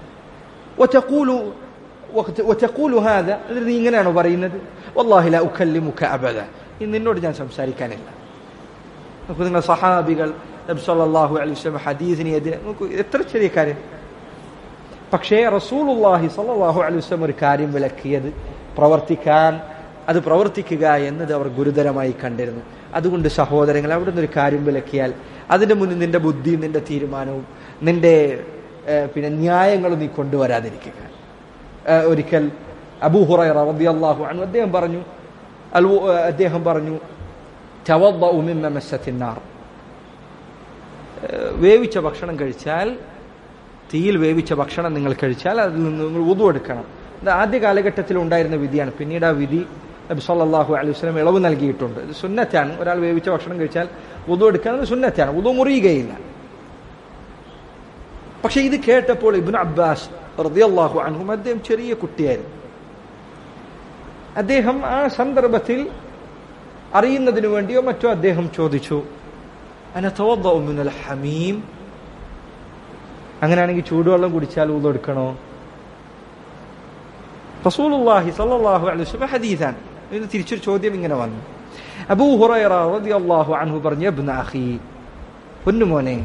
വതഖൂലു ഹാദ, നീ ഇങ്ങനെയാണോ പറയുന്നത്? വല്ലാഹി ലാ ഉകല്ലിമുക അബദ, നിന്നോട് ഞാൻ സംസാരിക്കാനില്ല. നോക്കൂ നിങ്ങൾ, സഹാബികൾ നബി സല്ലല്ലാഹു അലൈഹി വസല്ലം ഹദീസിന് എതിരെ, നോക്കൂ എത്ര ചെറിയ കാര്യം. പക്ഷേ റസൂലുള്ളാഹി സല്ലല്ലാഹു അലൈഹി വസല്ലം ഒരു കാര്യം വിലക്കിയത് അത് പ്രവർത്തിക്കുക എന്നത് അവർ ഗുരുതരമായി കണ്ടിരുന്നു. അതുകൊണ്ട് സഹോദരങ്ങൾ, അവിടെ നിന്നൊരു കാര്യം വിലക്കിയാൽ അതിന്റെ മുന്നിൽ നിന്റെ ബുദ്ധിയും നിന്റെ തീരുമാനവും നിന്റെ പിന്നെ ന്യായങ്ങളും നീ കൊണ്ടുവരാതിരിക്കുക. ഒരിക്കൽ അബൂ ഹുറൈറ റളിയല്ലാഹു അൻഹു അദ്ദേഹം പറഞ്ഞു തവദ്ദഉ മിമ്മ മസ്സത്തിന്നാർ, വേവിച്ച ഭക്ഷണം കഴിച്ചാൽ, തീയിൽ വേവിച്ച ഭക്ഷണം നിങ്ങൾ കഴിച്ചാൽ അതിൽ നിന്ന് നിങ്ങൾ വുദു എടുക്കണം. ഇത് ആദ്യ കാലഘട്ടത്തിൽ ഉണ്ടായിരുന്ന വിധിയാണ്. പിന്നീട് ആ വിധി നബി സല്ലല്ലാഹു അലൈഹി വസല്ലം ഇളവ് നൽകിയിട്ടുണ്ട്. ഇത് സുന്നത്താണ്. ഒരാൾ വേവിച്ച ഭക്ഷണം കഴിച്ചാൽ വുദു എടുക്കുന്നത് സുന്നത്താണ്, വുദു മുറിയുകയില്ല. പക്ഷെ ഇത് കേട്ടപ്പോൾ ഇബ്നു അബ്ബാസ് റളിയല്ലാഹു അൻഹു, അദ്ദേഹം ചെറിയ കുട്ടിയായിരുന്നു, അദ്ദേഹം ആ സന്ദർഭത്തിൽ അറിയുന്നതിനു വേണ്ടിയോ മറ്റോ അദ്ദേഹം ചോദിച്ചു, അനതവദ്ദഉ മിനൽ ഹമീം, അങ്ങനെയാണെങ്കിൽ ചൂടുവെള്ളം കുടിച്ചാൽ വുദു എടുക്കണോ? റസൂലുള്ളാഹി സ്വല്ലല്ലാഹു അലൈഹി വസല്ലം ഹദീസാണ്. ഇതിന് തിരിച്ചൊരു ചോദ്യം ഇങ്ങനെ വന്നു. അബൂ ഹുറൈറ റളിയല്ലാഹു അൻഹു പറഞ്ഞു, ഇബ്ന അഖി, പൊന്നുമോനെ,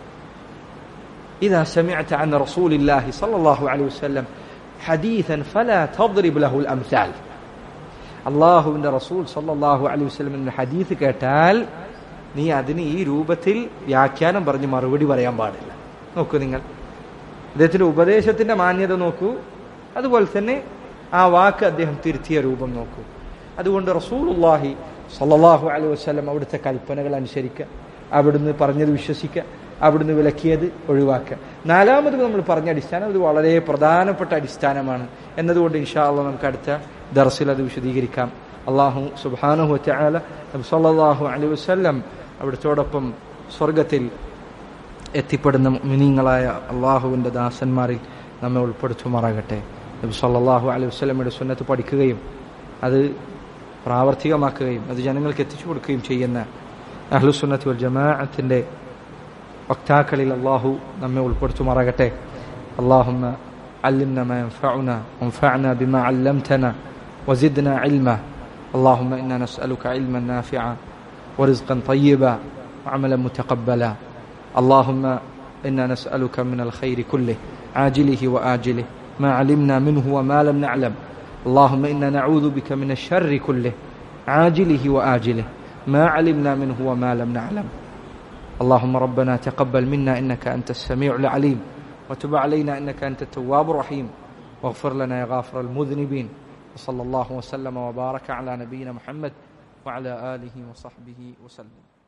ഇദാ സമിഅത അൻ റസൂലില്ലാഹി സ്വല്ലല്ലാഹു അലൈഹി വസല്ലം ഹദീസൻ ഫലാ തദ്രിബ് ലഹുൽ അംസാൽ, അല്ലാഹുവിന്റെ റസൂൽ സ്വല്ലല്ലാഹു അലൈഹി വസല്ലമിന്റെ ഹദീസ് കേട്ടാൽ നീ അതിന് ഈ രൂപത്തിൽ വ്യാഖ്യാനം പറഞ്ഞ് മറുപടി പറയാൻ പാടില്ല. നോക്കൂ നിങ്ങൾ, അദ്ദേഹത്തിന്റെ ഉപദേശത്തിന്റെ മാന്യത നോക്കൂ, അതുപോലെ തന്നെ ആ വാക്ക് അദ്ദേഹം തിരുത്തിയ രൂപം നോക്കൂ. അതുകൊണ്ട് റസൂലുള്ളാഹി സ്വല്ലല്ലാഹു അലൈഹി വസല്ലം അവിടുത്തെ കൽപ്പനകൾ അനുസരിക്കുക, അവിടുന്ന് പറഞ്ഞത് വിശ്വസിക്കുക, അവിടുന്ന് വിലക്കിയത് ഒഴിവാക്കുക. നാലാമത് നമ്മൾ പറഞ്ഞ അടിസ്ഥാനം അത് വളരെ പ്രധാനപ്പെട്ട അടിസ്ഥാനമാണ് എന്നതുകൊണ്ട് ഇൻഷാ അല്ലാഹ് നമുക്ക് അടുത്ത ദർസിൽ അത് വിശദീകരിക്കാം. അല്ലാഹു സുബ്ഹാനഹു വ തആല നബി സല്ലല്ലാഹു അലൈഹി വസല്ലം അവിടുത്തോടൊപ്പം സ്വർഗത്തിൽ എത്തിപ്പെടുന്ന മുഅ്മിനീങ്ങളായ അള്ളാഹുവിൻ്റെ ദാസന്മാരിൽ നമ്മെ ഉൾപ്പെടുത്തുമാറാകട്ടെ. നബി സല്ലല്ലാഹു അലൈഹി വസല്ലമയുടെ സുന്നത്ത് പഠിക്കുകയും അത് പ്രാവർത്തികമാക്കുകയും അത് ജനങ്ങൾക്ക് എത്തിച്ചു കൊടുക്കുകയും ചെയ്യുന്ന അഹ്ലുസുന്നത്ത് വൽ ജമാഅത്തിന്റെ വക്താക്കളിൽ അള്ളാഹു നമ്മെ ഉൾപ്പെടുത്തുമാറാകട്ടെ. അല്ലാഹുമ്മ അല്ലിംനാ മാ യൻഫഉനാ വൻഫഅനാ ബിമാ അല്ലംതനാ വസിദ്നാ ഇൽമാ. അല്ലാഹുമ്മ ഇന്നാ നസ്അലുക ഇൽമൻ നാഫിഅ വറിസ്ഖൻ طيبا وعملا متقبلا. اللهم إنا نسألك من الخير كله عاجله وآجله ما علمنا منه وما لم نعلم. اللهم إنا نعوذ بك من الشر كله عاجله وآجله ما علمنا منه وما لم نعلم. اللهم ربنا تقبل منا إنك أنت السميع العليم وتب علينا إنك أنت التواب الرحيم واغفر لنا يا غافر المذنبين. وصلى الله وسلم وبارك على نبينا محمد وعلى آله وصحبه وسلم.